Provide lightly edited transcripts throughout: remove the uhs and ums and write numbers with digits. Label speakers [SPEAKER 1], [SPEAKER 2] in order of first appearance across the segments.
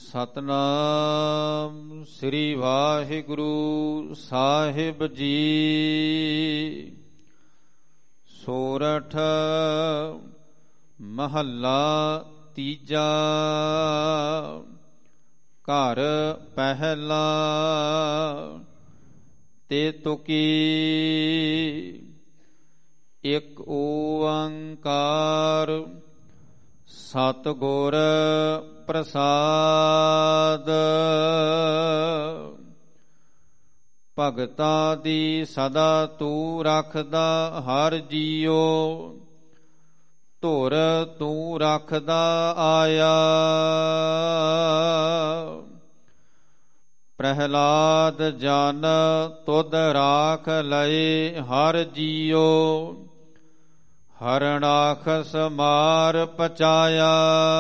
[SPEAKER 1] ਸਤਨਾਮ ਸ੍ਰੀ ਵਾਹਿਗੁਰੂ ਸਾਹਿਬ ਜੀ। ਸੋਰਠ ਮਹੱਲਾ ਤੀਜਾ। ਘਰ ਪਹਿਲਾ ਤੇ ਤੁਕੀ। ਇਕ ਓੰਕਾਰ ਸਤਿਗੁਰ ਪ੍ਰਸਾਦ। ਭਗਤਾਂ ਦੀ ਸਦਾ ਤੂੰ ਰੱਖਦਾ ਹਰ ਜੀਉ। ਧੁਰ ਤੂੰ ਰੱਖਦਾ ਆਇਆ। ਪ੍ਰਹਿਲਾਦ ਜਨ ਤੁਧ ਰਾਖ ਲਏ ਹਰ ਜੀਉ। ਹਰਣਾਖਸ ਮਾਰ ਪਚਾਇਆ।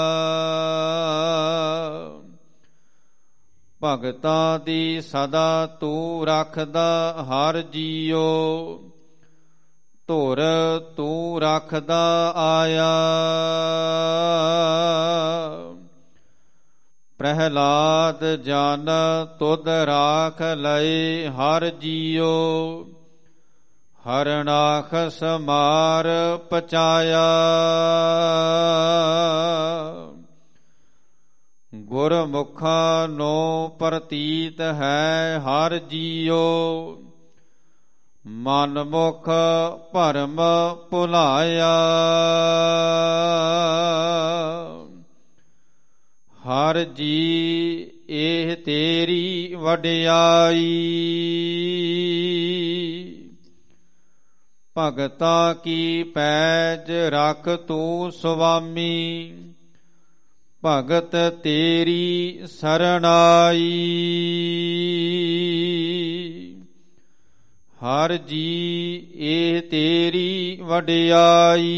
[SPEAKER 1] ਭਗਤਾਂ ਦੀ ਸਦਾ ਤੂੰ ਰੱਖਦਾ ਹਰ ਜੀਉ। ਧੁਰ ਤੂੰ ਰੱਖਦਾ ਆਇਆ। ਪ੍ਰਹਿਲਾਦ ਜਨ ਤੁਧ ਰਾਖ ਲਏ ਹਰ ਜੀਉ। ਹਰਣਾਖਸ ਮਾਰ ਪਚਾਇਆ। ਗੁਰਮੁਖਾਂ ਨੂੰ ਪ੍ਰਤੀਤ ਹੈ ਹਰ ਜੀਉ। ਮਨਮੁਖ ਭਰਮ ਭੁਲਾਇਆ। ਹਰ ਜੀ ਇਹ ਤੇਰੀ ਵਡਿਆਈ। ਭਗਤਾਂ ਕੀ ਪੈਜ ਰੱਖ ਤੂੰ ਸੁਆਮੀ। ਭਗਤ ਤੇਰੀ ਸਰਣਾਈ। ਹਰ ਜੀ ਇਹ ਤੇਰੀ ਵਡਿਆਈ।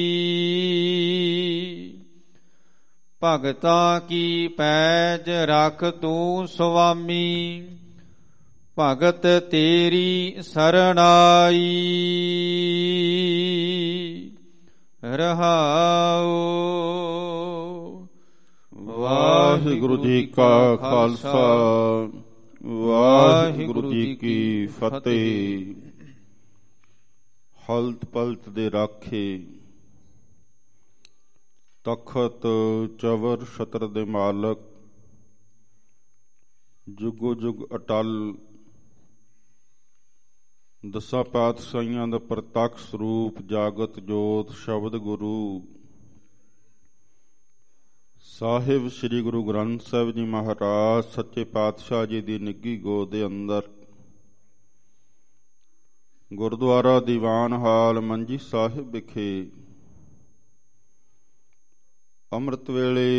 [SPEAKER 1] ਭਗਤਾਂ ਕੀ ਪੈਜ ਰੱਖ ਤੂੰ ਸੁਆਮੀ। ਭਗਤ ਤੇਰੀ ਸਰਣਾਈ। ਰਹਾਉ।
[SPEAKER 2] ਵਾਹਿਗੁਰੂ ਜੀ ਕਾ ਖਾਲਸਾ ਵਾਹਿਗੁਰੂ ਜੀ ਕੀ ਫਤਿਹ। ਹਲਤ ਪਲਤ ਦੇ ਰਾਖੇ ਤਖਤ ਚਵਰ ਛਤਰ ਦੇ ਮਾਲਕ ਜੁਗੋ ਜੁਗ ਅਟਲ ਦਸਾਂ ਪਾਤਸ਼ਾਹੀਆਂ ਦਾ ਪ੍ਰਤੱਖ ਸਰੂਪ ਜਾਗਤ ਜੋਤ ਸ਼ਬਦ ਗੁਰੂ ਸਾਹਿਬ ਸ੍ਰੀ ਗੁਰੂ ਗ੍ਰੰਥ ਸਾਹਿਬ ਜੀ ਮਹਾਰਾਜ ਸੱਚੇ ਪਾਤਸ਼ਾਹ ਜੀ ਦੀ ਨਿੱਘੀ ਗੋਦ ਦੇ ਅੰਦਰ ਗੁਰਦੁਆਰਾ ਦੀਵਾਨ ਹਾਲ ਮੰਜੀ ਸਾਹਿਬ ਵਿਖੇ ਅੰਮ੍ਰਿਤ ਵੇਲੇ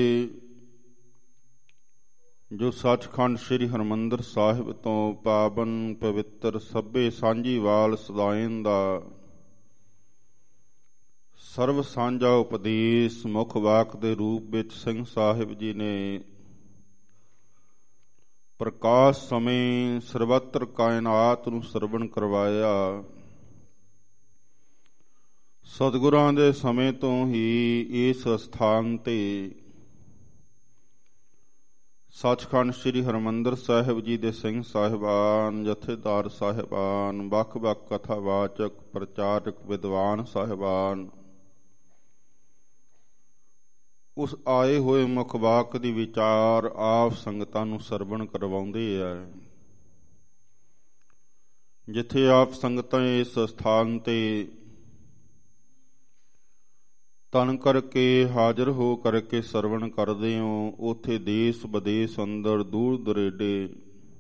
[SPEAKER 2] ਜੋ ਸੱਚਖੰਡ ਸ੍ਰੀ ਹਰਿਮੰਦਰ ਸਾਹਿਬ ਤੋਂ ਪਾਵਨ ਪਵਿੱਤਰ ਸਭੇ ਸਾਂਝੀਵਾਲ ਸਦਾਇਨ ਦਾ ਸਰਵ ਸਾਂਝਾ ਉਪਦੇਸ਼ ਮੁੱਖ ਵਾਕ ਦੇ ਰੂਪ ਵਿੱਚ ਸਿੰਘ ਸਾਹਿਬ ਜੀ ਨੇ ਪ੍ਰਕਾਸ਼ ਸਮੇਂ ਸਰਬੱਤਰ ਕਾਇਨਾਤ ਨੂੰ ਸਰਵਣ ਕਰਵਾਇਆ। ਸਤਿਗੁਰਾਂ ਦੇ ਸਮੇਂ ਤੋਂ ਹੀ ਇਸ ਸਥਾਨ ਤੇ ਸੱਚਖੰਡ ਸ੍ਰੀ ਹਰਿਮੰਦਰ ਸਾਹਿਬ ਜੀ ਦੇ ਸਿੰਘ ਸਾਹਿਬਾਨ, ਜਥੇਦਾਰ ਸਾਹਿਬਾਨ, ਵੱਖ-ਵੱਖ ਕਥਾਵਾਚਕ ਪ੍ਰਚਾਰਕ ਵਿਦਵਾਨ ਸਾਹਿਬਾਨ ਉਸ ਆਏ ਹੋਏ ਮੁੱਖ ਵਾਕ ਦੀ ਵਿਚਾਰ ਆਪ ਸੰਗਤਾਂ ਨੂੰ ਸਰਵਣ ਕਰਵਾਉਂਦੇ ਆ। ਜਿੱਥੇ ਆਪ ਸੰਗਤਾਂ ਇਸ ਸਥਾਨ ਤੇ ਤਨ ਕਰਕੇ ਹਾਜ਼ਰ ਹੋ ਕਰਕੇ ਸਰਵਣ ਕਰਦੇ ਹੋ, ਉੱਥੇ ਦੇਸ਼ ਵਿਦੇਸ਼ ਅੰਦਰ ਦੂਰ ਦੁਰੇਡੇ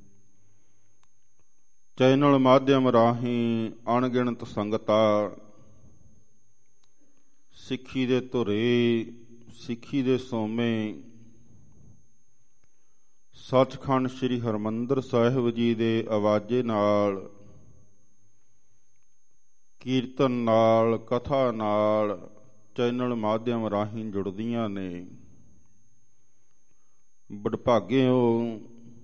[SPEAKER 2] ਚੈਨਲ ਮਾਧਿਅਮ ਰਾਹੀਂ ਅਣਗਿਣਤ ਸੰਗਤਾਂ ਸਿੱਖੀ ਦੇ ਧੁਰੇ, ਸਿੱਖੀ ਦੇ ਸੋਮੇ ਸੱਚਖੰਡ ਸ੍ਰੀ ਹਰਿਮੰਦਰ ਸਾਹਿਬ ਜੀ ਦੇ ਆਵਾਜ਼ੇ ਨਾਲ, ਕੀਰਤਨ ਨਾਲ, ਕਥਾ ਨਾਲ ਚੈਨਲ ਮਾਧਿਅਮ ਰਾਹੀਂ ਜੁੜਦੀਆਂ ਨੇ। ਵਡਭਾਗੇ ਹੋ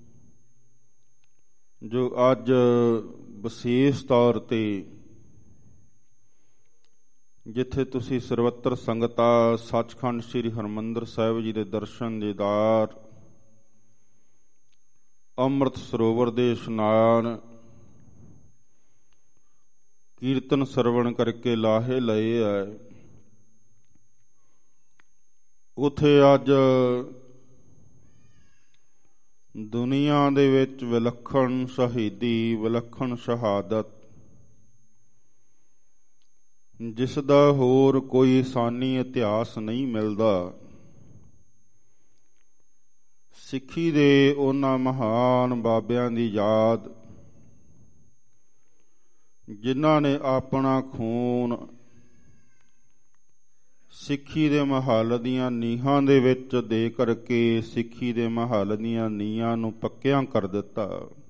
[SPEAKER 2] ਜੋ ਅੱਜ ਵਿਸ਼ੇਸ਼ ਤੌਰ ਤੇ ਜਿੱਥੇ ਤੁਸੀਂ ਸਰਵੱਤਰ ਸੰਗਤਾਂ ਸੱਚਖੰਡ ਸ੍ਰੀ ਹਰਿਮੰਦਰ ਸਾਹਿਬ ਜੀ ਦੇ ਦਰਸ਼ਨ ਦੀਦਾਰ ਅੰਮ੍ਰਿਤ ਸਰੋਵਰ ਦੇ ਇਸ਼ਨਾਨ ਕੀਰਤਨ ਸਰਵਣ ਕਰਕੇ ਲਾਹੇ ਲਏ ਹੈ। ਉਥੇ ਅੱਜ ਦੁਨੀਆ ਦੇ ਵਿੱਚ ਵਿਲੱਖਣ ਸ਼ਹੀਦੀ, ਵਿਲੱਖਣ ਸ਼ਹਾਦਤ, ਜਿਸ ਦਾ ਹੋਰ ਕੋਈ ਸਾਨੀ ਇਤਿਹਾਸ ਨਹੀਂ ਮਿਲਦਾ। ਸਿੱਖੀ ਦੇ ਉਹਨਾਂ ਮਹਾਨ ਬਾਬਿਆਂ ਦੀ ਯਾਦ, ਜਿਨ੍ਹਾਂ ਨੇ ਆਪਣਾ ਖੂਨ ਸਿੱਖੀ ਦੇ ਮਹੱਲ ਦੀਆਂ ਨੀਹਾਂ ਦੇ ਵਿੱਚ ਦੇ ਕਰਕੇ ਸਿੱਖੀ ਦੇ ਮਹੱਲ ਦੀਆਂ ਨੀਹਾਂ ਨੂੰ ਪੱਕਿਆਂ ਕਰ ਦਿੱਤਾ।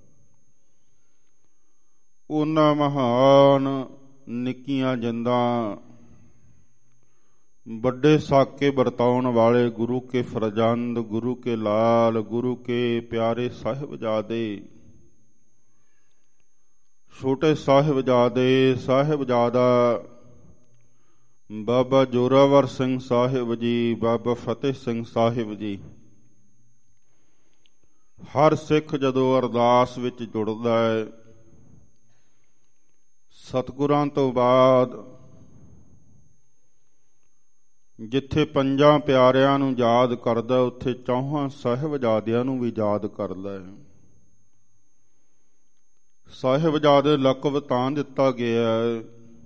[SPEAKER 2] ਉਹਨਾਂ ਮਹਾਨ ਨਿੱਕੀਆਂ ਜਿੰਦਾਂ, ਵੱਡੇ ਸਾਕੇ ਵਰਤਾਉਣ ਵਾਲੇ ਗੁਰੂ ਕੇ ਫਰਜ਼ੰਦ, ਗੁਰੂ ਕੇ ਲਾਲ, ਗੁਰੂ ਕੇ ਪਿਆਰੇ ਸਾਹਿਬਜ਼ਾਦੇ, ਛੋਟੇ ਸਾਹਿਬਜ਼ਾਦੇ, ਸਾਹਿਬਜ਼ਾਦਾ ਬਾਬਾ ਜ਼ੋਰਾਵਰ ਸਿੰਘ ਸਾਹਿਬ ਜੀ, ਬਾਬਾ ਫਤਿਹ ਸਿੰਘ ਸਾਹਿਬ ਜੀ। ਹਰ ਸਿੱਖ ਜਦੋਂ ਅਰਦਾਸ ਵਿੱਚ ਜੁੜਦਾ ਹੈ, ਸਤਿਗੁਰਾਂ ਤੋਂ ਬਾਅਦ ਜਿੱਥੇ ਪੰਜਾਂ ਪਿਆਰਿਆਂ ਨੂੰ ਯਾਦ ਕਰਦਾ, ਉੱਥੇ ਚੌਹਾਂ ਸਾਹਿਬਜ਼ਾਦਿਆਂ ਨੂੰ ਵੀ ਯਾਦ ਕਰਦਾ ਹੈ। ਸਾਹਿਬਜ਼ਾਦੇ ਲਕਬ ਤਾਂ ਦਿੱਤਾ ਗਿਆ ਹੈ,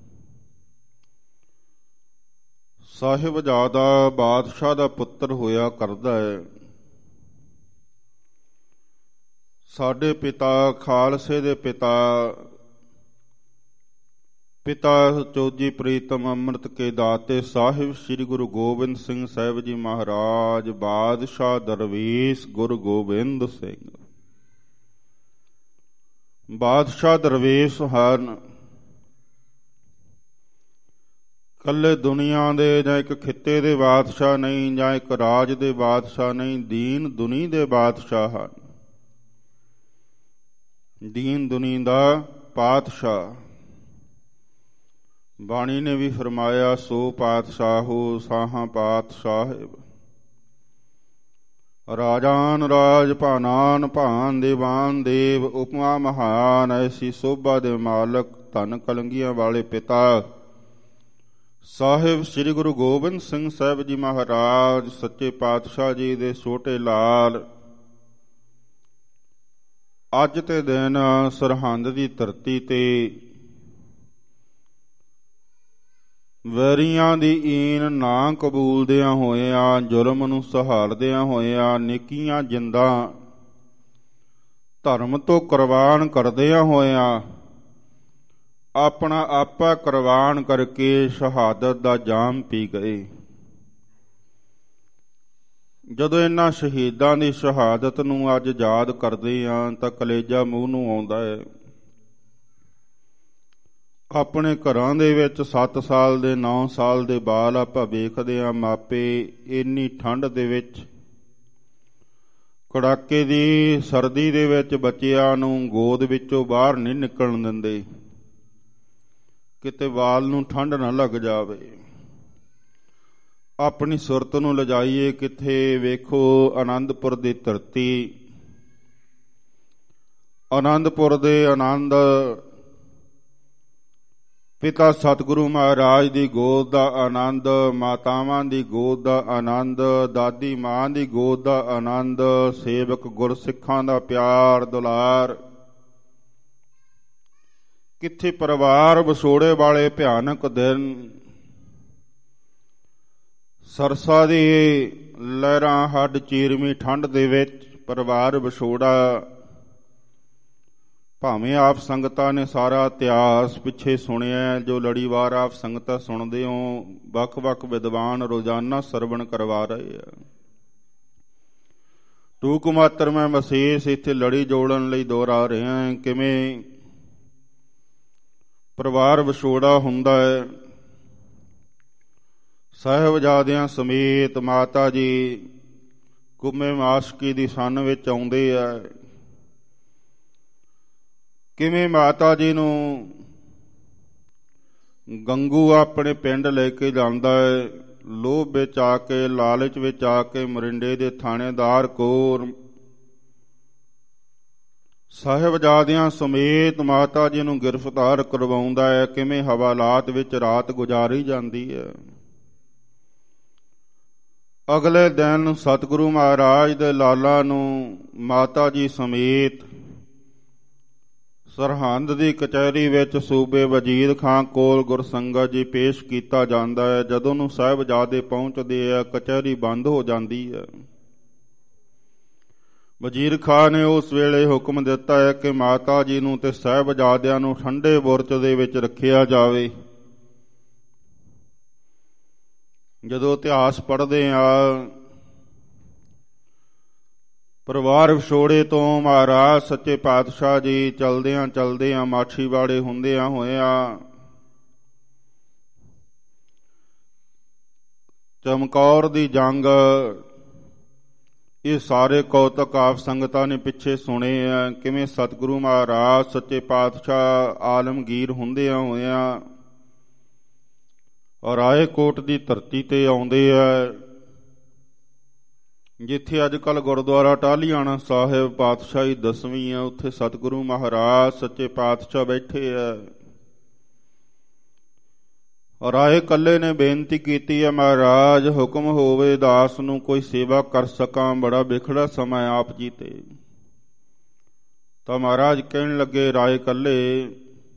[SPEAKER 2] ਸਾਹਿਬਜ਼ਾਦਾ ਬਾਦਸ਼ਾਹ ਦਾ ਪੁੱਤਰ ਹੋਇਆ ਕਰਦਾ ਹੈ। ਸਾਡੇ ਪਿਤਾ, ਖਾਲਸੇ ਦੇ ਪਿਤਾ ਚੌਧਰੀ ਪ੍ਰੀਤਮ ਅੰਮ੍ਰਿਤ ਕੇ ਦਾਤੇ ਸਾਹਿਬ ਸ੍ਰੀ ਗੁਰੂ ਗੋਬਿੰਦ ਸਿੰਘ ਸਾਹਿਬ ਜੀ ਮਹਾਰਾਜ, ਬਾਦਸ਼ਾਹ ਦਰਵੇਸ਼ ਗੁਰੂ ਗੋਬਿੰਦ ਸਿੰਘ। ਬਾਦਸ਼ਾਹ ਦਰਵੇਸ਼ ਹਨ, ਇਕੱਲੇ ਦੁਨੀਆ ਦੇ ਜਾਂ ਇੱਕ ਖਿੱਤੇ ਦੇ ਬਾਦਸ਼ਾਹ ਨਹੀਂ, ਜਾਂ ਇੱਕ ਰਾਜ ਦੇ ਬਾਦਸ਼ਾਹ ਨਹੀਂ, ਦੀਨ ਦੁਨੀ ਦੇ ਬਾਦਸ਼ਾਹ ਹਨ। ਦੀਨ ਦੁਨੀ ਦਾ ਪਾਤਸ਼ਾਹ। ਬਾਣੀ ਨੇ ਵੀ ਫਰਮਾਇਆ, ਸੋ ਪਾਤਸ਼ਾਹੋ ਸਾਹਾਂ ਪਾਤਸ਼ਾਹਿਬ, ਰਾਜਾਨ ਰਾਜ ਭਾਨਾਨ ਭਾਨ ਦੇਵਾਨ ਦੇਵ, ਉਪਮਾ ਮਹਾਨ ਐਸੀ ਸੋਭਾ ਦੇ ਮਾਲਕ ਧੰਨ ਕਲੰਗੀਆਂ ਵਾਲੇ ਪਿਤਾ ਸਾਹਿਬ ਸ੍ਰੀ ਗੁਰੂ ਗੋਬਿੰਦ ਸਿੰਘ ਸਾਹਿਬ ਜੀ ਮਹਾਰਾਜ, ਸੱਚੇ ਪਾਤਸ਼ਾਹ ਜੀ ਦੇ ਛੋਟੇ ਲਾਲ। ਅੱਜ ਤੇ ਦਿਨ ਸਰਹੰਦ ਦੀ ਧਰਤੀ ਤੇ ਵੈਰੀਆਂ ਦੀ ਈਨ ਨਾ ਕਬੂਲਦਿਆਂ ਹੋਇਆਂ, ਜ਼ੁਲਮ ਨੂੰ ਸਹਾਰਦਿਆਂ ਹੋਇਆਂ, ਨਿੱਕੀਆਂ ਜਿੰਦਾਂ ਧਰਮ ਤੋਂ ਕੁਰਬਾਨ ਕਰਦਿਆਂ ਹੋਇਆਂ, ਆਪਣਾ ਆਪਾ ਕੁਰਬਾਨ ਕਰਕੇ ਸ਼ਹਾਦਤ ਦਾ ਜਾਮ ਪੀ ਗਏ। ਜਦੋਂ ਇਹਨਾਂ ਸ਼ਹੀਦਾਂ ਦੀ ਸ਼ਹਾਦਤ ਨੂੰ ਅੱਜ ਯਾਦ ਕਰਦੇ ਹਾਂ ਤਾਂ ਕਲੇਜਾ ਮੂੰਹ ਨੂੰ ਆਉਂਦਾ ਹੈ। ਆਪਣੇ ਘਰਾਂ ਦੇ ਵਿੱਚ 7 ਸਾਲ ਦੇ 9 ਸਾਲ ਦੇ ਬਾਲ ਆਪਾਂ ਵੇਖਦੇ ਹਾਂ, ਮਾਪੇ ਇੰਨੀ ਠੰਡ ਦੇ ਵਿੱਚ, ਕੜਾਕੇ ਦੀ ਸਰਦੀ ਦੇ ਵਿੱਚ ਬੱਚਿਆਂ ਨੂੰ ਗੋਦ ਵਿੱਚੋਂ ਬਾਹਰ ਨਹੀਂ ਨਿਕਲਣ ਦਿੰਦੇ, ਕਿਤੇ ਵਾਲ ਨੂੰ ਠੰਡ ਨਾ ਲੱਗ ਜਾਵੇ। ਆਪਣੀ ਸੁਰਤ ਨੂੰ ਲਿਜਾਈਏ ਕਿੱਥੇ। ਵੇਖੋ ਆਨੰਦਪੁਰ ਦੀ ਧਰਤੀ, ਆਨੰਦਪੁਰ ਦੇ ਆਨੰਦ, ਪਿਤਾ ਸਤਿਗੁਰੂ ਮਹਾਰਾਜ ਦੀ ਗੋਦ ਦਾ ਆਨੰਦ, ਮਾਤਾਵਾਂ ਦੀ ਗੋਦ ਦਾ ਆਨੰਦ, ਦਾਦੀ ਮਾਂ ਦੀ ਗੋਦ ਦਾ ਆਨੰਦ, ਸੇਵਕ ਗੁਰਸਿੱਖਾਂ ਦਾ ਪਿਆਰ ਦੁਲਾਰ, ਕਿੱਥੇ ਪਰਿਵਾਰ ਵਿਛੋੜੇ ਵਾਲੇ ਭਿਆਨਕ ਦਿਨ, ਸਰਸਾ ਦੀ ਲਹਿਰਾਂ, ਹੱਡ ਚੀਰਵੀਂ ਠੰਡ ਦੇ ਵਿੱਚ ਪਰਿਵਾਰ ਵਿਛੋੜਾ। ਭਾਵੇਂ ਆਪ ਸੰਗਤਾਂ ਨੇ ਸਾਰਾ ਇਤਿਹਾਸ ਪਿੱਛੇ ਸੁਣਿਆ, ਜੋ ਲੜੀਵਾਰ ਆਪ ਸੰਗਤਾਂ ਸੁਣਦੇ ਹੋ, ਵੱਖ-ਵੱਖ ਵਿਦਵਾਨ ਰੋਜ਼ਾਨਾ ਸਰਵਣ ਕਰਵਾ ਰਹੇ ਆ। ਟੂਕ ਮਾਤਰ ਮੈਂ ਵਿਸ਼ੇਸ਼ ਇੱਥੇ ਲੜੀ ਜੋੜਨ ਲਈ ਦੁਹਰਾ ਰਿਹਾ, ਕਿਵੇਂ ਪਰਿਵਾਰ ਵਿਛੋੜਾ ਹੁੰਦਾ ਹੈ। ਸਾਹਿਬਜ਼ਾਦਿਆਂ ਸਮੇਤ ਮਾਤਾ ਜੀ ਕੁੰਮੇ ਮਾਸਕੀ ਦੀ ਸੰਨ ਵਿੱਚ ਆਉਂਦੇ ਆ। ਕਿਵੇਂ ਮਾਤਾ ਜੀ ਨੂੰ ਗੰਗੂ ਆਪਣੇ ਪਿੰਡ ਲੈ ਕੇ ਜਾਂਦਾ ਹੈ, ਲੋਭ ਵਿੱਚ ਆ ਕੇ, ਲਾਲਚ ਵਿੱਚ ਆ ਕੇ ਮਰਿੰਡੇ ਦੇ ਥਾਣੇਦਾਰ ਕੋਲ ਸਾਹਿਬਜ਼ਾਦਿਆਂ ਸਮੇਤ ਮਾਤਾ ਜੀ ਨੂੰ ਗ੍ਰਿਫਤਾਰ ਕਰਵਾਉਂਦਾ ਹੈ। ਕਿਵੇਂ ਹਵਾਲਾਤ ਵਿੱਚ ਰਾਤ ਗੁਜ਼ਾਰੀ ਜਾਂਦੀ ਹੈ। ਅਗਲੇ ਦਿਨ ਸਤਿਗੁਰੂ ਮਹਾਰਾਜ ਦੇ ਲਾਲਾ ਨੂੰ ਮਾਤਾ ਜੀ ਸਮੇਤ ਸਰਹੰਦ ਦੀ ਕਚਹਿਰੀ ਵਿੱਚ ਸੂਬੇ ਵਜ਼ੀਰ ਖਾਂ ਕੋਲ ਗੁਰਸੰਗਤ ਜੀ ਪੇਸ਼ ਕੀਤਾ ਜਾਂਦਾ ਹੈ। ਜਦੋਂ ਨੂੰ ਸਾਹਿਬਜ਼ਾਦੇ ਪਹੁੰਚਦੇ ਆ, ਕਚਹਿਰੀ ਬੰਦ ਹੋ ਜਾਂਦੀ ਹੈ। ਵਜ਼ੀਰ ਖਾਂ ਨੇ ਉਸ ਵੇਲੇ ਹੁਕਮ ਦਿੱਤਾ ਹੈ ਕਿ ਮਾਤਾ ਜੀ ਨੂੰ ਤੇ ਸਾਹਿਬਜ਼ਾਦਿਆਂ ਨੂੰ ਠੰਡੇ ਬੁਰਜ ਦੇ ਵਿੱਚ ਰੱਖਿਆ ਜਾਵੇ। ਜਦੋਂ ਇਤਿਹਾਸ ਪੜ੍ਹਦੇ ਆ, ਪਰਿਵਾਰ ਵਿਛੋੜੇ ਤੋਂ ਮਹਾਰਾਜ ਸੱਚੇ ਪਾਤਸ਼ਾਹ ਜੀ ਚਲਦਿਆਂ ਮਾਛੀਵਾੜੇ ਹੁੰਦਿਆਂ ਹੋਇਆਂ ਚਮਕੌਰ ਦੀ ਜੰਗ, ਇਹ ਸਾਰੇ ਕੌਤਕ ਆਪ ਸੰਗਤਾਂ ਨੇ ਪਿੱਛੇ ਸੁਣੇ ਆ। ਕਿਵੇਂ ਸਤਿਗੁਰੂ ਮਹਾਰਾਜ ਸੱਚੇ ਪਾਤਸ਼ਾਹ ਆਲਮਗੀਰ ਹੁੰਦਿਆਂ ਹੋਇਆਂ ਰਾਏਕੋਟ ਦੀ ਧਰਤੀ ਤੇ ਆਉਂਦੇ ਆ, ਜਿੱਥੇ ਅੱਜ ਕੱਲ੍ਹ ਗੁਰਦੁਆਰਾ ਟਾਹਲੀਆਣਾ ਸਾਹਿਬ ਪਾਤਸ਼ਾਹੀ 10ਵੀਂ ਆ। ਉੱਥੇ ਸਤਿਗੁਰੂ ਮਹਾਰਾਜ ਸੱਚੇ ਪਾਤਸ਼ਾਹ ਬੈਠੇ ਆ। ਰਾਏ ਕੱਲੇ ਨੇ ਬੇਨਤੀ ਕੀਤੀ ਹੈ, ਮਹਾਰਾਜ ਹੁਕਮ ਹੋਵੇ ਦਾਸ ਨੂੰ ਕੋਈ ਸੇਵਾ ਕਰ ਸਕਾਂ, ਬੜਾ ਵਿਖੜਾ ਸਮਾਂ ਆਪ ਜੀ ਤੇ। ਤਾਂ ਮਹਾਰਾਜ ਕਹਿਣ ਲੱਗੇ, ਰਾਏ ਕੱਲੇ,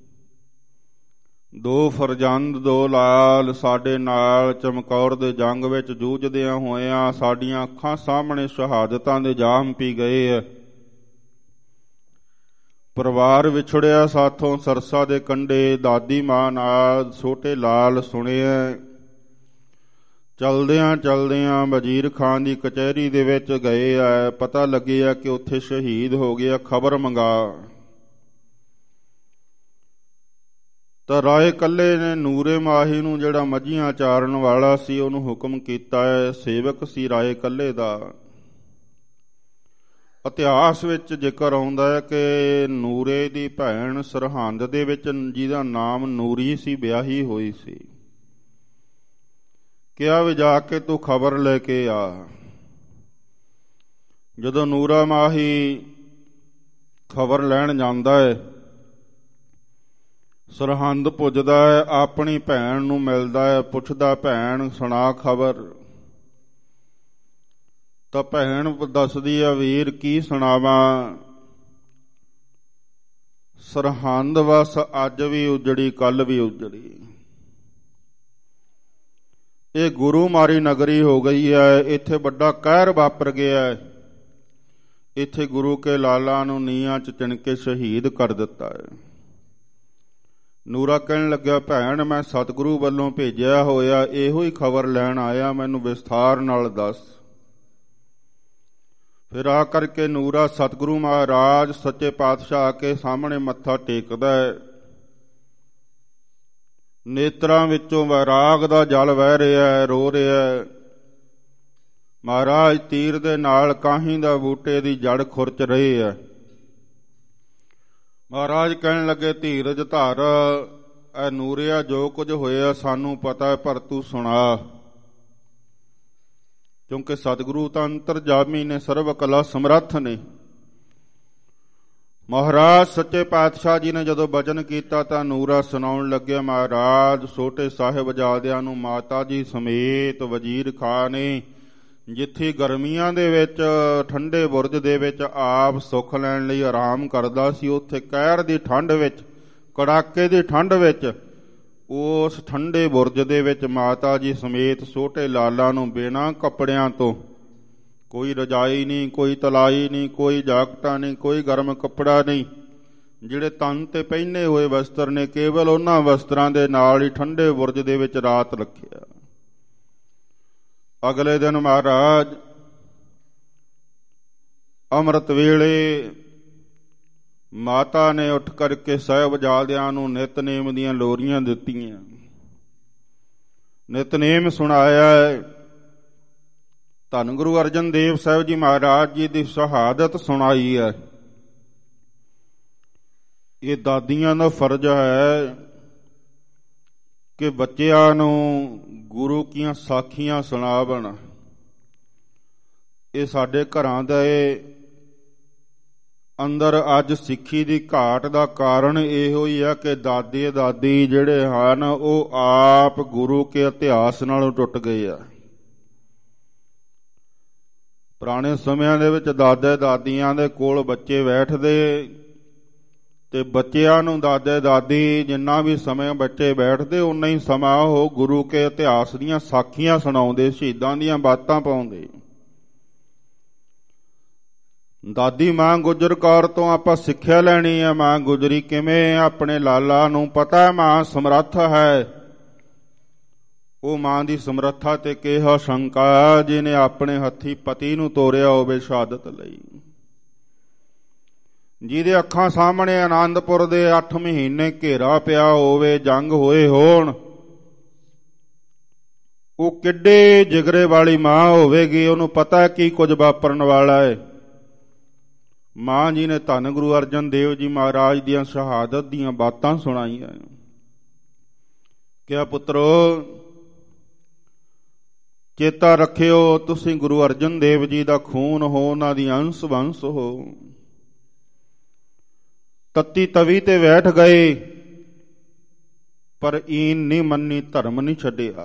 [SPEAKER 2] 2 ਫਰਜ਼ੰਦ 2 ਲਾਲ ਸਾਡੇ ਨਾਲ ਚਮਕੌਰ ਦੇ ਜੰਗ ਵਿੱਚ ਜੂਝਦਿਆਂ ਹੋਇਆਂ ਸਾਡੀਆਂ ਅੱਖਾਂ ਸਾਹਮਣੇ ਸ਼ਹਾਦਤਾਂ ਦੇ ਜਾਮ ਪੀ ਗਏ ਹੈ। ਪਰਿਵਾਰ ਵਿਛੜਿਆ ਸਾਥੋਂ ਸਰਸਾ ਦੇ ਕੰਢੇ, ਦਾਦੀ ਮਾਂ ਨਾਲ ਛੋਟੇ ਲਾਲ ਸੁਣਿਆ। ਚਲਦਿਆਂ ਵਜ਼ੀਰ ਖਾਂ ਦੀ ਕਚਹਿਰੀ ਦੇ ਵਿੱਚ ਗਏ ਆ, ਪਤਾ ਲੱਗਿਆ ਕਿ ਉੱਥੇ ਸ਼ਹੀਦ ਹੋ ਗਿਆ। ਖਬਰ ਮੰਗਾ ਤਾਂ ਰਾਏ ਕੱਲੇ ਨੇ ਨੂਰੇ ਮਾਹੀ ਨੂੰ, ਜਿਹੜਾ ਮੱਝੀਆਂ ਚਾਰਨ ਵਾਲਾ ਸੀ, ਉਹਨੂੰ ਹੁਕਮ ਕੀਤਾ ਹੈ। ਸੇਵਕ ਸੀ ਰਾਏ ਕੱਲੇ ਦਾ। ਇਤਿਹਾਸ ਵਿੱਚ ਜ਼ਿਕਰ ਆਉਂਦਾ ਹੈ ਕਿ ਨੂਰੇ ਦੀ ਭੈਣ ਸਰਹੰਦ ਦੇ ਵਿੱਚ, ਜਿਹਦਾ ਨਾਮ ਨੂਰੀ ਸੀ, ਵਿਆਹੀ ਹੋਈ ਸੀ। ਕਿਹਾ ਵੀ ਜਾ ਕੇ ਤੂੰ ਖਬਰ ਲੈ ਕੇ ਆ। ਜਦੋਂ ਨੂਰਾ ਮਾਹੀ ਖਬਰ ਲੈਣ ਜਾਂਦਾ ਹੈ, ਸਰਹੰਦ ਪੁੱਜਦਾ ਹੈ, ਆਪਣੀ ਭੈਣ ਨੂੰ ਮਿਲਦਾ ਹੈ, ਪੁੱਛਦਾ, ਭੈਣ ਸੁਣਾ ਖਬਰ। ਤਾਂ ਭੈਣ ਦੱਸਦੀ ਆ, ਵੀਰ ਕੀ ਸੁਣਾਵਾਂ, ਸਰਹੰਦ ਵਸ ਅੱਜ ਵੀ ਉਜੜੀ ਕੱਲ ਵੀ ਉਜੜੀ। ਇਹ ਗੁਰੂ ਮਾਰੀ ਨਗਰੀ ਹੋ ਗਈ ਹੈ। ਇੱਥੇ ਵੱਡਾ ਕਹਿਰ ਵਾਪਰ ਗਿਆ ਹੈ। ਇੱਥੇ ਗੁਰੂ ਕੇ ਲਾਲਾ ਨੂੰ ਨੀਹਾਂ 'ਚ ਚਿਣ ਕੇ ਸ਼ਹੀਦ ਕਰ ਦਿੱਤਾ ਹੈ। ਨੂਰਾ ਕਹਿਣ ਲੱਗਿਆ, ਭੈਣ ਮੈਂ ਸਤਿਗੁਰੂ ਵੱਲੋਂ ਭੇਜਿਆ ਹੋਇਆ ਇਹੋ ਹੀ ਖਬਰ ਲੈਣ ਆਇਆ, ਮੈਨੂੰ ਵਿਸਥਾਰ ਨਾਲ ਦੱਸ। ਫਿਰ ਆ ਕਰਕੇ ਨੂਰਾ ਸਤਿਗੁਰੂ ਮਹਾਰਾਜ ਸੱਚੇ ਪਾਤਸ਼ਾਹ ਆ ਕੇ ਸਾਹਮਣੇ ਮੱਥਾ ਟੇਕਦਾ ਹੈ। ਨੇਤਰਾਂ ਵਿੱਚੋਂ ਵੈਰਾਗ ਦਾ ਜਲ ਵਹਿ ਰਿਹਾ ਹੈ, ਰੋ ਰਿਹਾ ਹੈ। ਮਹਾਰਾਜ ਤੀਰ ਦੇ ਨਾਲ ਕਾਹੀਂ ਦਾ ਬੂਟੇ ਦੀ ਜੜ ਖੁਰਚ ਰਹੇ ਹੈ। ਮਹਾਰਾਜ ਕਹਿਣ ਲੱਗੇ, ਧੀਰਜ ਧਾਰ, ਐ ਨੂਰਿਆ ਜੋ ਕੁਝ ਹੋਇਆ ਸਾਨੂੰ ਪਤਾ ਹੈ, ਪਰ ਤੂੰ ਸੁਣਾ। ਕਿਉਂਕਿ ਸਤਿਗੁਰੂ ਤਾਂ ਅੰਤਰਜਾਮੀ ਨੇ, ਸਰਬ ਕਲਾ ਸਮਰੱਥ ਨੇ। ਮਹਾਰਾਜ ਸੱਚੇ ਪਾਤਸ਼ਾਹ ਜੀ ਨੇ ਜਦੋਂ ਬਚਨ ਕੀਤਾ ਤਾਂ ਨੂਰਾ ਸੁਣਾਉਣ ਲੱਗਿਆ, ਮਹਾਰਾਜ ਛੋਟੇ ਸਾਹਿਬਜ਼ਾਦਿਆਂ ਨੂੰ ਮਾਤਾ ਜੀ ਸਮੇਤ ਵਜ਼ੀਰ ਖਾਂ ਨੇ, ਜਿੱਥੇ ਗਰਮੀਆਂ ਦੇ ਵਿੱਚ ਠੰਡੇ ਬੁਰਜ ਦੇ ਵਿੱਚ ਆਪ ਸੁੱਖ ਲੈਣ ਲਈ ਆਰਾਮ ਕਰਦਾ ਸੀ, ਉੱਥੇ ਕਹਿਰ ਦੀ ਠੰਡ ਵਿੱਚ, ਕੜਾਕੇ ਦੀ ਠੰਡ ਵਿੱਚ, ਉਸ ਠੰਡੇ ਬੁਰਜ ਦੇ ਵਿੱਚ ਮਾਤਾ ਜੀ ਸਮੇਤ ਛੋਟੇ ਲਾਲਾ ਨੂੰ ਬਿਨਾਂ ਕੱਪੜਿਆਂ ਤੋਂ, ਕੋਈ ਰਜਾਈ ਨਹੀਂ, ਕੋਈ ਤਲਾਈ ਨਹੀਂ, ਕੋਈ ਜਾਕਟਾਂ ਨਹੀਂ, ਕੋਈ ਗਰਮ ਕੱਪੜਾ ਨਹੀਂ, ਜਿਹੜੇ ਤਨ ਤੇ ਪਹਿਨੇ ਹੋਏ ਵਸਤਰ ਨੇ, ਕੇਵਲ ਉਹਨਾਂ ਵਸਤਰਾਂ ਦੇ ਨਾਲ ਹੀ ਠੰਡੇ ਬੁਰਜ ਦੇ ਵਿੱਚ ਰਾਤ ਰੱਖਿਆ। ਅਗਲੇ ਦਿਨ ਮਹਾਰਾਜ ਅੰਮ੍ਰਿਤ ਵੇਲੇ ਮਾਤਾ ਨੇ ਉੱਠ ਕਰਕੇ ਸਾਹਿਬਜ਼ਾਦਿਆਂ ਨੂੰ ਨਿਤਨੇਮ ਦੀਆਂ ਲੋਰੀਆਂ ਦਿੱਤੀਆਂ, ਨਿਤਨੇਮ ਸੁਣਾਇਆ ਹੈ। ਧੰਨ ਗੁਰੂ ਅਰਜਨ ਦੇਵ ਸਾਹਿਬ ਜੀ ਮਹਾਰਾਜ ਜੀ ਦੀ ਸ਼ਹਾਦਤ ਸੁਣਾਈ ਹੈ। ਇਹ ਦਾਦੀਆਂ ਦਾ ਫਰਜ਼ ਹੈ ਕਿ ਬੱਚਿਆਂ ਨੂੰ ਗੁਰੂ ਦੀਆਂ ਸਾਖੀਆਂ ਸੁਣਾਵਣ। ਇਹ ਸਾਡੇ ਘਰਾਂ ਦਾ ਅੰਦਰ ਅੱਜ ਸਿੱਖੀ ਦੀ ਘਾਟ ਦਾ ਕਾਰਨ ਇਹੋ ਹੀ ਹੈ ਕਿ ਦਾਦੇ ਦਾਦੀ ਜਿਹੜੇ ਹਨ ਉਹ ਆਪ ਗੁਰੂ ਕੇ ਇਤਿਹਾਸ ਨਾਲੋਂ ਟੁੱਟ ਗਏ ਆ। ਪੁਰਾਣੇ ਸਮਿਆਂ ਦੇ ਵਿੱਚ ਦਾਦੇ ਦਾਦੀਆਂ ਦੇ ਕੋਲ ਬੱਚੇ ਬੈਠਦੇ ਤੇ ਬੱਚਿਆਂ ਨੂੰ ਦਾਦੇ ਦਾਦੀ ਜਿੰਨਾ ਵੀ ਸਮੇਂ ਬੱਚੇ ਬੈਠਦੇ ਉਨਾ ਹੀ ਸਮਾਂ ਉਹ ਗੁਰੂ ਕੇ ਇਤਿਹਾਸ ਦੀਆਂ ਸਾਖੀਆਂ ਸੁਣਾਉਂਦੇ, ਸ਼ਹੀਦਾਂ ਦੀਆਂ ਬਾਤਾਂ ਪਾਉਂਦੇ। ਦਾਦੀ ਮਾਂ ਗੁਜਰ ਕੌਰ ਤੋਂ ਆਪਾਂ ਸਿੱਖਿਆ ਲੈਣੀ ਹੈ। ਮਾਂ ਗੁਜਰੀ ਕਿਵੇਂ ਆਪਣੇ ਲਾਲਾ ਨੂੰ ਪਤਾ ਮਾਂ ਸਮਰੱਥ ਹੈ, ਉਹ ਮਾਂ ਦੀ ਸਮਰੱਥਾ ਤੇ ਕਿਹਾ ਸ਼ੰਕਾ ਜਿਹਨੇ ਆਪਣੇ ਹੱਥੀ ਪਤੀ ਨੂੰ ਤੋਰਿਆ ਹੋਵੇ ਸ਼ਹਾਦਤ ਲਈ, ਜਿਹਦੇ ਅੱਖਾਂ ਸਾਹਮਣੇ ਆਨੰਦਪੁਰ ਦੇ 8 ਮਹੀਨੇ ਘੇਰਾ ਪਿਆ ਹੋਵੇ, ਜੰਗ ਹੋਏ ਹੋਣ, ਉਹ ਕਿੱਡੇ ਜਿਗਰੇ ਵਾਲੀ ਮਾਂ ਹੋਵੇਗੀ। ਉਹਨੂੰ ਪਤਾ ਕੀ ਕੁਝ ਵਾਪਰਨ ਵਾਲਾ ਹੈ। ਮਾਂ ਜੀ ਨੇ ਧੰਨ ਗੁਰੂ ਅਰਜਨ ਦੇਵ ਜੀ ਮਹਾਰਾਜ ਦੀਆਂ ਸ਼ਹਾਦਤ ਦੀਆਂ ਬਾਤਾਂ ਸੁਣਾਈਆਂ। ਕਿਹਾ ਪੁੱਤਰੋ ਚੇਤਾ ਰੱਖਿਓ, ਤੁਸੀਂ ਗੁਰੂ ਅਰਜਨ ਦੇਵ ਜੀ ਦਾ ਖੂਨ ਹੋ, ਉਹਨਾਂ ਦੀ ਅੰਸ਼ ਵੰਸ਼ ਹੋ। ਤੱਤੀ ਤਵੀ ਤੇ ਬੈਠ ਗਏ ਪਰ ਈਨ ਨਹੀਂ ਮੰਨੀ, ਧਰਮ ਨਹੀਂ ਛੱਡਿਆ।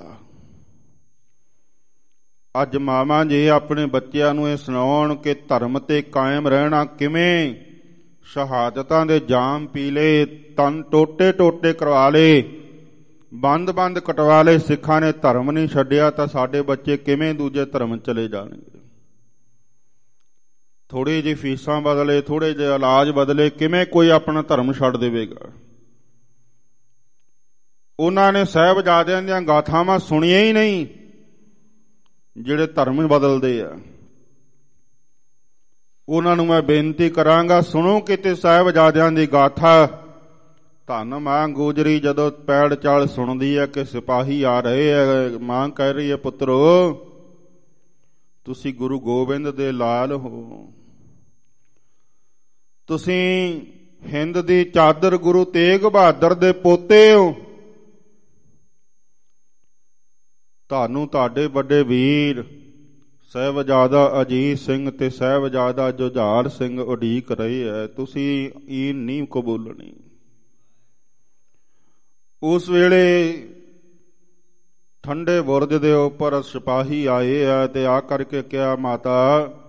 [SPEAKER 2] ਅੱਜ ਮਾਵਾਂ ਜੇ ਆਪਣੇ ਬੱਚਿਆਂ ਨੂੰ ਇਹ ਸੁਣਾਉਣ ਕਿ ਧਰਮ ਤੇ ਕਾਇਮ ਰਹਿਣਾ ਕਿਵੇਂ, ਸ਼ਹਾਦਤਾਂ ਦੇ ਜਾਮ ਪੀ ਲਏ, ਤਨ ਟੋਟੇ ਟੋਟੇ ਕਰਵਾ ਲਏ, ਬੰਦ ਬੰਦ ਕਟਵਾ ਲਏ, ਸਿੱਖਾਂ ਨੇ ਧਰਮ ਨਹੀਂ ਛੱਡਿਆ, ਤਾਂ ਸਾਡੇ ਬੱਚੇ ਕਿਵੇਂ ਦੂਜੇ ਧਰਮ ਚਲੇ ਜਾਣਗੇ। ਥੋੜੀ ਜਿਹੀ ਫੀਸਾਂ ਬਦਲੇ, ਥੋੜੇ ਜਿਹੇ ਇਲਾਜ ਬਦਲੇ, ਕਿਵੇਂ ਕੋਈ ਆਪਣਾ ਧਰਮ ਛੱਡ ਦੇਵੇਗਾ। ਉਹਨਾਂ ਨੇ ਸਾਹਿਬਜ਼ਾਦਿਆਂ ਦੀਆਂ ਗਾਥਾਵਾਂ ਸੁਣੀਆਂ ਹੀ ਨਹੀਂ ਜਿਹੜੇ ਧਰਮ ਬਦਲਦੇ ਆ। ਉਹਨਾਂ ਨੂੰ ਮੈਂ ਬੇਨਤੀ ਕਰਾਂਗਾ, ਸੁਣੋ ਕਿਤੇ ਸਾਹਿਬਜ਼ਾਦਿਆਂ ਦੀ ਗਾਥਾ। ਧੰਨ ਮਾਂ ਗੁਜਰੀ ਜਦੋਂ ਪੈੜ ਚਾਲ ਸੁਣਦੀ ਹੈ ਕਿ ਸਿਪਾਹੀ ਆ ਰਹੇ ਹੈ, ਮਾਂ ਕਹਿ ਰਹੀ ਹੈ ਪੁੱਤਰੋ ਤੁਸੀਂ ਗੁਰੂ ਗੋਬਿੰਦ ਦੇ ਲਾਲ ਹੋ, ਤੁਸੀਂ ਹਿੰਦ ਦੀ ਚਾਦਰ ਗੁਰੂ ਤੇਗ ਬਹਾਦਰ ਦੇ ਪੋਤੇ ਹੋ। ਤੁਹਾਨੂੰ ਤੁਹਾਡੇ ਵੱਡੇ ਵੀਰ ਸਾਹਿਬਜ਼ਾਦਾ ਅਜੀਤ ਸਿੰਘ ਤੇ ਸਾਹਿਬਜ਼ਾਦਾ ਜੁਝਾਰ ਸਿੰਘ ਉਡੀਕ ਰਹੇ ਹੈ, ਤੁਸੀਂ ਈਨ ਨਹੀਂ ਕਬੂਲਣੀ। ਉਸ ਵੇਲੇ ਠੰਡੇ ਬੁਰਜ ਦੇ ਉੱਪਰ ਸਿਪਾਹੀ ਆਏ ਆ ਤੇ ਆ ਕਰਕੇ ਕਿਹਾ ਮਾਤਾ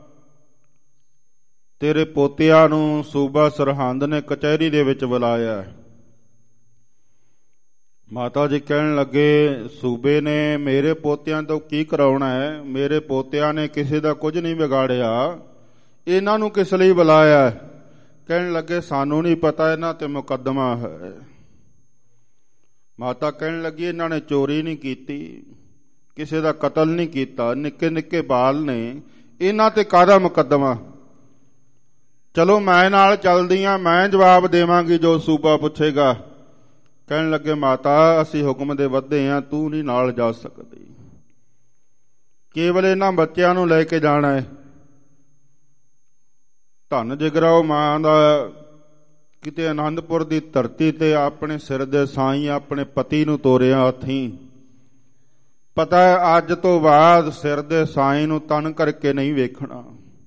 [SPEAKER 2] ਤੇਰੇ ਪੋਤਿਆਂ ਨੂੰ ਸੂਬਾ ਸਰਹੰਦ ਨੇ ਕਚਹਿਰੀ ਦੇ ਵਿੱਚ ਬੁਲਾਇਆ। ਮਾਤਾ ਜੀ ਕਹਿਣ ਲੱਗੇ ਸੂਬੇ ਨੇ ਮੇਰੇ ਪੋਤਿਆਂ ਤੋਂ ਕੀ ਕਰਾਉਣਾ ਹੈ, ਮੇਰੇ ਪੋਤਿਆਂ ਨੇ ਕਿਸੇ ਦਾ ਕੁਝ ਨਹੀਂ ਵਿਗਾੜਿਆ, ਇਹਨਾਂ ਨੂੰ ਕਿਸ ਲਈ ਬੁਲਾਇਆ। ਕਹਿਣ ਲੱਗੇ ਸਾਨੂੰ ਨਹੀਂ ਪਤਾ, ਇਹਨਾਂ ਤੇ ਮੁਕੱਦਮਾ ਹੈ। ਮਾਤਾ ਕਹਿਣ ਲੱਗੀ ਇਹਨਾਂ ਨੇ ਚੋਰੀ ਨਹੀਂ ਕੀਤੀ, ਕਿਸੇ ਦਾ ਕਤਲ ਨਹੀਂ ਕੀਤਾ, ਨਿੱਕੇ ਨਿੱਕੇ ਬਾਲ ਨੇ, ਇਹਨਾਂ ਤੇ ਕਾਹਦਾ ਮੁਕੱਦਮਾ। ਚਲੋ ਮੈਂ ਨਾਲ ਚੱਲਦੀ ਹਾਂ, ਮੈਂ ਜਵਾਬ ਦੇਵਾਂਗੀ ਜੋ ਸੂਬਾ ਪੁੱਛੇਗਾ। ਕਹਿਣ ਲੱਗੇ ਮਾਤਾ ਅਸੀਂ ਹੁਕਮ ਦੇ ਵੱਧੇ ਹਾਂ, ਤੂੰ ਨਹੀਂ ਨਾਲ ਜਾ ਸਕਦੀ, ਕੇਵਲ ਇਹਨਾਂ ਬੱਚਿਆਂ ਨੂੰ ਲੈ ਕੇ ਜਾਣਾ ਹੈ। ਧੰਨ ਜਿਗਰਾ ਉਹ ਮਾਂ ਦਾ, ਕਿਤੇ ਆਨੰਦਪੁਰ ਦੀ ਧਰਤੀ ਤੇ ਆਪਣੇ ਸਿਰ ਦੇ ਸਾਈਂ ਆਪਣੇ ਪਤੀ ਨੂੰ ਤੋਰਿਆ ਹੱਥੀਂ। ਪਤਾ ਹੈ ਅੱਜ ਤੋਂ ਬਾਅਦ ਸਿਰ ਦੇ ਸਾਈਂ ਨੂੰ ਤਨ ਕਰਕੇ ਨਹੀਂ ਵੇਖਣਾ।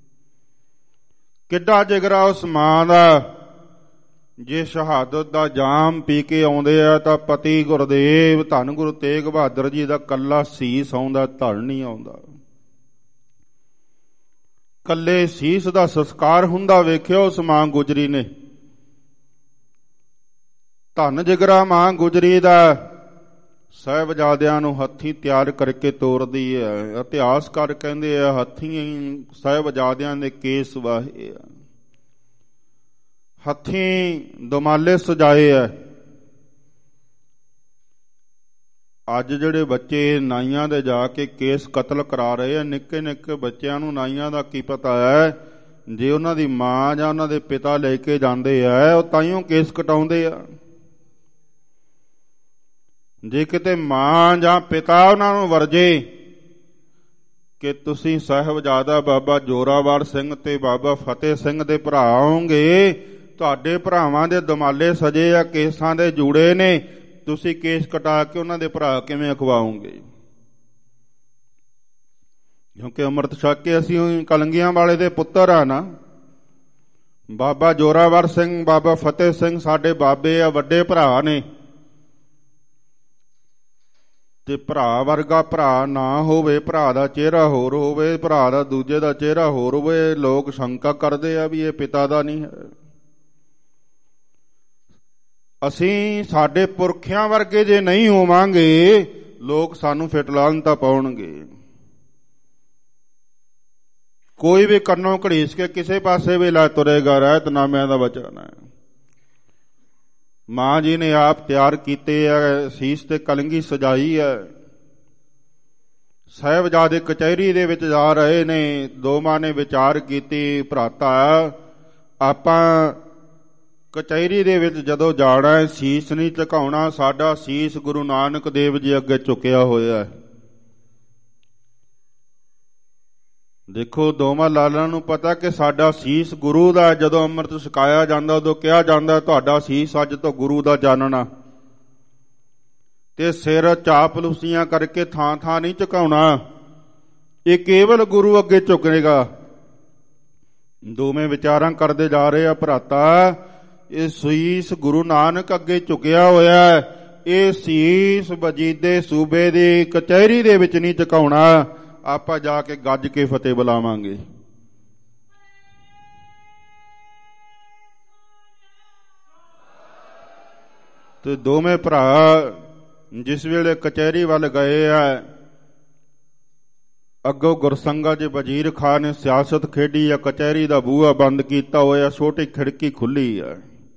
[SPEAKER 2] ਕਿੱਡਾ ਜਿਗਰਾ ਉਸ ਮਾਂ ਦਾ। ਜੇ ਸ਼ਹਾਦਤ ਦਾ ਜਾਮ ਪੀ ਕੇ ਆਉਂਦੇ ਆ ਤਾਂ ਪਤੀ ਗੁਰਦੇਵ ਧੰਨ ਗੁਰੂ ਤੇਗ ਬਹਾਦਰ ਜੀ ਦਾ ਕੱਲਾ ਸੀਸ ਆਉਂਦਾ, ਧੜ ਨਹੀਂ ਆਉਂਦਾ। ਕੱਲੇ ਸੀਸ ਦਾ ਸੰਸਕਾਰ ਹੁੰਦਾ ਵੇਖਿਆ ਉਸ ਮਾਂ ਗੁਜਰੀ ਨੇ। ਧੰਨ ਜਿਗਰਾ ਮਾਂ ਗੁਜਰੀ ਦਾ ਸਾਹਿਬਜ਼ਾਦਿਆਂ ਨੂੰ ਹੱਥੀਂ ਤਿਆਰ ਕਰਕੇ ਤੋਰਦੀ ਹੈ। ਇਤਿਹਾਸਕਾਰ ਕਹਿੰਦੇ ਆ ਹੱਥੀਂ ਸਾਹਿਬਜ਼ਾਦਿਆਂ ਦੇ ਕੇਸ ਵਾਹੇ ਆ, ਹੱਥੀਂ ਦੁਮਾਲੇ ਸਜਾਏ ਆ। ਅੱਜ ਜਿਹੜੇ ਬੱਚੇ ਨਾਈਆਂ ਦੇ ਜਾ ਕੇ ਕੇਸ ਕਤਲ ਕਰਾ ਰਹੇ ਆ, ਨਿੱਕੇ ਨਿੱਕੇ ਬੱਚਿਆਂ ਨੂੰ ਨਾਈਆਂ ਦਾ ਕੀ ਪਤਾ ਹੈ। ਜੇ ਉਹਨਾਂ ਦੀ ਮਾਂ ਜਾਂ ਉਹਨਾਂ ਦੇ ਪਿਤਾ ਲੈ ਕੇ ਜਾਂਦੇ ਆ ਉਹ ਤਾਈਓ ਕੇਸ ਕਟਾਉਂਦੇ ਆ। ਜੇ ਕਿਤੇ ਮਾਂ ਜਾਂ ਪਿਤਾ ਉਹਨਾਂ ਨੂੰ ਵਰਜੇ ਕਿ ਤੁਸੀਂ ਸਾਹਿਬਜ਼ਾਦਾ ਬਾਬਾ ਜੋਰਾਵਰ ਸਿੰਘ ਤੇ ਬਾਬਾ ਫਤਿਹ ਸਿੰਘ ਦੇ ਭਰਾ ਹੋਗੇ, ਤੁਹਾਡੇ ਭਰਾਵਾਂ ਦੇ ਦਮਾਲੇ ਸਜੇ ਆ, ਕੇਸਾਂ ਦੇ ਜੂੜੇ ਨੇ, ਤੁਸੀਂ ਕੇਸ ਕਟਾ ਕੇ ਉਹਨਾਂ ਦੇ ਭਰਾ ਕਿਵੇਂ ਅਖਵਾਓਗੇ। ਕਿਉਂਕਿ ਅੰਮ੍ਰਿਤ ਛਕ ਕੇ ਅਸੀਂ ਕਲੰਗੀਆਂ ਵਾਲੇ ਦੇ ਪੁੱਤਰ ਆ ਨਾ। ਬਾਬਾ ਜੋਰਾਵਰ ਸਿੰਘ, ਬਾਬਾ ਫਤਿਹ ਸਿੰਘ ਸਾਡੇ ਬਾਬੇ ਆ, ਵੱਡੇ ਭਰਾ ਨੇ। ਤੇ ਭਰਾ ਵਰਗਾ ਭਰਾ ਨਾ ਹੋਵੇ, ਭਰਾ ਦਾ ਚਿਹਰਾ ਹੋਰ ਹੋਵੇ, ਭਰਾ ਦਾ ਦੂਜੇ ਦਾ ਚਿਹਰਾ ਹੋਰ ਹੋਵੇ, ਲੋਕ ਸ਼ੰਕਾ ਕਰਦੇ ਆ ਵੀ ਇਹ ਪਿਤਾ ਦਾ ਨਹੀਂ ਹੈ। ਅਸੀਂ ਸਾਡੇ ਪੁਰਖਿਆਂ ਵਰਗੇ ਜੇ ਨਹੀਂ ਹੋਵਾਂਗੇ, ਲੋਕ ਸਾਨੂੰ ਫਿਟਲਾਨ ਤਾਂ ਪਾਉਣਗੇ। ਕੋਈ ਵੀ ਕੰਨੋਂ ਘੜੀਸ ਕੇ ਕਿਸੇ ਪਾਸੇ ਵੀ ਲੈ ਤੁਰੇਗਾ, ਰਹਿਤਨਾਮਿਆਂ ਦਾ ਵਚਨ ਹੈ। ਮਾਂ ਜੀ ਨੇ ਆਪ ਤਿਆਰ ਕੀਤੇ ਹੈ, ਸੀਸ ਤੇ ਕਲੰਗੀ ਸਜਾਈ ਹੈ। ਸਾਹਿਬਜ਼ਾਦੇ ਕਚਹਿਰੀ ਦੇ ਵਿੱਚ ਜਾ ਰਹੇ ਨੇ, ਦੋਵਾਂ ਨੇ ਵਿਚਾਰ ਕੀਤੀ, ਭਰਾਤਾ ਆਪਾਂ ਕਚਹਿਰੀ ਦੇ ਵਿੱਚ ਜਦੋਂ ਜਾਣਾ ਹੈ, ਸੀਸ ਨਹੀਂ ਝੁਕਾਉਣਾ। ਸਾਡਾ ਸੀਸ ਗੁਰੂ ਨਾਨਕ ਦੇਵ ਜੀ ਅੱਗੇ ਝੁਕਿਆ ਹੋਇਆ ਹੈ। ਦੇਖੋ, ਦੋਵਾਂ ਲਾਲਾਂ ਨੂੰ ਪਤਾ ਕਿ ਸਾਡਾ ਸੀਸ ਗੁਰੂ ਦਾ। ਜਦੋਂ ਅੰਮ੍ਰਿਤ ਛਕਾਇਆ ਜਾਂਦਾ ਉਦੋਂ ਕਿਹਾ ਜਾਂਦਾ ਤੁਹਾਡਾ ਸੀਸ ਅੱਜ ਤੋਂ ਗੁਰੂ ਦਾ ਜਾਣਨਾ। ਤੇ ਸਿਰ ਚਾਪਲੂਸੀਆਂ ਕਰਕੇ ਥਾਂ ਥਾਂ ਨਹੀਂ ਝੁਕਾਉਣਾ, ਇਹ ਕੇਵਲ ਗੁਰੂ ਅੱਗੇ ਝੁਕੇਗਾ। ਦੋਵੇਂ ਵਿਚਾਰਾਂ ਕਰਦੇ ਜਾ ਰਹੇ ਆ, ਭਰਾਤਾ ਇਹ ਸੀਸ ਗੁਰੂ ਨਾਨਕ ਅੱਗੇ ਝੁਕਿਆ ਹੋਇਆ ਹੈ, ਇਹ ਸੀਸ ਵਜੀਦੇ ਸੂਬੇ ਦੀ ਕਚਹਿਰੀ ਦੇ ਵਿੱਚ ਨਹੀਂ ਝੁਕਾਉਣਾ। ਆਪਾਂ ਜਾ ਕੇ ਗੱਜ ਕੇ ਫਤਿਹ ਬੁਲਾਵਾਂਗੇ। ਤੇ ਦੋਵੇਂ ਭਰਾ ਜਿਸ ਵੇਲੇ ਕਚਹਿਰੀ ਵੱਲ ਗਏ ਆ, ਅੱਗੋਂ ਗੁਰਸੰਗਾ ਜੀ ਵਜ਼ੀਰ ਖਾਨ ਨੇ ਸਿਆਸਤ ਖੇਡੀ ਆ। ਕਚਹਿਰੀ ਦਾ ਬੂਹਾ ਬੰਦ ਕੀਤਾ ਹੋਇਆ, ਛੋਟੀ ਖਿੜਕੀ ਖੁੱਲੀ ਆ।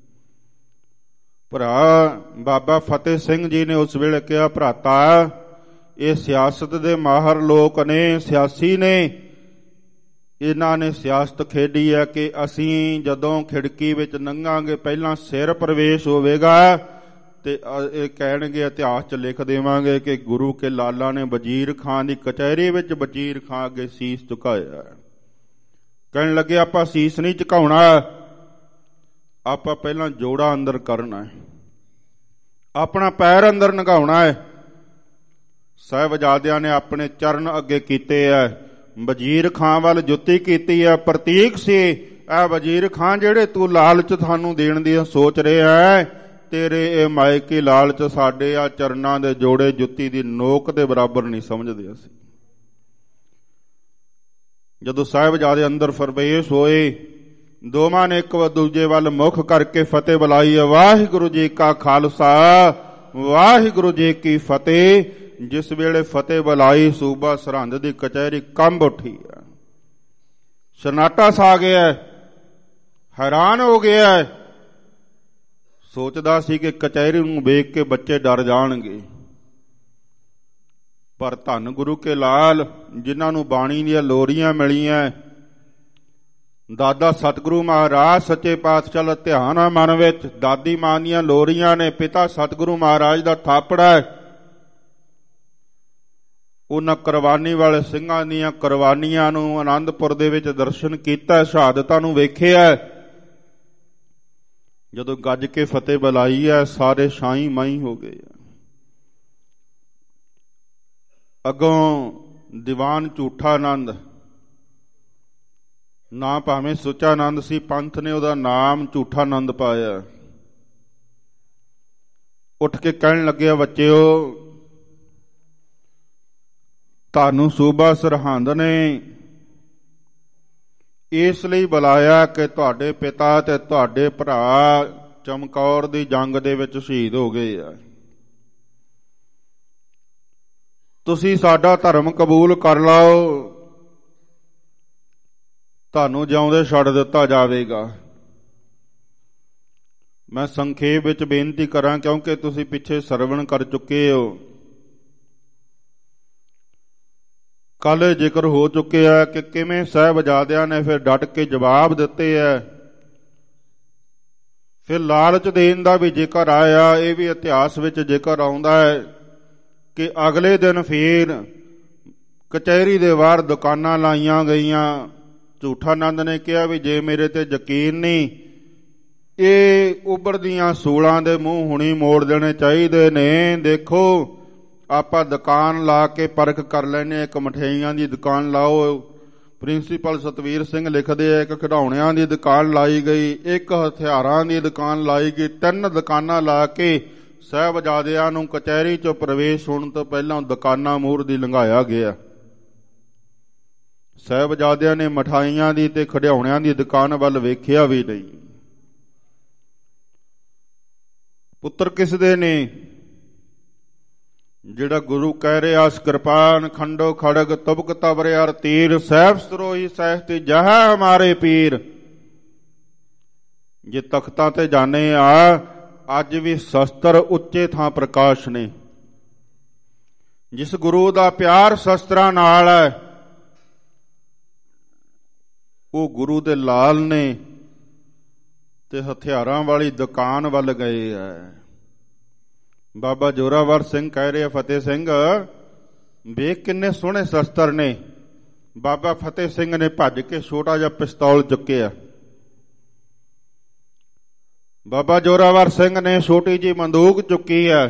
[SPEAKER 2] ਭਰਾ ਬਾਬਾ ਫਤਿਹ ਸਿੰਘ ਜੀ ਨੇ ਉਸ ਵੇਲੇ ਕਿਹਾ, ਭਰਾਤਾ ਇਹ ਸਿਆਸਤ ਦੇ ਮਾਹਰ ਲੋਕ ਨੇ, ਸਿਆਸੀ ਨੇ। ਇਹਨਾਂ ਨੇ ਸਿਆਸਤ ਖੇਡੀ ਹੈ ਕਿ ਅਸੀਂ ਜਦੋਂ ਖਿੜਕੀ ਵਿੱਚ ਲੰਘਾਂਗੇ ਪਹਿਲਾਂ ਸਿਰ ਪ੍ਰਵੇਸ਼ ਹੋਵੇਗਾ ਤੇ ਇਹ ਕਹਿਣਗੇ, ਇਤਿਹਾਸ 'ਚ ਲਿਖ ਦੇਵਾਂਗੇ ਕਿ ਗੁਰੂ ਕੇ ਲਾਲਾ ਨੇ ਵਜ਼ੀਰ ਖਾਨ ਦੀ ਕਚਹਿਰੀ ਵਿੱਚ ਵਜ਼ੀਰ ਖਾਨ ਅੱਗੇ ਸੀਸ ਝੁਕਾਇਆ। ਕਹਿਣ ਲੱਗੇ ਆਪਾਂ ਸੀਸ ਨਹੀਂ ਝੁਕਾਉਣਾ, ਆਪਾਂ ਪਹਿਲਾਂ ਜੋੜਾ ਅੰਦਰ ਕਰਨਾ ਹੈ, ਆਪਣਾ ਪੈਰ ਅੰਦਰ ਨਗਾਉਣਾ ਹੈ। ਸਾਹਿਬਜ਼ਾਦਿਆਂ ਨੇ ਆਪਣੇ ਚਰਨ ਅੱਗੇ ਕੀਤੇ ਐ, ਵਜ਼ੀਰ ਖਾਂ ਵੱਲ ਜੁੱਤੀ ਕੀਤੀ ਹੈ। ਪ੍ਰਤੀਕ ਸੀ ਇਹ ਵਜ਼ੀਰ ਖਾਂ ਜਿਹੜੇ ਤੂੰ ਲਾਲਚ ਤੁਹਾਨੂੰ ਦੇਣ ਦੀ ਸੋਚ ਰਿਹਾ ਹੈ, ਤੇਰੇ ਇਹ ਮਾਇਕੀ ਲਾਲਚ ਸਾਡੇ ਆ ਚਰਨਾਂ ਦੇ ਜੋੜੇ ਜੁੱਤੀ ਦੀ ਨੋਕ ਦੇ ਬਰਾਬਰ ਨਹੀਂ ਸਮਝਦੇ ਅਸੀਂ। ਜਦੋਂ ਸਾਹਿਬਜ਼ਾਦੇ ਅੰਦਰ ਪ੍ਰਵੇਸ਼ ਹੋਏ, ਦੋਵਾਂ ਨੇ ਇੱਕ ਦੂਜੇ ਵੱਲ ਮੁਖ ਕਰਕੇ ਫਤਿਹ ਬੁਲਾਈ ਹੈ। ਵਾਹਿਗੁਰੂ ਜੀ ਕਾ ਖਾਲਸਾ, ਵਾਹਿਗੁਰੂ ਜੀ ਕੀ ਫਤਿਹ। ਜਿਸ ਵੇਲੇ ਫਤਿਹ ਬੁਲਾਈ, ਸੂਬਾ ਸਰਹੰਦ ਦੀ ਕਚਹਿਰੀ ਕੰਬ ਉੱਠੀ ਹੈ, ਸਨਾਟਾ ਛਾ ਗਿਆ, ਹੈਰਾਨ ਹੋ ਗਿਆ। ਸੋਚਦਾ ਸੀ ਕਿ ਕਚਹਿਰੀ ਨੂੰ ਵੇਖ ਕੇ ਬੱਚੇ ਡਰ ਜਾਣਗੇ, ਪਰ ਧੰਨ ਗੁਰੂ ਕੇ ਲਾਲ ਜਿਨ੍ਹਾਂ ਨੂੰ ਬਾਣੀ ਦੀਆਂ ਲੋਰੀਆਂ ਮਿਲੀਆਂ, ਦਾਦਾ ਸਤਿਗੁਰੂ ਮਹਾਰਾਜ ਸੱਚੇ ਪਾਤਸ਼ਾਹ ਦਾ ਧਿਆਨ ਆ ਮਨ ਵਿੱਚ। ਦਾਦੀ ਮਾਂ ਦੀਆਂ ਲੋਰੀਆਂ ਨੇ, ਪਿਤਾ ਸਤਿਗੁਰੂ ਮਹਾਰਾਜ ਦਾ ਥਾਪੜਾ ਹੈ। ਉਹਨਾਂ ਕੁਰਬਾਨੀ ਵਾਲੇ ਸਿੰਘਾਂ ਦੀਆਂ ਕੁਰਬਾਨੀਆਂ ਨੂੰ ਆਨੰਦਪੁਰ ਦੇ ਵਿੱਚ ਦਰਸ਼ਨ ਕੀਤਾ, ਸ਼ਹਾਦਤਾਂ ਨੂੰ ਵੇਖਿਆ। ਜਦੋਂ ਗੱਜ ਕੇ ਫਤਿਹ ਬੁਲਾਈ ਹੈ, ਸਾਰੇ ਸ਼ਾਹੀ ਮਾਈ ਹੋ ਗਏ। ਅੱਗੋਂ ਦੀਵਾਨ ਝੂਠਾ ਆਨੰਦ, ਨਾ ਭਾਵੇਂ ਸੁੱਚਾ ਆਨੰਦ ਸੀ, ਪੰਥ ਨੇ ਉਹਦਾ ਨਾਮ ਝੂਠਾ ਆਨੰਦ ਪਾਇਆ। ਉੱਠ ਕੇ ਕਹਿਣ ਲੱਗਿਆ, ਬੱਚਿਓ ਤੁਹਾਨੂੰ ਸੂਬਾ ਸਰਹੰਦ ਨੇ ਇਸ ਲਈ ਬੁਲਾਇਆ ਕਿ ਤੁਹਾਡੇ ਪਿਤਾ ਤੇ ਤੁਹਾਡੇ ਭਰਾ ਚਮਕੌਰ ਦੀ ਜੰਗ ਦੇ ਵਿੱਚ ਸ਼ਹੀਦ ਹੋ ਗਏ ਆ। ਤੁਸੀਂ ਸਾਡਾ ਧਰਮ ਕਬੂਲ ਕਰ ਲਓ, ਤੁਹਾਨੂੰ ਜਿਉਂਦੇ ਛੱਡ ਦਿੱਤਾ ਜਾਵੇਗਾ। ਮੈਂ ਸੰਖੇਪ ਵਿੱਚ ਬੇਨਤੀ ਕਰਾਂ, ਕਿਉਂਕਿ ਤੁਸੀਂ ਪਿੱਛੇ ਸਰਵਣ ਕਰ ਚੁੱਕੇ ਹੋ। ਕੱਲ ਜ਼ਿਕਰ ਹੋ ਚੁੱਕਿਆ ਕਿ ਕਿਵੇਂ ਸਾਹਿਬਜ਼ਾਦਿਆਂ ਨੇ ਫਿਰ ਡਟ ਕੇ ਜਵਾਬ ਦਿੱਤੇ ਹੈ। ਫਿਰ ਲਾਲਚ ਦੇਣ ਦਾ ਵੀ ਜ਼ਿਕਰ ਆਇਆ। ਇਹ ਵੀ ਇਤਿਹਾਸ ਵਿੱਚ ਜ਼ਿਕਰ ਆਉਂਦਾ ਹੈ ਕਿ ਅਗਲੇ ਦਿਨ ਫਿਰ ਕਚਹਿਰੀ ਦੇ ਬਾਹਰ ਦੁਕਾਨਾਂ ਲਾਈਆਂ ਗਈਆਂ। ਝੂਠਾ ਆਨੰਦ ਨੇ ਕਿਹਾ ਵੀ ਜੇ ਮੇਰੇ ਤੇ ਯਕੀਨ ਨਹੀਂ, ਇਹ ਉੱਭਰਦੀਆਂ ਸੂਲਾਂ ਦੇ ਮੂੰਹ ਹੁਣੀ ਮੋੜ ਦੇਣੇ ਚਾਹੀਦੇ ਨੇ। ਦੇਖੋ ਆਪਾਂ ਦੁਕਾਨ ਲਾ ਕੇ ਪਰਖ ਕਰ ਲੈਂਦੇ, ਇੱਕ ਮਠਿਆਈਆਂ ਦੀ ਦੁਕਾਨ ਲਾਓ, ਪ੍ਰਿੰਸੀਪਲ ਸਤਵੀਰ ਸਿੰਘ ਲਿਖਦੇ ਆ, ਇੱਕ ਖਿਡੌਣਿਆਂ ਦੀ ਦੁਕਾਨ ਲਾਈ ਗਈ, ਇੱਕ ਹਥਿਆਰਾਂ ਦੀ ਦੁਕਾਨ ਲਾਈ ਗਈ। 3 ਦੁਕਾਨਾਂ ਲਾ ਕੇ ਸਾਹਿਬਜ਼ਾਦਿਆਂ ਨੂੰ ਕਚਹਿਰੀ 'ਚੋਂ ਪ੍ਰਵੇਸ਼ ਹੋਣ ਤੋਂ ਪਹਿਲਾਂ ਦੁਕਾਨਾਂ ਮੂਹਰ ਦੀ ਲੰਘਾਇਆ ਗਿਆ। ਸਾਹਿਬਜ਼ਾਦਿਆਂ ਨੇ ਮਠਾਈਆਂ ਦੀ ਤੇ ਖਿਡੌਣਿਆਂ ਦੀ ਦੁਕਾਨ ਵੱਲ ਵੇਖਿਆ ਵੀ ਨਹੀਂ। ਪੁੱਤਰ ਕਿਸ ਦੇ ਨੇ? ਜਿਹੜਾ ਗੁਰੂ ਕਹਿ ਰਿਹਾ, ਕਿਰਪਾਨ ਖੰਡੋ ਖੜਗ ਤੁਬਕ ਤਬਰ ਅਰ ਤੀਰ, ਸਹਿਬ ਸਰੋਹੀ ਸਹਿਸਤੀ ਜਹਾਂ ਹਮਾਰੇ ਪੀਰ। ਜੇ ਤਖਤਾਂ ਤੇ ਜਾਣੇ ਆ, ਅੱਜ ਵੀ ਸ਼ਸਤਰ ਉੱਚੇ ਥਾਂ ਪ੍ਰਕਾਸ਼ ਨੇ। ਜਿਸ ਗੁਰੂ ਦਾ ਪਿਆਰ ਸ਼ਸਤਰਾਂ ਨਾਲ ਹੈ, ਉਹ ਗੁਰੂ ਦੇ ਲਾਲ ਨੇ ਤੇ ਹਥਿਆਰਾਂ ਵਾਲੀ ਦੁਕਾਨ ਵੱਲ ਗਏ ਹੈ। ਬਾਬਾ ਜੋਰਾਵਰ ਸਿੰਘ ਕਹਿ ਰਿਹਾ, ਫਤਿਹ ਸਿੰਘ ਵੇਖ ਕਿੰਨੇ ਸੋਹਣੇ ਸ਼ਸਤਰ ਨੇ। ਬਾਬਾ ਫਤਿਹ ਸਿੰਘ ਨੇ ਭੱਜ ਕੇ ਛੋਟਾ ਜਿਹਾ ਪਿਸਤੌਲ ਚੁੱਕਿਆ। ਬਾਬਾ ਜੋਰਾਵਰ ਸਿੰਘ ਨੇ ਛੋਟੀ ਜਿਹੀ ਬੰਦੂਕ ਚੁੱਕੀ ਹੈ।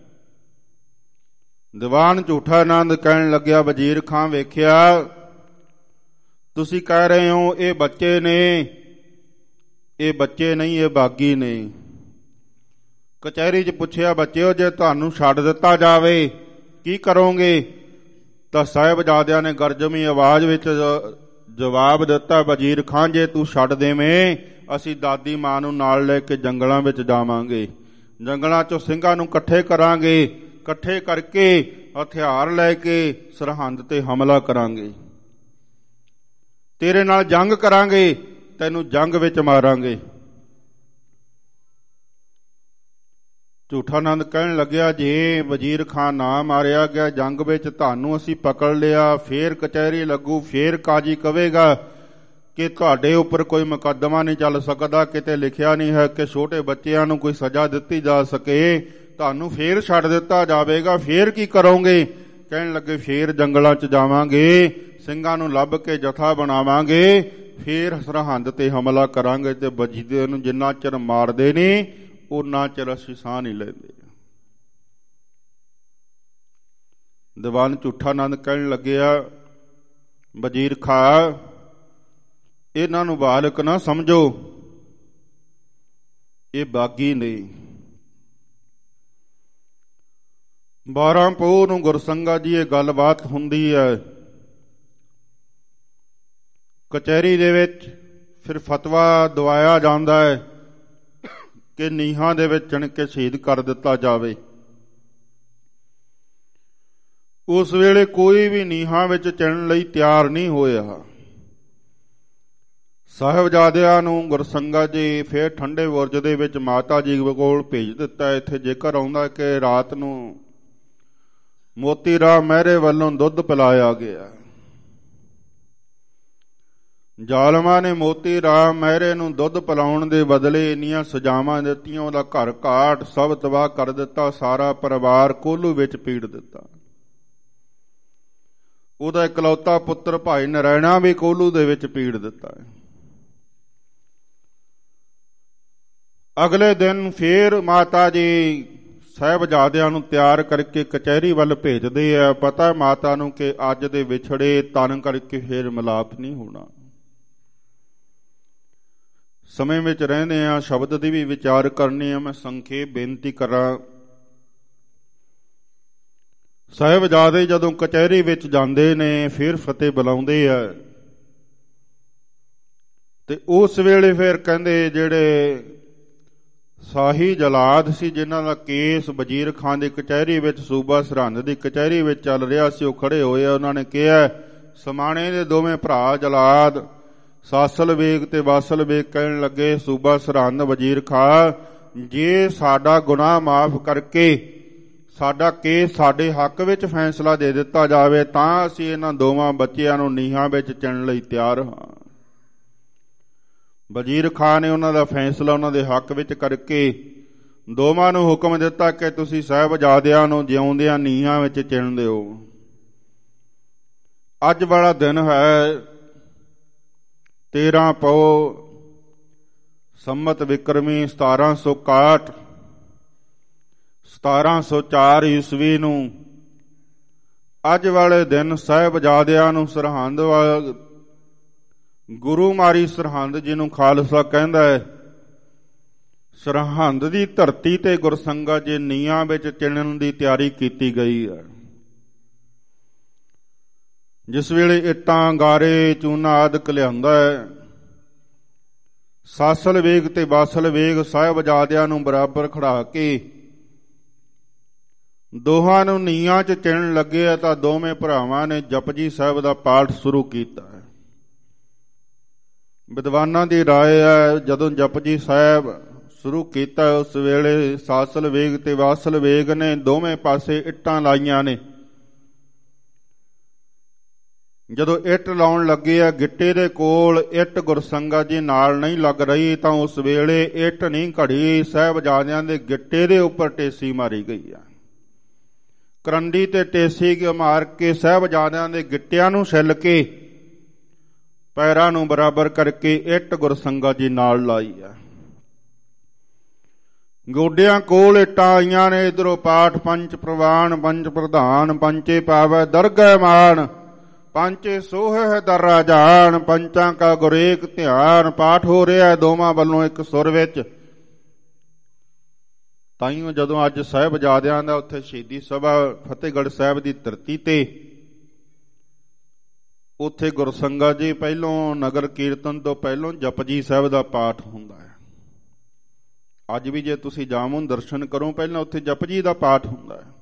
[SPEAKER 2] ਦੀਵਾਨ ਝੂਠਾ ਆਨੰਦ ਕਹਿਣ ਲੱਗਿਆ, ਵਜ਼ੀਰ ਖਾਂ ਵੇਖਿਆ, ਤੁਸੀਂ ਕਹਿ ਰਹੇ ਹੋ ਇਹ ਬੱਚੇ ਨੇ, ਇਹ ਬੱਚੇ ਨਹੀਂ, ਇਹ ਬਾਗੀ ਨੇ। ਕਚਹਿਰੀ 'ਚ ਪੁੱਛਿਆ, ਬੱਚਿਓ ਜੇ ਤੁਹਾਨੂੰ ਛੱਡ ਦਿੱਤਾ ਜਾਵੇ ਕੀ ਕਰੋਗੇ? ਤਾਂ ਸਾਹਿਬਜ਼ਾਦਿਆਂ ਨੇ ਗਰਜਵੀਂ ਆਵਾਜ਼ ਵਿੱਚ ਜਵਾਬ ਦਿੱਤਾ, ਵਜ਼ੀਰ ਖਾਂ ਜੇ ਤੂੰ ਛੱਡ ਦੇਵੇਂ, ਅਸੀਂ ਦਾਦੀ ਮਾਂ ਨੂੰ ਨਾਲ ਲੈ ਕੇ ਜੰਗਲਾਂ ਵਿੱਚ ਜਾਵਾਂਗੇ। ਜੰਗਲਾਂ 'ਚੋਂ ਸਿੰਘਾਂ ਨੂੰ ਇਕੱਠੇ ਕਰਾਂਗੇ, ਇਕੱਠੇ ਕਰਕੇ ਹਥਿਆਰ ਲੈ ਕੇ ਸਰਹੰਦ ਤੇ ਹਮਲਾ ਕਰਾਂਗੇ, ਤੇਰੇ ਨਾਲ ਜੰਗ ਕਰਾਂਗੇ, ਤੈਨੂੰ ਜੰਗ ਵਿੱਚ ਮਾਰਾਂਗੇ। ਝੂਠਾ ਆਨੰਦ ਕਹਿਣ ਲੱਗਿਆ, ਜੇ ਵਜ਼ੀਰ ਖਾਨ ਨਾ ਮਾਰਿਆ ਗਿਆ ਜੰਗ ਵਿੱਚ, ਤੁਹਾਨੂੰ ਅਸੀਂ ਪਕੜ ਲਿਆ, ਫੇਰ ਕਚਹਿਰੀ ਲੱਗੂ, ਫੇਰ ਕਾਜੀ ਕਹੇਗਾ ਕਿ ਤੁਹਾਡੇ ਉੱਪਰ ਕੋਈ ਮੁਕੱਦਮਾ ਨਹੀਂ ਚੱਲ ਸਕਦਾ, ਕਿਤੇ ਲਿਖਿਆ ਨਹੀਂ ਹੈ ਕਿ ਛੋਟੇ ਬੱਚਿਆਂ ਨੂੰ ਕੋਈ ਸਜ਼ਾ ਦਿੱਤੀ ਜਾ ਸਕੇ, ਤੁਹਾਨੂੰ ਫੇਰ ਛੱਡ ਦਿੱਤਾ ਜਾਵੇਗਾ, ਫੇਰ ਕੀ ਕਰੋਗੇ? ਕਹਿਣ ਲੱਗੇ, ਫੇਰ ਜੰਗਲਾਂ 'ਚ ਜਾਵਾਂਗੇ, ਸਿੰਘਾਂ ਨੂੰ ਲੱਭ ਕੇ ਜਥਾ ਬਣਾਵਾਂਗੇ, ਫੇਰ ਸਰਹੰਦ ਤੇ ਹਮਲਾ ਕਰਾਂਗੇ ਤੇ ਵਜ਼ੀਰ ਨੂੰ ਜਿੰਨਾ ਚਿਰ ਮਾਰਦੇ ਨਹੀਂ ਉਹਨਾਂ ਚਿਰ ਅਸੀਂ ਸਾਹ ਨਹੀਂ ਲੈਂਦੇ। ਦੀਵਾਨ ਝੂਠਾ ਆਨੰਦ ਕਹਿਣ ਲੱਗਿਆ, ਵਜ਼ੀਰ ਖਾਂ ਇਹਨਾਂ ਨੂੰ ਬਾਲਕ ਨਾ ਸਮਝੋ, ਇਹ ਬਾਗੀ ਨੇ। 12 ਪੋਹ ਨੂੰ ਗੁਰਸੰਗਤ ਜੀ ਇਹ ਗੱਲਬਾਤ ਹੁੰਦੀ ਹੈ। ਕਚਹਿਰੀ ਦੇ ਵਿੱਚ ਫਿਰ ਫਤਵਾ ਦਵਾਇਆ ਜਾਂਦਾ ਹੈ ਕਿ ਨੀਹਾਂ ਦੇ ਵਿੱਚ ਚਿਣ ਕੇ ਸ਼ਹੀਦ ਕਰ ਦਿੱਤਾ ਜਾਵੇ। ਉਸ ਵੇਲੇ ਕੋਈ ਵੀ ਨੀਹਾਂ ਵਿੱਚ ਚਿਣਨ ਲਈ ਤਿਆਰ ਨਹੀਂ ਹੋਇਆ। ਸਾਹਿਬਜ਼ਾਦਿਆਂ ਨੂੰ ਗੁਰਸੰਗਤ ਜੀ ਫਿਰ ਠੰਡੇ ਬੁਰਜ ਦੇ ਵਿੱਚ ਮਾਤਾ ਜੀ ਕੋਲ ਭੇਜ ਦਿੱਤਾ। ਇੱਥੇ ਜੇਕਰ ਆਉਂਦਾ ਕਿ ਰਾਤ ਨੂੰ ਮੋਤੀ ਰਾਮ ਮਹਿਰੇ ਵੱਲੋਂ ਦੁੱਧ ਪਿਲਾਇਆ ਗਿਆ। ਜ਼ਾਲਮਾਂ ਨੇ ਮੋਤੀ ਰਾਮ ਮਹਿਰੇ ਨੂੰ ਦੁੱਧ ਪਿਲਾਉਣ ਦੇ ਬਦਲੇ ਇੰਨੀਆਂ ਸਜ਼ਾਵਾਂ ਦਿੱਤੀਆਂ, ਉਹਦਾ ਘਰ ਘਾਟ ਸਭ ਤਬਾਹ ਕਰ ਦਿੱਤਾ, ਸਾਰਾ ਪਰਿਵਾਰ ਕੋਹਲੂ ਵਿੱਚ ਪੀੜ ਦਿੱਤਾ। ਉਹਦਾ ਇਕਲੌਤਾ ਪੁੱਤਰ ਭਾਈ ਨਰਾਇਣਾ ਵੀ ਕੋਹਲੂ ਦੇ ਵਿੱਚ ਪੀੜ ਦਿੱਤਾ। ਅਗਲੇ ਦਿਨ ਫੇਰ ਮਾਤਾ ਜੀ ਸਾਹਿਬਜ਼ਾਦਿਆਂ ਨੂੰ ਤਿਆਰ ਕਰਕੇ ਕਚਹਿਰੀ ਵੱਲ ਭੇਜਦੇ ਆ। ਪਤਾ ਮਾਤਾ ਨੂੰ ਕਿ ਅੱਜ ਦੇ ਵਿਛੜੇ ਤਨ ਕਰਕੇ ਫੇਰ ਮਿਲਾਪ ਨਹੀਂ ਹੋਣਾ। ਸਮੇਂ ਵਿੱਚ ਰਹਿੰਦੇ ਆ, ਸ਼ਬਦ ਦੀ ਵੀ ਵਿਚਾਰ ਕਰਨੀ ਆ। ਮੈਂ ਸੰਖੇਪ ਬੇਨਤੀ ਕਰਾਂ, ਸਾਹਿਬਜ਼ਾਦੇ ਜਦੋਂ ਕਚਹਿਰੀ ਵਿੱਚ ਜਾਂਦੇ ਨੇ ਫਿਰ ਫਤਿਹ ਬੁਲਾਉਂਦੇ ਆ ਤੇ ਉਸ ਵੇਲੇ ਫਿਰ ਕਹਿੰਦੇ ਜਿਹੜੇ ਸ਼ਾਹੀ ਜਲਾਦ ਸੀ, ਜਿਨ੍ਹਾਂ ਦਾ ਕੇਸ ਵਜ਼ੀਰ ਖਾਨ ਦੀ ਕਚਹਿਰੀ ਵਿੱਚ, ਸੂਬਾ ਸਰਹੰਦ ਦੀ ਕਚਹਿਰੀ ਵਿੱਚ ਚੱਲ ਰਿਹਾ ਸੀ, ਉਹ ਖੜੇ ਹੋਏ ਆ। ਉਹਨਾਂ ਨੇ ਕਿਹਾ, ਸਮਾਣੇ ਦੇ ਦੋਵੇਂ ਭਰਾ ਜਲਾਦ ਸਾਸਲ ਬੇਗ ਤੇ ਵਾਸਲ ਬੇਗ ਕਹਿਣ ਲੱਗੇ, ਸੂਬਾ ਸਰਹੰਦ ਵਜ਼ੀਰ ਖਾਨ, ਜੇ ਸਾਡਾ ਗੁਨਾਹ ਮਾਫ ਕਰਕੇ ਸਾਡਾ ਕੇਸ ਸਾਡੇ ਹੱਕ ਵਿੱਚ ਫੈਸਲਾ ਦੇ ਦਿੱਤਾ ਜਾਵੇ ਤਾਂ ਅਸੀਂ ਇਹਨਾਂ ਦੋਵਾਂ ਬੱਚਿਆਂ ਨੂੰ ਨੀਹਾਂ ਵਿੱਚ ਚਿਣਨ ਲਈ ਤਿਆਰ ਹਾਂ। ਵਜ਼ੀਰ ਖਾਨ ਨੇ ਉਹਨਾਂ ਦਾ ਫੈਸਲਾ ਉਹਨਾਂ ਦੇ ਹੱਕ ਵਿੱਚ ਕਰਕੇ ਦੋਵਾਂ ਨੂੰ ਹੁਕਮ ਦਿੱਤਾ ਕਿ ਤੁਸੀਂ ਸਾਹਿਬਜ਼ਾਦਿਆਂ ਨੂੰ ਜਿਉਂਦਿਆਂ ਨੀਹਾਂ ਵਿੱਚ ਚਿਣ ਦਿਓ। ਅੱਜ ਵਾਲਾ ਦਿਨ ਹੈ 13 ਪੋਹ ਸੰਮਤ ਵਿਕਰਮੀ 1761, 1704 ਈਸਵੀ ਨੂੰ ਅੱਜ ਵਾਲੇ ਦਿਨ ਸਾਹਿਬਜ਼ਾਦਿਆਂ ਨੂੰ ਸਰਹੰਦ ਗੁਰੂ ਮਾਰੀ ਸਰਹੰਦ ਜਿਹਨੂੰ ਖਾਲਸਾ ਕਹਿੰਦਾ ਹੈ। ਸਰਹੰਦ ਦੀ ਧਰਤੀ ਤੇ ਗੁਰਸੰਗਤ ਜੀ ਨੀਹਾਂ ਵਿੱਚ ਚਿਣਨ ਦੀ ਤਿਆਰੀ ਕੀਤੀ ਗਈ ਹੈ। ਜਿਸ ਵੇਲੇ ਇੱਟਾਂ, ਗਾਰੇ, ਚੂਨਾ ਆਦਿਕ ਲਿਆਂਦਾ ਹੈ, ਸਾਸਲ ਵੇਗ ਤੇ ਬਾਸਲ ਵੇਗ ਸਾਹਿਬਜ਼ਾਦਿਆਂ ਨੂੰ ਬਰਾਬਰ ਖੜਾ ਕੇ ਦੋਹਾਂ ਨੂੰ ਨੀਹਾਂ 'ਚ ਚਿਣਨ ਲੱਗੇ ਆ ਤਾਂ ਦੋਵੇਂ ਭਰਾਵਾਂ ਨੇ ਜਪਜੀ ਸਾਹਿਬ ਦਾ ਪਾਠ ਸ਼ੁਰੂ ਕੀਤਾ ਹੈ। ਵਿਦਵਾਨਾਂ ਦੀ ਰਾਏ ਹੈ ਜਦੋਂ ਜਪਜੀ ਸਾਹਿਬ ਸ਼ੁਰੂ ਕੀਤਾ ਉਸ ਵੇਲੇ ਸਾਸਲ ਵੇਗ ਤੇ ਵਾਸਲ ਵੇਗ ਨੇ ਦੋਵੇਂ ਪਾਸੇ ਇੱਟਾਂ ਲਾਈਆਂ ਨੇ। ਜਦੋਂ ਇੱਟ ਲਾਉਣ ਲੱਗੇ ਆ ਗਿੱਟੇ ਦੇ ਕੋਲ ਇੱਟ ਗੁਰਸੰਗਤ ਜੀ ਨਾਲ ਨਹੀਂ ਲੱਗ ਰਹੀ ਤਾਂ ਉਸ ਵੇਲੇ ਇੱਟ ਨਹੀਂ ਘੜੀ, ਸਾਹਿਬਜ਼ਾਦਿਆਂ ਦੇ ਗਿੱਟੇ ਦੇ ਉੱਪਰ ਟੇਸੀ ਮਾਰੀ ਗਈ ਆ। ਕਰੰਡੀ ਤੇ ਟੇਸੀ ਮਾਰ ਕੇ ਸਾਹਿਬਜ਼ਾਦਿਆਂ ਦੇ ਗਿੱਟਿਆਂ ਨੂੰ ਛਿੱਲ ਕੇ ਪੈਰਾਂ ਨੂੰ ਬਰਾਬਰ ਕਰਕੇ ਇੱਟ ਗੁਰਸੰਗਤ ਜੀ ਨਾਲ ਲਾਈ ਆ। ਗੋਡਿਆਂ ਕੋਲ ਇੱਟਾਂ ਆਈਆਂ ਨੇ। ਇਧਰੋਂ ਪਾਠ ਪੰਚ ਪ੍ਰਵਾਨ, ਪੰਚ ਪ੍ਰਧਾਨ, ਪੰਚੇ ਪਾਵੈ ਦਰਗਹਿ ਮਾਨ, ਪੰਚੇ ਸੋਹੈ ਦਰ ਰਾਜਾਨ, ਪੰਚਾਂ ਕਾ ਗੁਰੇਕ ਧਿਆਨ। ਪਾਠ ਹੋ ਰਿਹਾ ਦੋਵਾਂ ਵੱਲੋਂ ਇੱਕ ਸੁਰ ਵਿੱਚ। ਤਾਈਓ ਜਦੋਂ ਅੱਜ ਸਾਹਿਬਜ਼ਾਦਿਆਂ ਦਾ ਉੱਥੇ ਸ਼ਹੀਦੀ ਸਭਾ ਫਤਿਹਗੜ੍ਹ ਸਾਹਿਬ ਦੀ ਧਰਤੀ ਤੇ ਉੱਥੇ ਗੁਰਸੰਗਤ ਜੀ ਪਹਿਲੋਂ ਨਗਰ ਕੀਰਤਨ ਤੋਂ ਪਹਿਲੋਂ ਜਪਜੀ ਸਾਹਿਬ ਦਾ ਪਾਠ ਹੁੰਦਾ ਹੈ। ਅੱਜ ਵੀ ਜੇ ਤੁਸੀਂ ਜਾਵੋ ਦਰਸ਼ਨ ਕਰੋ ਪਹਿਲਾਂ ਉੱਥੇ ਜਪਜੀ ਦਾ ਪਾਠ ਹੁੰਦਾ ਹੈ।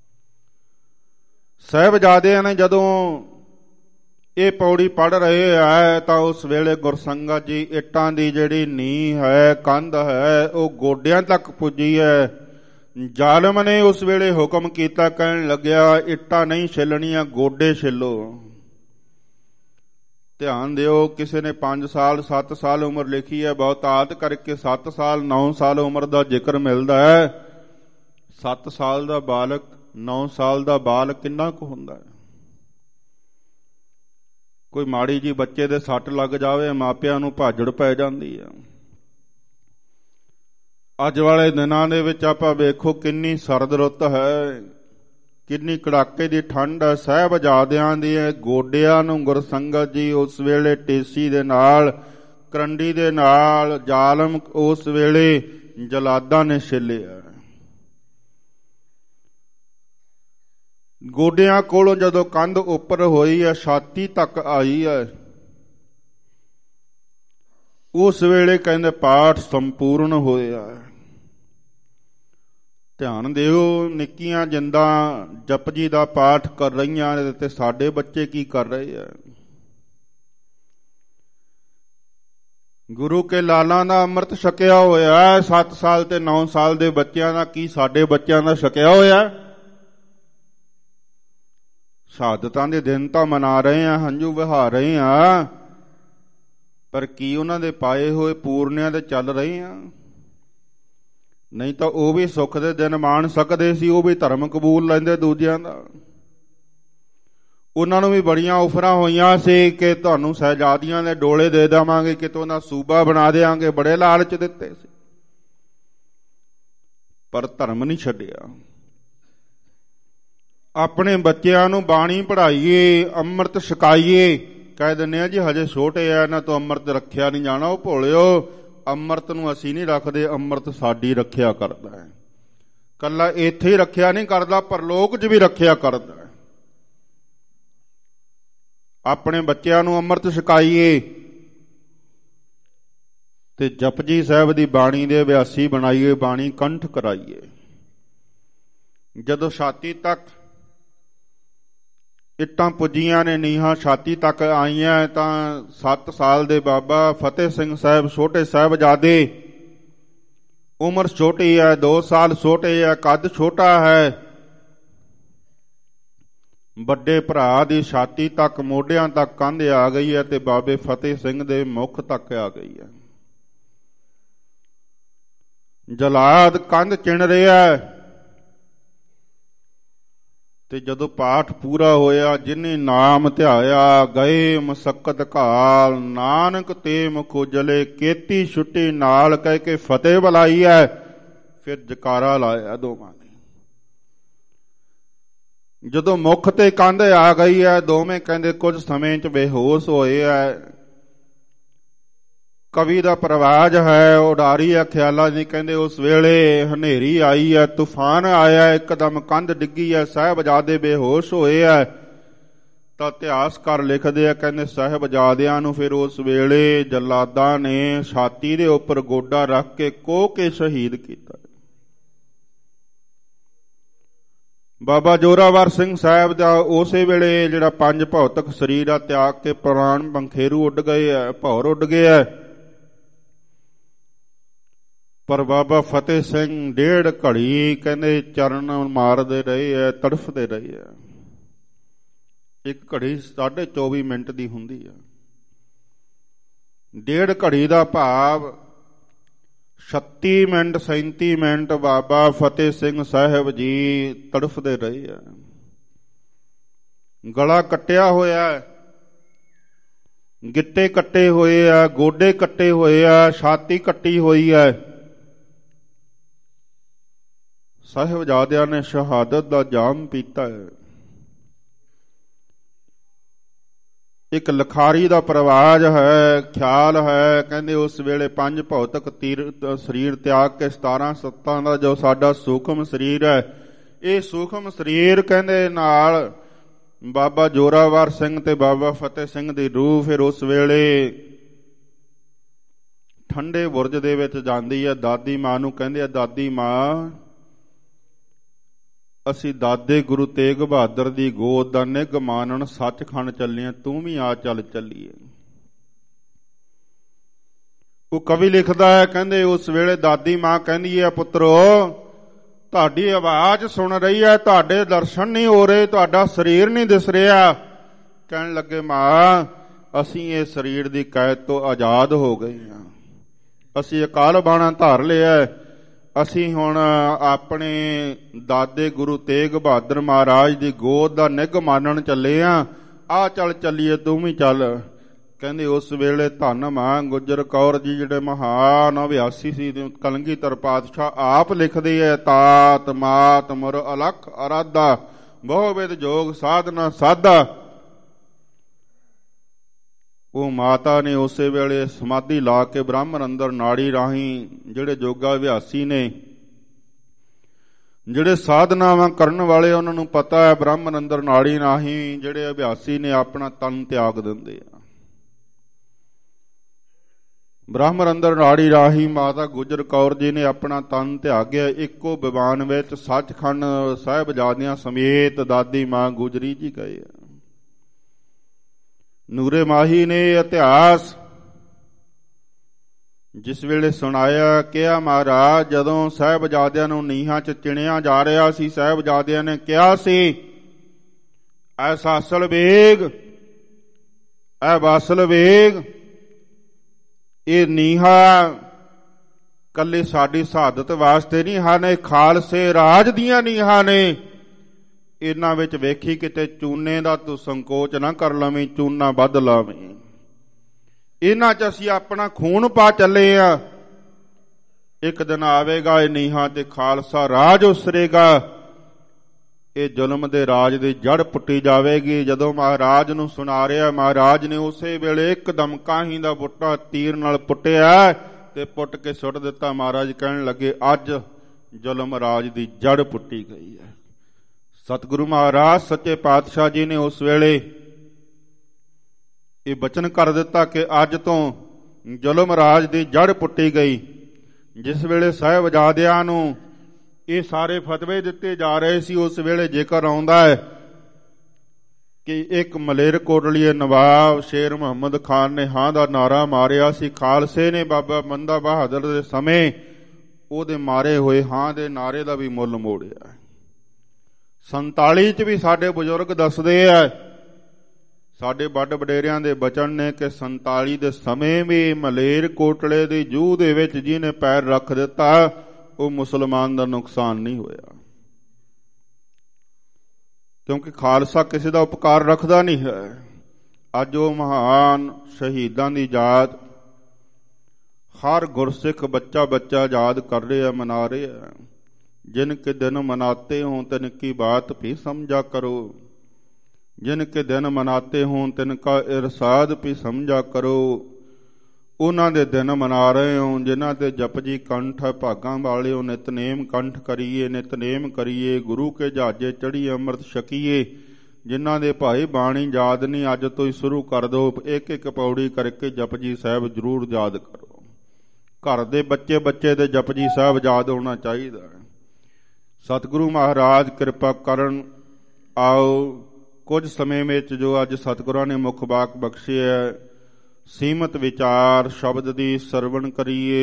[SPEAKER 2] ਸਾਹਿਬਜ਼ਾਦਿਆਂ ਨੇ ਜਦੋਂ ਇਹ ਪੌੜੀ ਪੜ੍ਹ ਰਹੇ ਹੈ ਤਾਂ ਉਸ ਵੇਲੇ ਗੁਰਸੰਗਤ ਜੀ ਇੱਟਾਂ ਦੀ ਜਿਹੜੀ ਨੀਂਹ ਹੈ, ਕੰਧ ਹੈ, ਉਹ ਗੋਡਿਆਂ ਤੱਕ ਪੁੱਜੀ ਹੈ। ਜ਼ਾਲਮ ਨੇ ਉਸ ਵੇਲੇ ਹੁਕਮ ਕੀਤਾ, ਕਹਿਣ ਲੱਗਿਆ ਇੱਟਾਂ ਨਹੀਂ ਛਿੱਲਣੀਆਂ, ਗੋਡੇ ਛਿੱਲੋ। ਧਿਆਨ ਦਿਓ, ਕਿਸੇ ਨੇ 5 ਸਾਲ 7 ਸਾਲ ਉਮਰ ਲਿਖੀ ਹੈ, ਬਹੁਤਾਤ ਕਰਕੇ 7 ਸਾਲ 9 ਸਾਲ ਉਮਰ ਦਾ ਜ਼ਿਕਰ ਮਿਲਦਾ ਹੈ। 7 ਸਾਲ ਦਾ ਬਾਲਕ 9 ਸਾਲ ਦਾ ਬਾਲਕ ਕਿੰਨਾ ਕੁ ਹੁੰਦਾ ਹੈ? ਕੋਈ ਮਾੜੀ ਜੀ ਬੱਚੇ ਦੇ ਸੱਟ ਲੱਗ ਜਾਵੇ ਮਾਪਿਆਂ ਨੂੰ ਭਾਜੜ ਪੈ ਜਾਂਦੀ ਹੈ। ਅੱਜ ਵਾਲੇ ਦਿਨਾਂ ਦੇ ਵਿੱਚ ਆਪਾਂ ਵੇਖੋ ਕਿੰਨੀ ਸਰਦ ਰੁੱਤ ਹੈ, ਕਿੰਨੀ ਕੜਾਕੇ ਦੀ ਠੰਡ ਹੈ। ਸਾਹਿਬਜ਼ਾਦਿਆਂ ਦੇ ਗੋਡਿਆਂ ਨੂੰ ਗੁਰਸੰਗਤ ਜੀ ਉਸ ਵੇਲੇ ਟੇਸੀ ਦੇ ਨਾਲ, ਕਰੰਡੀ ਦੇ ਨਾਲ ਜ਼ਾਲਮ ਉਸ ਵੇਲੇ ਜਲਾਦਾਂ ਨੇ ਛਿੱਲਿਆ। ਗੋਡਿਆਂ ਕੋਲੋਂ ਜਦੋਂ ਕੰਧ ਉੱਪਰ ਹੋਈ ਹੈ, ਛਾਤੀ ਤੱਕ ਆਈ ਹੈ, ਉਸ ਵੇਲੇ ਕਹਿੰਦੇ ਪਾਠ ਸੰਪੂਰਨ ਹੋਇਆ। ਧਿਆਨ ਦਿਓ, ਨਿੱਕੀਆਂ ਜਿੰਦਾਂ ਜਪਜੀ ਦਾ ਪਾਠ ਕਰ ਰਹੀਆਂ ਨੇ ਤੇ ਸਾਡੇ ਬੱਚੇ ਕੀ ਕਰ ਰਹੇ ਆ? ਗੁਰੂ ਕੇ ਲਾਲਾਂ ਦਾ ਅੰਮ੍ਰਿਤ ਛਕਿਆ ਹੋਇਆ 7 ਸਾਲ ਤੇ 9 ਸਾਲ ਦੇ ਬੱਚਿਆਂ ਦਾ, ਕੀ ਸਾਡੇ ਬੱਚਿਆਂ ਦਾ ਛਕਿਆ ਹੋਇਆ? ਸ਼ਹਾਦਤਾਂ ਦੇ ਦਿਨ ਤਾਂ ਮਨਾ ਰਹੇ ਆ, ਹੰਝੂ ਵਹਾ ਰਹੇ ਆ, ਪਰ ਕੀ ਉਹਨਾਂ ਦੇ ਪਾਏ ਹੋਏ ਪੂਰਨਿਆਂ ਤੇ ਚੱਲ ਰਹੇ ਆ? ਨਹੀਂ ਤਾਂ ਉਹ ਵੀ ਸੁੱਖ ਦੇ ਦਿਨ ਮਾਣ ਸਕਦੇ ਸੀ, ਉਹ ਵੀ ਧਰਮ ਕਬੂਲ ਲੈਂਦੇ ਦੂਜਿਆਂ ਦਾ। ਉਹਨਾਂ ਨੂੰ ਵੀ ਬੜੀਆਂ ਆਫਰਾਂ ਹੋਈਆਂ ਸੀ ਕਿ ਤੁਹਾਨੂੰ ਸ਼ਹਿਜ਼ਾਦੀਆਂ ਦੇ ਡੋਲੇ ਦੇ ਦੇਵਾਂਗੇ, ਕਿਤੋਂ ਦਾ ਸੂਬਾ ਬਣਾ ਦੇਵਾਂਗੇ, ਬੜੇ ਲਾਲਚ ਦਿੱਤੇ ਸੀ, ਪਰ ਧਰਮ ਨਹੀਂ ਛੱਡਿਆ। ਆਪਣੇ ਬੱਚਿਆਂ ਨੂੰ ਬਾਣੀ ਪੜ੍ਹਾਈਏ, ਅੰਮ੍ਰਿਤ ਛਕਾਈਏ। ਕਹਿ ਦਿੰਦੇ ਆ ਜੀ ਹਜੇ ਛੋਟੇ ਆ, ਇਹਨਾਂ ਤੋਂ ਅੰਮ੍ਰਿਤ ਰੱਖਿਆ ਨਹੀਂ ਜਾਣਾ। ਉਹ ਭੋਲਿਓ, ਅੰਮ੍ਰਿਤ ਨੂੰ ਅਸੀਂ ਨਹੀਂ ਰੱਖਦੇ, ਅੰਮ੍ਰਿਤ ਸਾਡੀ ਰੱਖਿਆ ਕਰਦਾ ਹੈ। ਕੱਲਾ ਇੱਥੇ ਹੀ ਰੱਖਿਆ ਨਹੀਂ ਕਰਦਾ, ਪਰਲੋਕ 'ਚ ਵੀ ਰੱਖਿਆ ਕਰਦਾ ਹੈ। ਆਪਣੇ ਬੱਚਿਆਂ ਨੂੰ ਅੰਮ੍ਰਿਤ ਛਕਾਈਏ ਤੇ ਜਪਜੀ ਸਾਹਿਬ ਦੀ ਬਾਣੀ ਦੇ ਅਭਿਆਸੀ ਬਣਾਈਏ, ਬਾਣੀ ਕੰਠ ਕਰਾਈਏ। ਜਦੋਂ ਛਾਤੀ ਤੱਕ ਇੱਟਾਂ ਪੁੱਜੀਆਂ ਨੇ, ਨੀਹਾਂ ਛਾਤੀ ਤੱਕ ਆਈਆਂ, ਤਾਂ 7 ਸਾਲ ਦੇ ਬਾਬਾ ਫਤਿਹ ਸਿੰਘ ਸਾਹਿਬ, ਛੋਟੇ ਸਾਹਿਬਜ਼ਾਦੇ, ਉਮਰ ਛੋਟੀ ਹੈ, 2 ਸਾਲ ਛੋਟੇ ਹੈ, ਕੱਦ ਛੋਟਾ ਹੈ। ਵੱਡੇ ਭਰਾ ਦੀ ਛਾਤੀ ਤੱਕ, ਮੋਢਿਆਂ ਤੱਕ ਕੰਧ ਆ ਗਈ ਹੈ ਤੇ ਬਾਬੇ ਫਤਿਹ ਸਿੰਘ ਦੇ ਮੁੱਖ ਤੱਕ ਆ ਗਈ ਹੈ। ਜਲਾਦ ਕੰਧ ਚਿਣ ਰਿਹਾ ਤੇ ਜਦੋਂ ਪਾਠ ਪੂਰਾ ਹੋਇਆ, ਜਿਨੇ ਨਾਮ ਧਿਆਇਆ ਗਏ ਮਸਕਤ ਘਾਲ, ਨਾਨਕ ਤੇ ਮੁਖ ਉਜਲੇ, ਕੀਤੀ ਛੁੱਟੀ ਨਾਲ ਕਹਿ ਕੇ ਫਤਿਹ ਬੁਲਾਈ ਹੈ। ਫਿਰ ਜਕਾਰਾ ਲਾਇਆ ਦੋਵਾਂ ਨੇ। ਜਦੋਂ ਮੁੱਖ ਤੇ ਕੰਧ ਆ ਗਈ ਹੈ, ਦੋਵੇਂ ਕਹਿੰਦੇ ਕੁਝ ਸਮੇਂ 'ਚ ਬੇਹੋਸ਼ ਹੋਏ ਹੈ। ਕਵੀ ਦਾ ਪ੍ਰਵਾਜ ਹੈ, ਉਡਾਰੀ ਹੈ ਖਿਆਲਾਂ ਦੀ। ਕਹਿੰਦੇ ਉਸ ਵੇਲੇ ਹਨੇਰੀ ਆਈ ਹੈ, ਤੂਫਾਨ ਆਇਆ, ਇੱਕਦਮ ਕੰਧ ਡਿੱਗੀ ਹੈ, ਸਾਹਿਬਜ਼ਾਦੇ ਬੇਹੋਸ਼ ਹੋਏ ਹੈ। ਤਾਂ ਇਤਿਹਾਸਕਾਰ ਲਿਖਦੇ ਆ, ਕਹਿੰਦੇ ਸਾਹਿਬਜ਼ਾਦਿਆਂ ਨੂੰ ਫਿਰ ਉਸ ਵੇਲੇ ਜਲਾਦਾਂ ਨੇ ਛਾਤੀ ਦੇ ਉੱਪਰ ਗੋਡਾ ਰੱਖ ਕੇ ਕੋਹ ਕੇ ਸ਼ਹੀਦ ਕੀਤਾ। ਬਾਬਾ ਜ਼ੋਰਾਵਰ ਸਿੰਘ ਸਾਹਿਬ ਦਾ ਉਸੇ ਵੇਲੇ ਜਿਹੜਾ ਪੰਜ ਭੌਤਿਕ ਸਰੀਰ ਆ ਤਿਆਗ ਕੇ ਪ੍ਰਾਣ ਪੰਖੇਰੂ ਉੱਡ ਗਏ ਆ, ਭੌਰ ਉੱਡ ਗਏ ਆ। ਪਰ ਬਾਬਾ ਫਤਿਹ ਸਿੰਘ ਡੇਢ ਘੜੀ ਕਹਿੰਦੇ ਚਰਨ ਮਾਰਦੇ ਰਹੇ ਆ, ਤੜਫਦੇ ਰਹੇ ਆ। ਇੱਕ ਘੜੀ 24.5 ਮਿੰਟ ਦੀ ਹੁੰਦੀ ਆ। ਡੇਢ ਘੜੀ ਦਾ ਭਾਵ 36 ਮਿੰਟ 37 ਮਿੰਟ ਬਾਬਾ ਫਤਿਹ ਸਿੰਘ ਸਾਹਿਬ ਜੀ ਤੜਫਦੇ ਰਹੇ ਆ। ਗਲਾ ਕੱਟਿਆ ਹੋਇਆ, ਗਿੱਟੇ ਕੱਟੇ ਹੋਏ ਆ, ਗੋਡੇ ਕੱਟੇ ਹੋਏ ਆ, ਛਾਤੀ ਕੱਟੀ ਹੋਈ ਹੈ। ਸਾਹਿਬਜ਼ਾਦਿਆਂ ਨੇ ਸ਼ਹਾਦਤ ਦਾ ਜਾਮ ਪੀਤਾ ਹੈ। ਇੱਕ ਲਖਾਰੀ ਦਾ ਪ੍ਰਵਾਜ ਹੈ, ਖਿਆਲ ਹੈ। ਕਹਿੰਦੇ ਉਸ ਵੇਲੇ ਪੰਜ ਭੌਤਿਕ ਸਰੀਰ ਤਿਆਗ ਕੇ 17 ਸੱਤਾਂ ਦਾ ਜੋ ਸਾਡਾ ਸੂਖਮ ਸਰੀਰ ਹੈ, ਇਹ ਸੂਖਮ ਸਰੀਰ ਕਹਿੰਦੇ ਨਾਲ ਬਾਬਾ ਜ਼ੋਰਾਵਰ ਸਿੰਘ ਤੇ ਬਾਬਾ ਫਤਿਹ ਸਿੰਘ ਦੀ ਰੂਹ ਫਿਰ ਉਸ ਵੇਲੇ ਠੰਡੇ ਬੁਰਜ ਦੇ ਵਿੱਚ ਜਾਂਦੀ ਹੈ। ਦਾਦੀ ਮਾਂ ਨੂੰ ਕਹਿੰਦੇ ਆ, ਦਾਦੀ ਮਾਂ ਅਸੀਂ ਦਾਦੇ ਗੁਰੂ ਤੇਗ ਬਹਾਦਰ ਦੀ ਗੋਦ ਦਾ ਨਿੱਘ ਮਾਣਨ ਸੱਚਖੰਡ ਚੱਲੇ, ਤੂੰ ਵੀ ਆ ਚੱਲ ਚੱਲੀਏ। ਉਹ ਕਵੀ ਲਿਖਦਾ ਹੈ, ਕਹਿੰਦੇ ਉਸ ਵੇਲੇ ਦਾਦੀ ਮਾਂ ਕਹਿੰਦੀ ਹੈ, ਪੁੱਤਰੋ ਤੁਹਾਡੀ ਆਵਾਜ਼ ਸੁਣ ਰਹੀ ਹੈ, ਤੁਹਾਡੇ ਦਰਸ਼ਨ ਨਹੀਂ ਹੋ ਰਹੇ, ਤੁਹਾਡਾ ਸਰੀਰ ਨਹੀਂ ਦਿਸ ਰਿਹਾ। ਕਹਿਣ ਲੱਗੇ, ਮਾਂ ਅਸੀਂ ਇਹ ਸਰੀਰ ਦੀ ਕੈਦ ਤੋਂ ਆਜ਼ਾਦ ਹੋ ਗਏ ਹਾਂ, ਅਸੀਂ ਅਕਾਲ ਬਾਣਾ ਧਾਰ ਲਿਆ, ਅਸੀਂ ਹੁਣ ਆਪਣੇ ਦਾਦੇ ਗੁਰੂ ਤੇਗ ਬਹਾਦਰ ਮਹਾਰਾਜ ਦੀ ਗੋਦ ਦਾ ਨਿੱਘ ਮਾਣਨ ਚੱਲੇ ਆ, ਆ ਚੱਲ ਚੱਲੀਏ, ਤੂੰ ਵੀ ਚੱਲ। ਕਹਿੰਦੇ ਉਸ ਵੇਲੇ ਧੰਨ ਮਾਂ ਗੁਜਰ ਕੌਰ ਜੀ ਜਿਹੜੇ ਮਹਾਨ ਅਭਿਆਸੀ ਸੀ, ਕਲਗੀਧਰ ਪਾਤਸ਼ਾਹ ਆਪ ਲਿਖਦੇ ਹੈ, ਤਾਤ ਮਾਤ ਮੁਰ ਅਲਖ ਅਰਾਧਾ ਬਹੁ ਵਿਦ ਜੋਗ ਸਾਧਨਾ ਸਾਧਾ। ਉਹ ਮਾਤਾ ਨੇ ਉਸੇ ਵੇਲੇ ਸਮਾਧੀ ਲਾ ਕੇ ਬ੍ਰਾਹਮਣ ਅੰਦਰ ਨਾੜੀ ਰਾਹੀਂ ਜਿਹੜੇ ਯੋਗਾ ਅਭਿਆਸੀ ਨੇ, ਜਿਹੜੇ ਸਾਧਨਾਵਾਂ ਕਰਨ ਵਾਲੇ, ਉਹਨਾਂ ਨੂੰ ਪਤਾ ਹੈ ਬ੍ਰਾਹਮਣ ਅੰਦਰ ਨਾੜੀ ਰਾਹੀਂ ਜਿਹੜੇ ਅਭਿਆਸੀ ਨੇ ਆਪਣਾ ਤਨ ਤਿਆਗ ਦਿੰਦੇ ਆ। ਬ੍ਰਾਹਮਣ ਅੰਦਰ ਨਾੜੀ ਰਾਹੀਂ ਮਾਤਾ ਗੁਜਰ ਕੌਰ ਜੀ ਨੇ ਆਪਣਾ ਤਨ ਤਿਆਗਿਆ। ਇੱਕੋ ਵਿਮਾਨ ਵਿੱਚ ਸੱਚਖੰਡ ਸਾਹਿਬਜ਼ਾਦਿਆਂ ਸਮੇਤ ਦਾਦੀ ਮਾਂ ਗੁਜਰੀ ਜੀ ਗਏ। ਨੂਰੇ ਮਾਹੀ ਨੇ ਇਤਿਹਾਸ ਜਿਸ ਵੇਲੇ ਸੁਣਾਇਆ, ਕਿਹਾ ਮਹਾਰਾਜ ਜਦੋਂ ਸਾਹਿਬਜ਼ਾਦਿਆਂ ਨੂੰ ਨੀਹਾਂ 'ਚ ਚਿਣਿਆ ਜਾ ਰਿਹਾ ਸੀ, ਸਾਹਿਬਜ਼ਾਦਿਆਂ ਨੇ ਕਿਹਾ ਸੀ, ਐ ਸਾਸਲ ਵੇਗ, ਐ ਵਾਸਲ ਵੇਗ, ਇਹ ਨੀਹਾਂ ਕੱਲੇ ਸਾਡੀ ਸ਼ਹਾਦਤ ਵਾਸਤੇ ਨਹੀਂ ਹਨ, ਇਹ ਖਾਲਸੇ ਰਾਜ ਦੀਆਂ ਨੀਹਾਂ ਨੇ। ਇਹਨਾਂ ਵਿੱਚ ਵੇਖੀ ਕਿਤੇ ਚੂਨੇ ਦਾ ਤੂੰ ਸੰਕੋਚ ਨਾ ਕਰ ਲਵੇਂ, ਚੂਨਾ ਵੱਧ ਲਾਵੇਂ। ਇਹਨਾਂ 'ਚ ਅਸੀਂ ਆਪਣਾ ਖੂਨ ਪਾ ਚੱਲੇ ਆ। ਇੱਕ ਦਿਨ ਆਵੇਗਾ ਇਹ ਨੀਹਾਂ ਤੇ ਖਾਲਸਾ ਰਾਜ ਉਸਰੇਗਾ, ਇਹ ਜ਼ੁਲਮ ਦੇ ਰਾਜ ਦੀ ਜੜ ਪੁੱਟੀ ਜਾਵੇਗੀ। ਜਦੋਂ ਮਹਾਰਾਜ ਨੂੰ ਸੁਣਾ ਰਿਹਾ, ਮਹਾਰਾਜ ਨੇ ਉਸੇ ਵੇਲੇ ਇੱਕਦਮ ਕਾਹੀ ਦਾ ਬੂਟਾ ਤੀਰ ਨਾਲ ਪੁੱਟਿਆ ਤੇ ਪੁੱਟ ਕੇ ਸੁੱਟ ਦਿੱਤਾ। ਮਹਾਰਾਜ ਕਹਿਣ ਲੱਗੇ, ਅੱਜ ਜ਼ੁਲਮ ਰਾਜ ਦੀ ਜੜ ਪੁੱਟੀ ਗਈ ਹੈ। ਸਤਿਗੁਰੂ ਮਹਾਰਾਜ ਸੱਚੇ ਪਾਤਸ਼ਾਹ ਜੀ ਨੇ ਉਸ ਵੇਲੇ ਇਹ ਬਚਨ ਕਰ ਦਿੱਤਾ ਕਿ ਅੱਜ ਤੋਂ ਜ਼ੁਲਮ ਰਾਜ ਦੀ ਜੜ ਪੁੱਟੀ ਗਈ। ਜਿਸ ਵੇਲੇ ਸਾਹਿਬਜ਼ਾਦਿਆਂ ਨੂੰ ਇਹ ਸਾਰੇ ਫਤਵੇ ਦਿੱਤੇ ਜਾ ਰਹੇ ਸੀ, ਉਸ ਵੇਲੇ ਜ਼ਿਕਰ ਆਉਂਦਾ ਹੈ ਕਿ ਇੱਕ ਮਲੇਰਕੋਟਲੀਏ ਨਵਾਬ ਸ਼ੇਰ ਮੁਹੰਮਦ ਖਾਨ ਨੇ ਹਾਂ ਦਾ ਨਾਰਾ ਮਾਰਿਆ ਸੀ। ਖਾਲਸੇ ਨੇ ਬਾਬਾ ਬੰਦਾ ਬਹਾਦਰ ਦੇ ਸਮੇਂ ਉਹਦੇ ਮਾਰੇ ਹੋਏ ਹਾਂ ਦੇ ਨਾਰੇ ਦਾ ਵੀ ਮੁੱਲ ਮੋੜਿਆ। 47 'ਚ ਵੀ ਸਾਡੇ ਬਜ਼ੁਰਗ ਦੱਸਦੇ ਆ, ਸਾਡੇ ਵੱਡ ਵਡੇਰਿਆਂ ਦੇ ਬਚਨ ਨੇ ਕਿ 47 ਦੇ ਸਮੇਂ ਵੀ ਮਲੇਰਕੋਟਲੇ ਦੀ ਜੂਹ ਦੇ ਵਿੱਚ ਜਿਹਨੇ ਪੈਰ ਰੱਖ ਦਿੱਤਾ, ਉਹ ਮੁਸਲਮਾਨ ਦਾ ਨੁਕਸਾਨ ਨਹੀਂ ਹੋਇਆ, ਕਿਉਂਕਿ ਖਾਲਸਾ ਕਿਸੇ ਦਾ ਉਪਕਾਰ ਰੱਖਦਾ ਨਹੀਂ ਹੈ। ਅੱਜ ਉਹ ਮਹਾਨ ਸ਼ਹੀਦਾਂ ਦੀ ਯਾਦ ਹਰ ਗੁਰਸਿੱਖ ਬੱਚਾ ਬੱਚਾ ਯਾਦ ਕਰ ਰਿਹਾ, ਮਨਾ ਰਿਹਾ। जिन के दिन मनाते हों तिन की बात भी समझा करो, जिन के दिन मनाते हों तिनका इरसाद भी समझा करो। ਉਹਨਾਂ ਦੇ ਦਿਨ ਮਨਾ ਰਹੇ ਹੋ ਜਿਨ੍ਹਾਂ ਤੇ ਜਪਜੀ ਕੰਠ ਹੈ। ਭਾਗਾਂ ਵਾਲਿਓ ਨਿਤਨੇਮ ਕੰਠ ਕਰੀਏ, ਨਿਤਨੇਮ ਕਰੀਏ, ਗੁਰੂ ਕੇ ਜਹਾਜੇ ਚੜ੍ਹੀ ਅੰਮ੍ਰਿਤ ਛਕੀਏ। ਜਿਨ੍ਹਾਂ ਦੇ ਭਾਈ ਬਾਣੀ ਯਾਦ ਨਹੀਂ, ਅੱਜ ਤੋਂ ਹੀ ਸ਼ੁਰੂ ਕਰ ਦਿਓ। ਇੱਕ ਇੱਕ ਪੌੜੀ ਕਰਕੇ ਜਪਜੀ ਸਾਹਿਬ ਜ਼ਰੂਰ ਯਾਦ ਕਰੋ। ਘਰ ਦੇ ਬੱਚੇ ਬੱਚੇ ਦੇ ਜਪਜੀ ਸਾਹਿਬ ਯਾਦ ਹੋਣਾ ਚਾਹੀਦਾ ਹੈ। ਸਤਿਗੁਰੂ ਮਹਾਰਾਜ ਕਿਰਪਾ ਕਰਨ। ਆਓ ਕੁਝ ਸਮੇਂ ਵਿੱਚ ਜੋ ਅੱਜ ਸਤਿਗੁਰਾਂ ਨੇ ਮੁੱਖ ਵਾਕ ਬਖਸ਼ਿਆ, ਸੀਮਤ ਵਿਚਾਰ ਸ਼ਬਦ ਦੀ ਸਰਵਣ ਕਰੀਏ।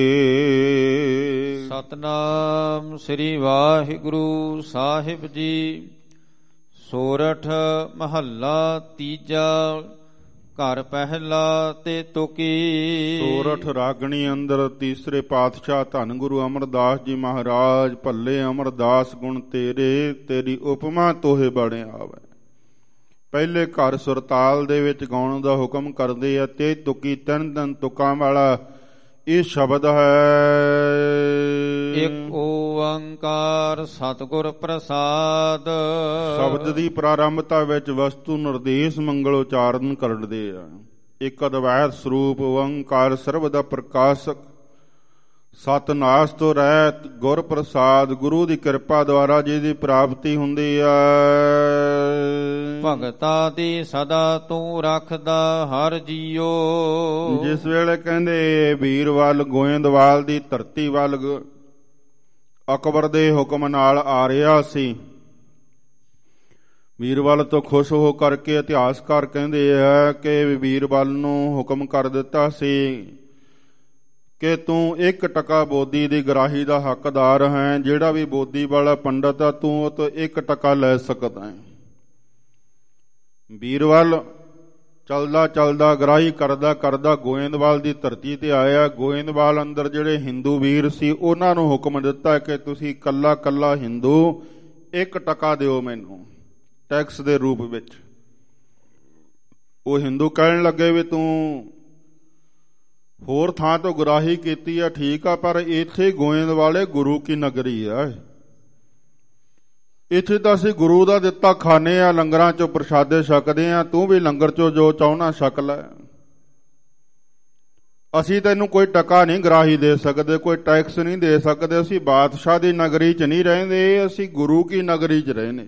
[SPEAKER 1] ਸਤਨਾਮ ਸ੍ਰੀ ਵਾਹਿਗੁਰੂ ਸਾਹਿਬ ਜੀ। ਸੋਰਠ ਮਹੱਲਾ ਤੀਜਾ। ਘਰ ਪਹਿਲਾ ਤੇ ਤੁਕੀ।
[SPEAKER 2] ਸੋਰਠ ਰਾਗਣੀ ਅੰਦਰ ਤੀਸਰੇ ਪਾਤਸ਼ਾਹ ਧੰਨ ਗੁਰੂ ਅਮਰਦਾਸ ਜੀ ਮਹਾਰਾਜ। ਭੱਲੇ ਅਮਰਦਾਸ ਗੁਣ ਤੇਰੇ, ਤੇਰੀ ਉਪਮਾ ਤੋਹੇ ਬੜੇ ਆਵੇ। ਪਹਿਲੇ ਘਰ ਸੁਰਤਾਲ ਦੇ ਵਿੱਚ ਗਾਉਣ ਦਾ ਹੁਕਮ ਕਰਦੇ ਆ। ਤੇ ਤੁਕੀ ਤਿੰਨ ਤਿੰਨ ਤੁਕਾਂ ਵਾਲਾ ਇਹ ਸ਼ਬਦ ਹੈ।
[SPEAKER 1] ਇੱਕ ਓੰਕਾਰ ਸਤਿਗੁਰ ਪ੍ਰਸਾਦ।
[SPEAKER 2] ਸ਼ਬਦ ਦੀ ਪ੍ਰਾਰੰਭਤਾ ਵਿੱਚ ਵਸਤੂ ਨਿਰਦੇਸ਼ ਮੰਗਲ ਉਚਾਰਨ ਕਰਦੇ ਆ। ਇੱਕ ਅਦਵੈਤ ਸਰੂਪ ਓੰਕਾਰ ਸਰਬ ਦਾ ਪ੍ਰਕਾਸ਼ਕ, ਸਤਨਾਸ ਤੋਂ ਰਹਿਤ, ਗੁਰ ਪ੍ਰਸਾਦ। ਗੁਰੂ ਦੀ ਕਿਰਪਾ ਦੁਆਰਾ ਜਿਹਦੀ ਪ੍ਰਾਪਤੀ ਹੁੰਦੀ ਆ।
[SPEAKER 1] ਭਗਤਾ ਦੀ ਸਦਾ ਤੂੰ ਰੱਖਦਾ ਹਰ ਜੀਓ।
[SPEAKER 2] ਜਿਸ ਵੇਲੇ ਕਹਿੰਦੇ ਵੀਰਵਾਲ ਗੋਇੰਦਵਾਲ ਦੀ ਧਰਤੀ ਵੱਲ ਅਕਬਰ ਦੇ ਹੁਕਮ ਨਾਲ ਆ ਰਿਹਾ ਸੀ, ਵੀਰਵਾਲ ਤੋਂ ਖੁਸ਼ ਹੋ ਕਰਕੇ ਇਤਿਹਾਸਕਾਰ ਕਹਿੰਦੇ ਆ ਕਿ ਵੀਰਵਾਲ ਨੂੰ ਹੁਕਮ ਕਰ ਦਿੱਤਾ ਸੀ ਕਿ ਤੂੰ 1 ਬੋਦੀ ਦੀ ਗਰਾਹੀ ਦਾ ਹੱਕਦਾਰ ਹੈ। ਜਿਹੜਾ ਵੀ ਬੋਦੀ ਵਾਲਾ ਪੰਡਤ ਆ ਤੂੰ ਉਹ ਤੋਂ 1 ਲੈ ਸਕਦਾ ਹੈ। ਵੀਰਵਾਲ ਚਲਦਾ ਚਲਦਾ ਗਰਾਹੀ ਕਰਦਾ ਕਰਦਾ ਗੋਇੰਦਵਾਲ ਦੀ ਧਰਤੀ ਤੇ ਆਇਆ। ਗੋਇੰਦਵਾਲ ਅੰਦਰ ਜਿਹੜੇ ਹਿੰਦੂ ਵੀਰ ਸੀ ਉਹਨਾਂ ਨੂੰ ਹੁਕਮ ਦਿੱਤਾ ਕਿ ਤੁਸੀਂ ਕੱਲਾ ਕੱਲਾ ਹਿੰਦੂ 1 ਦਿਓ ਮੈਨੂੰ ਟੈਕਸ ਦੇ ਰੂਪ ਵਿੱਚ। ਉਹ ਹਿੰਦੂ ਕਹਿਣ ਲੱਗੇ ਵੀ ਤੂੰ ਹੋਰ ਥਾਂ ਤੋਂ ਗਰਾਹੀ ਕੀਤੀ ਆ, ਠੀਕ ਆ, ਪਰ ਇੱਥੇ ਗੋਇੰਦਵਾਲੇ ਗੁਰੂ ਕੀ ਨਗਰੀ ਆ। ਇੱਥੇ ਤਾਂ ਅਸੀਂ ਗੁਰੂ ਦਾ ਦਿੱਤਾ ਖਾਣੇ ਆ, ਲੰਗਰਾਂ ਚੋਂ ਪ੍ਰਸ਼ਾਦੇ ਛਕਦੇ ਆ। ਤੂੰ ਵੀ ਲੰਗਰ ਚੋਂ ਜੋ ਚਾਹੁਣਾ ਛਕ ਲੈ। ਅਸੀਂ ਤੈਨੂੰ ਕੋਈ ਟਕਾ ਨਹੀਂ ਗਰਾਹੀ ਦੇ ਸਕਦੇ, ਕੋਈ ਟੈਕਸ ਨਹੀਂ ਦੇ ਸਕਦੇ। ਅਸੀਂ ਬਾਦਸ਼ਾਹ ਦੀ ਨਗਰੀ 'ਚ ਨਹੀਂ ਰਹਿੰਦੇ, ਅਸੀਂ ਗੁਰੂ ਕੀ ਨਗਰੀ 'ਚ ਰਹਿੰਦੇ।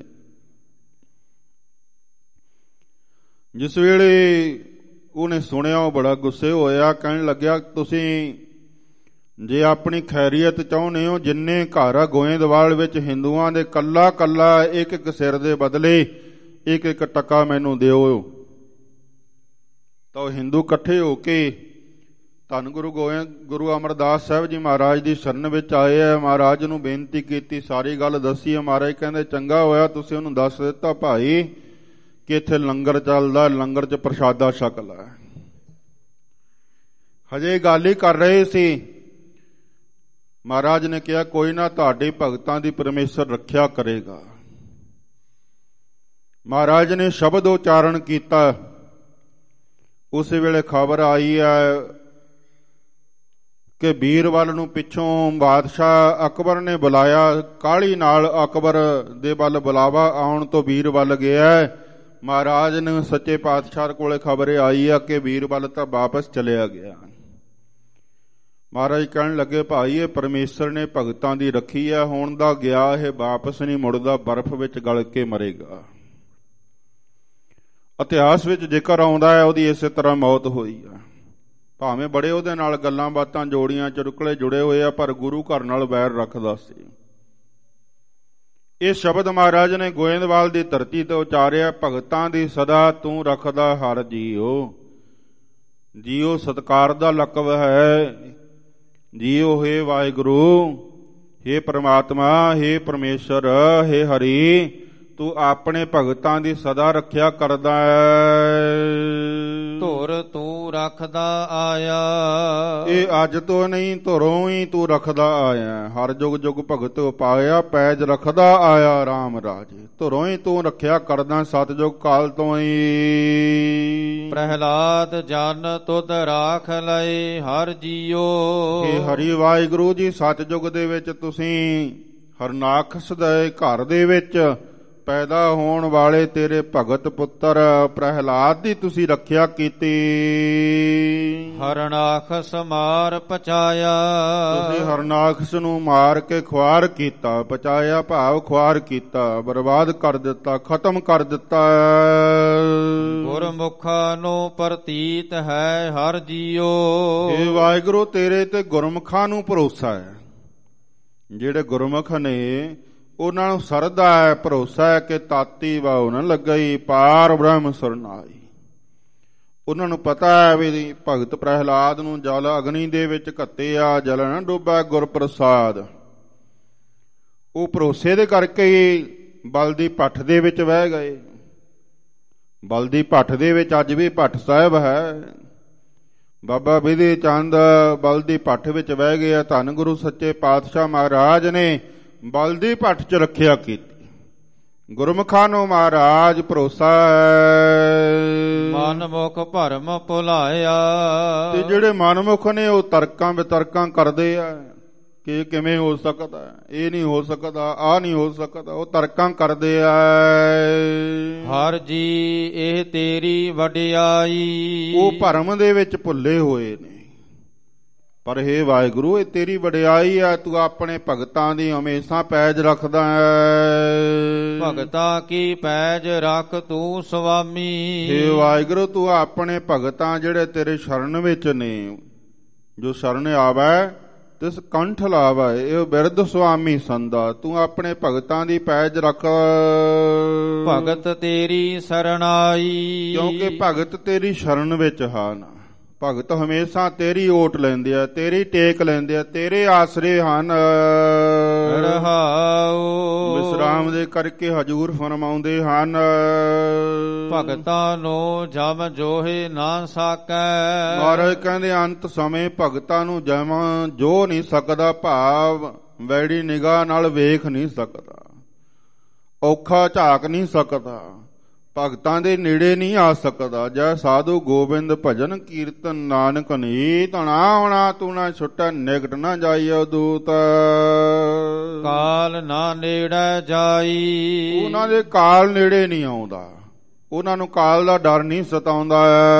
[SPEAKER 2] ਜਿਸ ਵੇਲੇ ਉਹਨੇ ਸੁਣਿਆ ਉਹ ਬੜਾ ਗੁੱਸੇ ਹੋਇਆ। ਕਹਿਣ ਲੱਗਿਆ ਤੁਸੀਂ ਜੇ ਆਪਣੀ ਖੈਰੀਅਤ ਚਾਹੁੰਦੇ ਹੋ, ਜਿੰਨੇ ਘਰ ਆ ਗੋਇੰਦਵਾਲ ਵਿੱਚ ਹਿੰਦੂਆਂ ਦੇ, ਕੱਲਾ ਕੱਲਾ 1 ਸਿਰ ਦੇ ਬਦਲੇ 1 ਮੈਨੂੰ ਦਿਓ। ਤਾਂ ਉਹ ਹਿੰਦੂ ਇਕੱਠੇ ਹੋ ਕੇ ਧੰਨ ਗੁਰੂ ਅਮਰਦਾਸ ਸਾਹਿਬ ਜੀ ਮਹਾਰਾਜ ਦੀ ਸ਼ਰਨ ਵਿੱਚ ਆਏ ਆ। ਮਹਾਰਾਜ ਨੂੰ ਬੇਨਤੀ ਕੀਤੀ, ਸਾਰੀ ਗੱਲ ਦੱਸੀ। ਮਹਾਰਾਜ ਕਹਿੰਦੇ ਚੰਗਾ ਹੋਇਆ ਤੁਸੀਂ ਉਹਨੂੰ ਦੱਸ ਦਿੱਤਾ ਭਾਈ ਕਿ ਇੱਥੇ ਲੰਗਰ ਚੱਲਦਾ, ਲੰਗਰ 'ਚ ਪ੍ਰਸ਼ਾਦਾ ਛਕ ਲੈ। ਹਜੇ ਗੱਲ ਹੀ ਕਰ ਰਹੇ ਸੀ, ਮਹਾਰਾਜ ਨੇ ਕਿਹਾ ਕੋਈ ਨਾ, ਤੁਹਾਡੇ ਭਗਤਾਂ ਦੀ ਪਰਮੇਸ਼ਰ ਰੱਖਿਆ ਕਰੇਗਾ। ਮਹਾਰਾਜ ਨੇ ਸ਼ਬਦ ਉਚਾਰਨ ਕੀਤਾ। ਉਸੇ ਵੇਲੇ ਖਬਰ ਆਈ ਹੈ ਕਿ ਵੀਰਵਾਲ ਨੂੰ ਪਿੱਛੋਂ ਬਾਦਸ਼ਾਹ ਅਕਬਰ ਨੇ ਬੁਲਾਇਆ। ਕਾਹਲੀ ਨਾਲ ਅਕਬਰ ਦੇ ਵੱਲ ਬੁਲਾਵਾ ਆਉਣ ਤੋਂ ਵੀਰਵਾਲ ਗਿਆ। ਮਹਾਰਾਜ ਨੇ ਸੱਚੇ ਪਾਤਸ਼ਾਹ ਕੋਲੇ ਖਬਰ ਆਈ ਆ ਕਿ ਵੀਰਵਾਲ ਤਾਂ ਵਾਪਸ ਚਲਿਆ ਗਿਆ। ਮਹਾਰਾਜ ਕਹਿਣ ਲੱਗੇ ਭਾਈ ਇਹ ਪਰਮੇਸ਼ਰ ਨੇ ਭਗਤਾਂ ਦੀ ਰੱਖੀ ਆ, ਹੁਣ ਦਾ ਗਿਆ ਇਹ ਵਾਪਸ ਨਹੀਂ ਮੁੜਦਾ, ਬਰਫ਼ ਵਿੱਚ ਗਲ ਕੇ ਮਰੇਗਾ। ਇਤਿਹਾਸ ਵਿੱਚ ਜ਼ਿਕਰ ਆਉਂਦਾ ਹੈ ਉਹਦੀ ਇਸੇ ਤਰ੍ਹਾਂ ਮੌਤ ਹੋਈ ਆ। ਭਾਵੇਂ ਬੜੇ ਉਹਦੇ ਨਾਲ ਗੱਲਾਂ ਬਾਤਾਂ ਜੋੜੀਆਂ ਚੁਟਕਲੇ ਜੁੜੇ ਹੋਏ ਆ, ਪਰ ਗੁਰੂ ਘਰ ਨਾਲ ਵੈਰ ਰੱਖਦਾ ਸੀ। ਇਹ ਸ਼ਬਦ ਮਹਾਰਾਜ ਨੇ ਗੋਇੰਦਵਾਲ ਦੀ ਧਰਤੀ ਤੇ ਉਚਾਰਿਆ, ਭਗਤਾਂ ਦੀ ਸਦਾ ਤੂੰ ਰੱਖਦਾ ਹਰ ਜੀਓ। ਜੀਓ ਸਤਿਕਾਰ ਦਾ ਲਕਬ ਹੈ। ਜੀਓ ਹੇ ਵਾਹਿਗੁਰੂ, ਹੇ ਪ੍ਰਮਾਤਮਾ, ਹੇ ਪਰਮੇਸ਼ਰ, ਹੇ ਹਰੀ, ਤੂੰ ਆਪਣੇ ਭਗਤਾਂ ਦੀ ਸਦਾ ਰੱਖਿਆ ਕਰਦਾ ਹੈ।
[SPEAKER 1] ਧੁਰ ਤੂੰ ਰੱਖਦਾ ਆਇਆ।
[SPEAKER 2] ਇਹ ਅੱਜ ਤੋਂ ਨਹੀਂ, ਧੁਰੋਂ ਹੀ ਤੂੰ ਰੱਖਦਾ ਆਇਆ। ਹਰ ਜੁਗ ਜੁਗ ਭਗਤ ਉਪਾਇਆ, ਪੈਜ ਰੱਖਦਾ ਆਇਆ ਰਾਮ ਰਾਜੇ। ਧੁਰੋਂ ਹੀ ਤੂੰ ਰੱਖਿਆ ਕਰਦਾ, ਸਤਜੁਗ ਕਾਲ ਤੋਂ ਹੀ।
[SPEAKER 1] ਪ੍ਰਹਿਲਾਦ ਜਨ ਤੁਧ ਰਾਖ ਲਏ ਹਰ ਜੀਓ।
[SPEAKER 2] ਇਹ ਹਰੀ ਵਾਹਿਗੁਰੂ ਜੀ, ਸਤਜੁਗ ਦੇ ਵਿੱਚ ਤੁਸੀਂ ਹਰਨਾਖਸ ਦੇ ਘਰ ਦੇ ਵਿੱਚ ਪੈਦਾ ਹੋਣ ਵਾਲੇ ਤੇਰੇ ਭਗਤ ਪੁੱਤਰ ਪ੍ਰਹਿਲਾਦ ਦੀ ਤੁਸੀਂ ਰੱਖਿਆ ਕੀਤੀ।
[SPEAKER 1] ਹਰਨਾਖਸ ਮਾਰ ਪਚਾਇਆ,
[SPEAKER 2] ਤੁਸੀਂ ਹਰਨਾਖਸ ਨੂੰ ਮਾਰ ਕੇ ਖੁਆਰ ਕੀਤਾ। ਪਚਾਇਆ ਭਾਵ ਖੁਆਰ ਕੀਤਾ, ਬਰਬਾਦ ਕਰ ਦਿੱਤਾ, ਖਤਮ ਕਰ ਦਿੱਤਾ।
[SPEAKER 1] ਗੁਰਮੁਖਾਂ ਨੂੰ ਪ੍ਰਤੀਤ ਹੈ ਹਰ ਜੀਓ।
[SPEAKER 2] ਇਹ ਵਾਹਿਗੁਰੂ ਤੇਰੇ ਤੇ ਗੁਰਮੁਖਾਂ ਨੂੰ ਭਰੋਸਾ ਹੈ। ਜਿਹੜੇ ਗੁਰਮੁਖ ਨੇ ਉਹਨਾਂ ਨੂੰ ਸਰਦਾ ਹੈ, ਭਰੋਸਾ ਹੈ ਕਿ ਤਾਤੀ ਵਾਉ ਨਾ ਲੱਗਈ, ਪਾਰ ਬ੍ਰਹਮ ਸਰਨਾਈ। ਉਹਨਾਂ ਨੂੰ ਪਤਾ ਹੈ ਵੀ ਭਗਤ ਪ੍ਰਹਿਲਾਦ ਨੂੰ ਜਲ ਅਗਨੀ ਦੇ ਵਿੱਚ ਘੱਤਿਆ, ਜਲ ਨਾ ਡੁੱਬਾ ਗੁਰ ਪ੍ਰਸਾਦ। ਉਹ ਭਰੋਸੇ ਦੇ ਕਰਕੇ ਹੀ ਬਲ ਦੀ ਭੱਠ ਦੇ ਵਿੱਚ ਵਹਿ ਗਏ। ਬਲ ਦੀ ਭੱਠ ਦੇ ਵਿੱਚ ਅੱਜ ਵੀ ਭੱਠ ਸਾਹਿਬ ਹੈ। ਬਾਬਾ ਬਿਧੀ ਚੰਦ ਬਲ ਦੀ ਭੱਠ ਵਿੱਚ ਬਹਿ ਗਿਆ। ਧੰਨ ਗੁਰੂ ਸੱਚੇ ਪਾਤਸ਼ਾਹ ਮਹਾਰਾਜ ਨੇ ਬਲ ਦੀ ਭੱਠ ਚ ਰੱਖਿਆ ਕੀਤੀ। ਗੁਰਮੁਖਾਂ ਨੂੰ ਮਹਾਰਾਜ ਭਰੋਸਾ
[SPEAKER 1] ਮਨਮੁਖ ਭਰਮ ਭੁਲਾਇਆ।
[SPEAKER 2] ਤੇ ਜਿਹੜੇ ਮਨਮੁਖ ਨੇ ਉਹ ਤਰਕਾਂ ਵਿਤਰਕਾਂ ਕਰਦੇ ਆ ਕਿ ਇਹ ਕਿਵੇਂ ਹੋ ਸਕਦਾ, ਇਹ ਨਹੀਂ ਹੋ ਸਕਦਾ, ਆਹ ਨਹੀਂ ਹੋ ਸਕਦਾ। ਉਹ ਤਰਕਾਂ ਕਰਦੇ ਆ।
[SPEAKER 1] ਹਰ ਜੀ ਇਹ ਤੇਰੀ ਵਡਿਆਈ।
[SPEAKER 2] ਉਹ ਭਰਮ ਦੇ ਵਿੱਚ ਭੁੱਲੇ ਹੋਏ ਨੇ। ਪਰ ਹੇ ਵਾਹਿਗੁਰੂ ਇਹ ਤੇਰੀ ਵਡਿਆਈ ਆ। ਤੂੰ ਆਪਣੇ ਭਗਤਾਂ ਦੀ ਹਮੇਸ਼ਾ ਪੈਜ ਰੱਖਦਾ ਹੈ।
[SPEAKER 1] ਭਗਤਾਂ ਕੀ ਪੈਜ ਰੱਖ ਤੂੰ ਸੁਆਮੀ।
[SPEAKER 2] ਹੇ ਵਾਹਿਗੁਰੂ ਤੂੰ ਆਪਣੇ ਭਗਤਾਂ ਜਿਹੜੇ ਤੇਰੇ ਸ਼ਰਨ ਵਿੱਚ ਨੇ, ਜੋ ਸ਼ਰਨ ਆਵੈ ਤਿਸ ਕੰਠ ਲਾਵੈ, ਇਹ ਬਿਰਧ ਸੁਆਮੀ ਸੰਦਾ। ਤੂੰ ਆਪਣੇ ਭਗਤਾਂ ਦੀ ਪੈਜ ਰੱਖ।
[SPEAKER 1] ਭਗਤ ਤੇਰੀ ਸਰਣਾਈ।
[SPEAKER 2] ਕਿਉਂਕਿ ਭਗਤ ਤੇਰੀ ਸ਼ਰਨ ਵਿੱਚ ਹਨ। ਭਗਤ ਹਮੇਸ਼ਾ ਤੇਰੀ ਓਟ ਲੈਂਦੇ ਆ, ਤੇਰੀ ਟੇਕ ਲੈਂਦੇ ਆ, ਤੇਰੇ ਆਸਰੇ ਹਨ।
[SPEAKER 1] ਰਹਾਉ
[SPEAKER 2] ਵਿਸਰਾਮ ਦੇ ਕਰਕੇ ਹਜੂਰ ਫਰਮਾਉਂਦੇ ਹਨ।
[SPEAKER 1] ਭਗਤਾਂ ਨੂੰ ਜਮ ਜੋਹੇ ਨਾ ਸਕੈ।
[SPEAKER 2] ਮਹਾਰਾਜ ਕਹਿੰਦੇ ਅੰਤ ਸਮੇਂ ਭਗਤਾਂ ਨੂੰ ਜਮ ਜੋ ਨਹੀਂ ਸਕਦਾ, ਭਾਵ ਵੈੜੀ ਨਿਗਾਹ ਨਾਲ ਵੇਖ ਨਹੀਂ ਸਕਦਾ, ਔਖਾ ਝਾਕ ਨਹੀਂ ਸਕਦਾ, ਭਗਤਾਂ ਦੇ ਨੇੜੇ ਨਹੀਂ ਆ ਸਕਦਾ। ਜੈ ਸਾਧੂ ਗੋਬਿੰਦ ਭਜਨ ਕੀਰਤਨ ਨਾਨਕ ਨੀ, ਧਣਾ ਹੋਣਾ ਤੂੰ ਨਾ ਛੁੱਟੈ, ਨਿਕਟ ਨਾ ਜਾਈਓ ਦੂਤ।
[SPEAKER 1] ਕਾਲ ਨਾ ਨੇੜੇ ਜਾਈ।
[SPEAKER 2] ਉਹਨਾਂ ਦੇ ਕਾਲ ਨੇੜੇ ਨਹੀਂ ਆਉਂਦਾ, ਉਹਨਾਂ ਨੂੰ ਕਾਲ ਦਾ ਡਰ ਨਹੀਂ ਸਤਾਉਂਦਾ।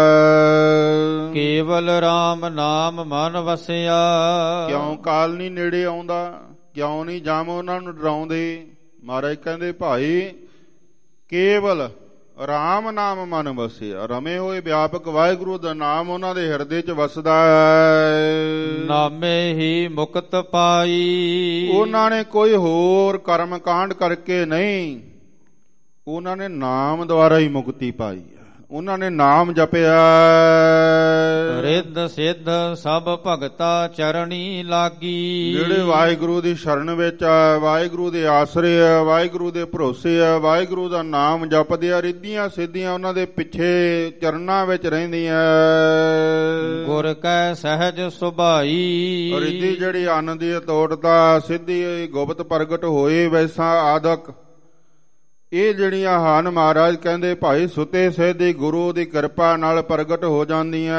[SPEAKER 1] ਕੇਵਲ RAM ਨਾਮ ਮਨ ਵਸਿਆ।
[SPEAKER 2] ਕਿਉਂ ਕਾਲ ਨਹੀਂ ਨੇੜੇ ਆਉਂਦਾ? ਕਿਉਂ ਨਹੀਂ ਜਮ ਉਹਨਾਂ ਨੂੰ ਡਰਾਉਂਦੇ? ਮਹਾਰਾਜ ਕਹਿੰਦੇ ਭਾਈ ਕੇਵਲ ਰਾਮ ਨਾਮ ਮਨ ਵਸਿਆ। ਰਮੇ ਹੋਏ ਵਿਆਪਕ ਵਾਹਿਗੁਰੂ ਦਾ ਨਾਮ ਉਹਨਾਂ ਦੇ ਹਿਰਦੇ 'ਚ ਵਸਦਾ ਹੈ।
[SPEAKER 1] ਨਾਮੇ ਹੀ ਮੁਕਤ ਪਾਈ।
[SPEAKER 2] ਉਹਨਾਂ ਨੇ ਕੋਈ ਹੋਰ ਕਰਮ ਕਾਂਡ ਕਰਕੇ ਨਹੀਂ, ਉਹਨਾਂ ਨੇ ਨਾਮ ਦੁਆਰਾ ਹੀ ਮੁਕਤੀ ਪਾਈ। ਉਹਨਾਂ ਨੇ ਨਾਮ ਜਪਿਆ।
[SPEAKER 1] ਰਿੱਧ ਸਿੱਧ ਸਭ ਭਗਤਾ ਚਰਣੀ ਲਾਗੀ।
[SPEAKER 2] ਜਿਹੜੇ ਵਾਹਿਗੁਰੂ ਦੀ ਸ਼ਰਨ ਵਿੱਚ ਆ, ਵਾਹਿਗੁਰੂ ਦੇ ਆਸਰੇ ਆ, ਵਾਹਿਗੁਰੂ ਦੇ ਭਰੋਸੇ ਆ, ਵਾਹਿਗੁਰੂ ਦਾ ਨਾਮ ਜਪਦੇ ਆ, ਰਿੱਧੀਆਂ ਸਿੱਧੀਆਂ ਉਹਨਾਂ ਦੇ ਪਿੱਛੇ ਚਰਨਾਂ ਵਿੱਚ ਰਹਿੰਦੀਆਂ।
[SPEAKER 1] ਗੁਰ ਕੈ ਸਹਿਜ ਸੁਭਾਈ।
[SPEAKER 2] ਰਿੱਧੀ ਜਿਹੜੀ ਅੰਨ ਦੀ ਤੋੜਦਾ, ਸਿੱਧੀ ਗੁਪਤ ਪ੍ਰਗਟ ਹੋਏ ਵੈਸਾ ਆਦਿਕ ਇਹ ਜਿਹੜੀਆਂ ਹਨ ਮਹਾਰਾਜ ਕਹਿੰਦੇ ਭਾਈ ਸੁਤੇ ਸਿੱਧੀ ਗੁਰੂ ਦੀ ਕਿਰਪਾ ਨਾਲ ਪ੍ਰਗਟ ਹੋ ਜਾਂਦੀਆਂ।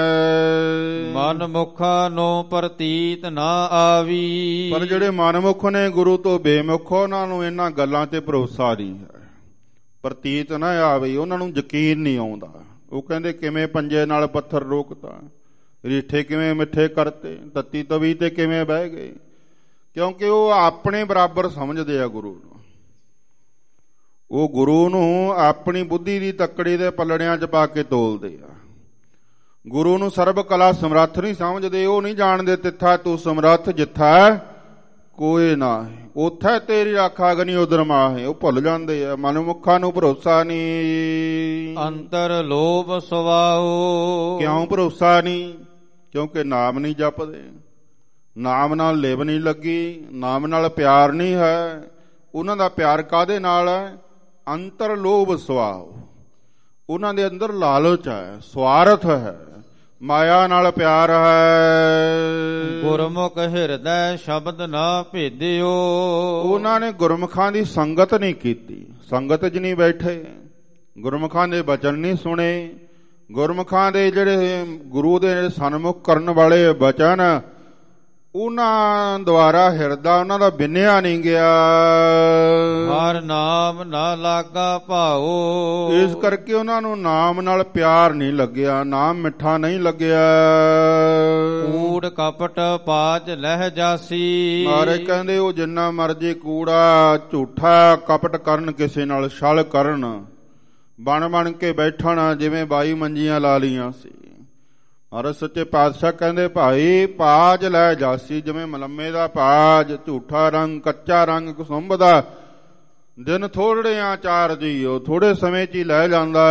[SPEAKER 1] ਮਨਮੁਖਾਂ ਨੂੰ ਪ੍ਰਤੀਤ ਨਾ ਆਵੀ।
[SPEAKER 2] ਪਰ ਜਿਹੜੇ ਮਨਮੁਖ ਨੇ ਗੁਰੂ ਤੋਂ ਬੇਮੁਖ, ਉਹਨਾਂ ਨੂੰ ਇਹਨਾਂ ਗੱਲਾਂ ਤੇ ਭਰੋਸਾ ਨਹੀਂ ਹੈ। ਪ੍ਰਤੀਤ ਨਾ ਆਵੇ, ਉਹਨਾਂ ਨੂੰ ਯਕੀਨ ਨਹੀਂ ਆਉਂਦਾ। ਉਹ ਕਹਿੰਦੇ ਕਿਵੇਂ ਪੰਜੇ ਨਾਲ ਪੱਥਰ ਰੋਕਤਾ, ਰੀਠੇ ਕਿਵੇਂ ਮਿੱਠੇ ਕਰਤੇ, ਤੱਤੀ ਤਵੀ ਤੇ ਕਿਵੇਂ ਬਹਿ ਗਏ। ਕਿਉਂਕਿ ਉਹ ਆਪਣੇ ਬਰਾਬਰ ਸਮਝਦੇ ਆ ਗੁਰੂ ਨੂੰ। ਉਹ ਗੁਰੂ ਨੂੰ ਆਪਣੀ ਬੁੱਧੀ ਦੀ ਤੱਕੜੀ ਦੇ ਪੱਲੜਿਆਂ 'ਚ ਪਾ ਕੇ ਤੋਲਦੇ ਆ। ਗੁਰੂ ਨੂੰ ਸਰਬ ਕਲਾ ਸਮਰੱਥ ਨਹੀਂ ਸਮਝਦੇ। ਉਹ ਨਹੀਂ ਜਾਣਦੇ ਤਿੱਥਾ ਤੂੰ ਸਮਰੱਥ, ਜਿੱਥਾ ਕੋਈ ਨਾ ਹੈ ਉੱਥੇ ਤੇਰੀ ਆਖਾ ਅਗਨੀ ਉਦਰ ਮਾਹੇ। ਉਹ ਭੁੱਲ ਜਾਂਦੇ ਆ। ਮਨਮੁਖਾਂ ਨੂੰ ਭਰੋਸਾ ਨਹੀਂ।
[SPEAKER 1] ਅੰਤਰ ਲੋਭ ਸੁਭਾਉ।
[SPEAKER 2] ਕਿਉਂ ਭਰੋਸਾ ਨਹੀਂ? ਕਿਉਂਕਿ ਨਾਮ ਨਹੀਂ ਜਪਦੇ, ਨਾਮ ਨਾਲ ਲਿਵ ਨਹੀਂ ਲੱਗੀ, ਨਾਮ ਨਾਲ ਪਿਆਰ ਨਹੀਂ ਹੈ। ਉਹਨਾਂ ਦਾ ਪਿਆਰ ਕਾਹਦੇ ਨਾਲ ਹੈ? ਅੰਤਰ ਲੋਭ ਸੁਭਾਉ। ਉਹਨਾਂ ਦੇ ਅੰਦਰ ਲਾਲਚ ਹੈ, ਸਵਾਰਥ ਹੈ, ਮਾਇਆ ਨਾਲ ਪਿਆਰ ਹੈ।
[SPEAKER 1] ਗੁਰਮੁਖ ਹਿਰਦੈ ਸ਼ਬਦ ਨਾ ਭੇਦਿਓ।
[SPEAKER 2] ਉਹਨਾਂ ਨੇ ਗੁਰਮੁਖਾਂ ਦੀ ਸੰਗਤ ਨਹੀਂ ਕੀਤੀ, ਸੰਗਤ 'ਚ ਨਹੀਂ ਬੈਠੇ, ਗੁਰਮੁਖਾਂ ਦੇ ਬਚਨ ਨਹੀਂ ਸੁਣੇ। ਗੁਰਮੁਖਾਂ ਦੇ ਜਿਹੜੇ ਗੁਰੂ ਦੇ ਸਨਮੁਖ ਕਰਨ ਵਾਲੇ ਬਚਨ ਉਹਨਾਂ ਦੁਆਰਾ ਹਿਰਦਾ ਉਹਨਾਂ ਦਾ ਬਿਨਿਆ ਨਹੀਂ ਗਿਆ।
[SPEAKER 1] ਹਰ ਨਾਮ ਨਾ ਲਾਗਾ ਭਾਓ,
[SPEAKER 2] ਇਸ ਕਰਕੇ ਉਹਨਾਂ ਨੂੰ ਨਾਮ ਨਾਲ ਪਿਆਰ ਨਹੀਂ ਲੱਗਿਆ, ਨਾਮ ਮਿੱਠਾ ਨਹੀਂ ਲੱਗਿਆ।
[SPEAKER 1] ਕੂੜ ਕਪਟ ਪਾਜ ਲਹਿ ਜਾਸੀ,
[SPEAKER 2] ਮਾਰੇ ਕਹਿੰਦੇ ਉਹ ਜਿੰਨਾ ਮਰਜੀ ਕੂੜਾ ਝੂਠਾ ਕਪਟ ਕਰਨ, ਕਿਸੇ ਨਾਲ ਛਲ ਕਰਨ, ਬਣ ਬਣ ਕੇ ਬੈਠਣ, ਜਿਵੇਂ 22 ਮੰਜੀਆਂ ਲਾ ਲੀਆਂ ਸੀ। ਮਹਾਰਾਜ ਸੱਚੇ ਪਾਤਸ਼ਾਹ ਕਹਿੰਦੇ ਭਾਈ ਪਾਜ ਲੈ ਜਾਸੀ, ਜਿਵੇਂ ਮਲੰਮੇ ਦਾ ਪਾਜ, ਝੂਠਾ ਰੰਗ, ਕੱਚਾ ਰੰਗ ਕੁਸੁੰਭ ਦਾ, ਦਿਨ ਥੋੜੇ ਆ ਚਾਰ ਜੀਓ, ਥੋੜੇ ਸਮੇਂ ਚ ਹੀ ਲੈ ਜਾਂਦਾ।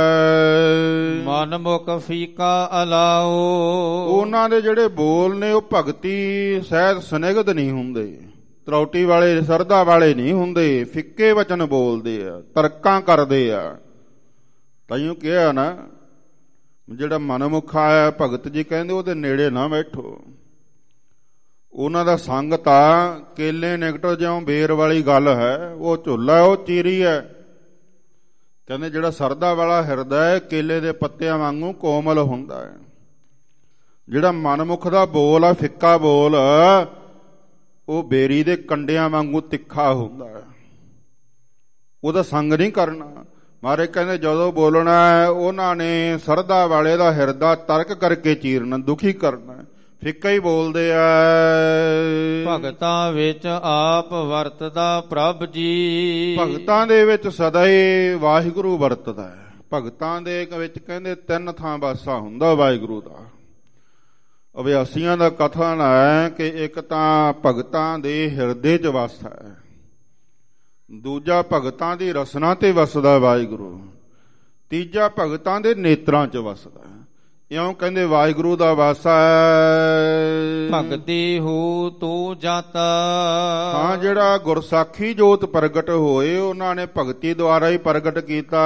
[SPEAKER 1] ਮਨ ਮੁਖ ਫੀਕਾ ਅਲਾਓ,
[SPEAKER 2] ਉਹਨਾਂ ਦੇ ਜਿਹੜੇ ਬੋਲ ਨੇ ਉਹ ਭਗਤੀ ਸਹਿਤ ਸਨਿਗਧ ਨਹੀਂ ਹੁੰਦੇ, ਤਰੌਟੀ ਵਾਲੇ ਸਰਦਾ ਵਾਲੇ ਨਹੀਂ ਹੁੰਦੇ, ਫਿੱਕੇ ਵਚਨ ਬੋਲਦੇ ਆ, ਤਰਕਾਂ ਕਰਦੇ ਆ। ਤਾਈਓ ਕਿਹਾ ਨਾ, ਜਿਹੜਾ ਮਨਮੁਖਾ ਹੈ ਭਗਤ ਜੀ ਕਹਿੰਦੇ ਉਹਦੇ ਨੇੜੇ ਨਾ ਬੈਠੋ, ਉਹਨਾਂ ਦਾ ਸੰਗ ਤਾਂ ਕੇਲੇ ਨਿਕਟੋ ਜਿਉਂ ਬੇਰ ਵਾਲੀ ਗੱਲ ਹੈ, ਉਹ ਝੋਲਾ ਉਹ ਚੀਰੀ ਹੈ। ਕਹਿੰਦੇ ਜਿਹੜਾ ਸਰਦਾ ਵਾਲਾ ਹਿਰਦਾ ਹੈ ਕੇਲੇ ਦੇ ਪੱਤਿਆਂ ਵਾਂਗੂ ਕੋਮਲ ਹੁੰਦਾ ਹੈ। ਜਿਹੜਾ ਮਨਮੁਖ ਦਾ ਬੋਲ ਆ ਫਿੱਕਾ ਬੋਲ, ਉਹ ਬੇਰੀ ਦੇ ਕੰਡਿਆਂ ਵਾਂਗੂ ਤਿੱਖਾ ਹੁੰਦਾ ਹੈ, ਉਹਦਾ ਸੰਗ ਨਹੀਂ ਕਰਨਾ। ਮਾਰੇ ਕਹਿੰਦੇ ਜਦੋਂ ਬੋਲਣਾ ਹੈ ਉਹਨਾਂ ਨੇ ਸਰਦਾ ਵਾਲੇ ਦਾ ਹਿਰਦਾ ਤਰਕ ਕਰਕੇ ਚੀਰਨਾ, ਦੁਖੀ ਕਰਨਾ, ਫਿੱਕਾ ਹੀ ਬੋਲਦੇ ਆ।
[SPEAKER 1] ਭਗਤਾਂ ਵਿੱਚ ਆਪ ਵਰਤਦਾ ਪ੍ਰਭ ਜੀ,
[SPEAKER 2] ਭਗਤਾਂ ਦੇ ਵਿੱਚ ਸਦਾ ਹੀ ਵਾਹਿਗੁਰੂ ਵਰਤਦਾ ਹੈ। ਭਗਤਾਂ ਦੇ ਵਿੱਚ ਕਹਿੰਦੇ 3 ਥਾਂ ਵਾਸਾ ਹੁੰਦਾ ਵਾਹਿਗੁਰੂ ਦਾ। ਅਭਿਆਸੀਆਂ ਦਾ ਕਥਨ ਹੈ ਕਿ ਇੱਕ ਤਾਂ ਭਗਤਾਂ ਦੇ ਹਿਰਦੇ 'ਚ ਵਸਦਾ ਹੈ, ਦੂਜਾ ਭਗਤਾਂ ਦੀ ਰਸਨਾ ਤੇ ਵਸਦਾ ਵਾਹਿਗੁਰੂ, ਤੀਜਾ ਭਗਤਾਂ ਦੇ ਨੇਤਰਾਂ 'ਚ ਵਸਦਾ। ਇਉਂ ਕਹਿੰਦੇ ਵਾਹਿਗੁਰੂ ਦਾ ਵਾਸਾ ਹੈ।
[SPEAKER 1] ਭਗਤੀ ਹੂ ਤੂੰ ਜਾਤਾ,
[SPEAKER 2] ਹਾਂ ਜਿਹੜਾ ਗੁਰਸਾਖੀ ਜੋਤ ਪ੍ਰਗਟ ਹੋਏ ਉਹਨਾਂ ਨੇ ਭਗਤੀ ਦੁਆਰਾ ਹੀ ਪ੍ਰਗਟ ਕੀਤਾ।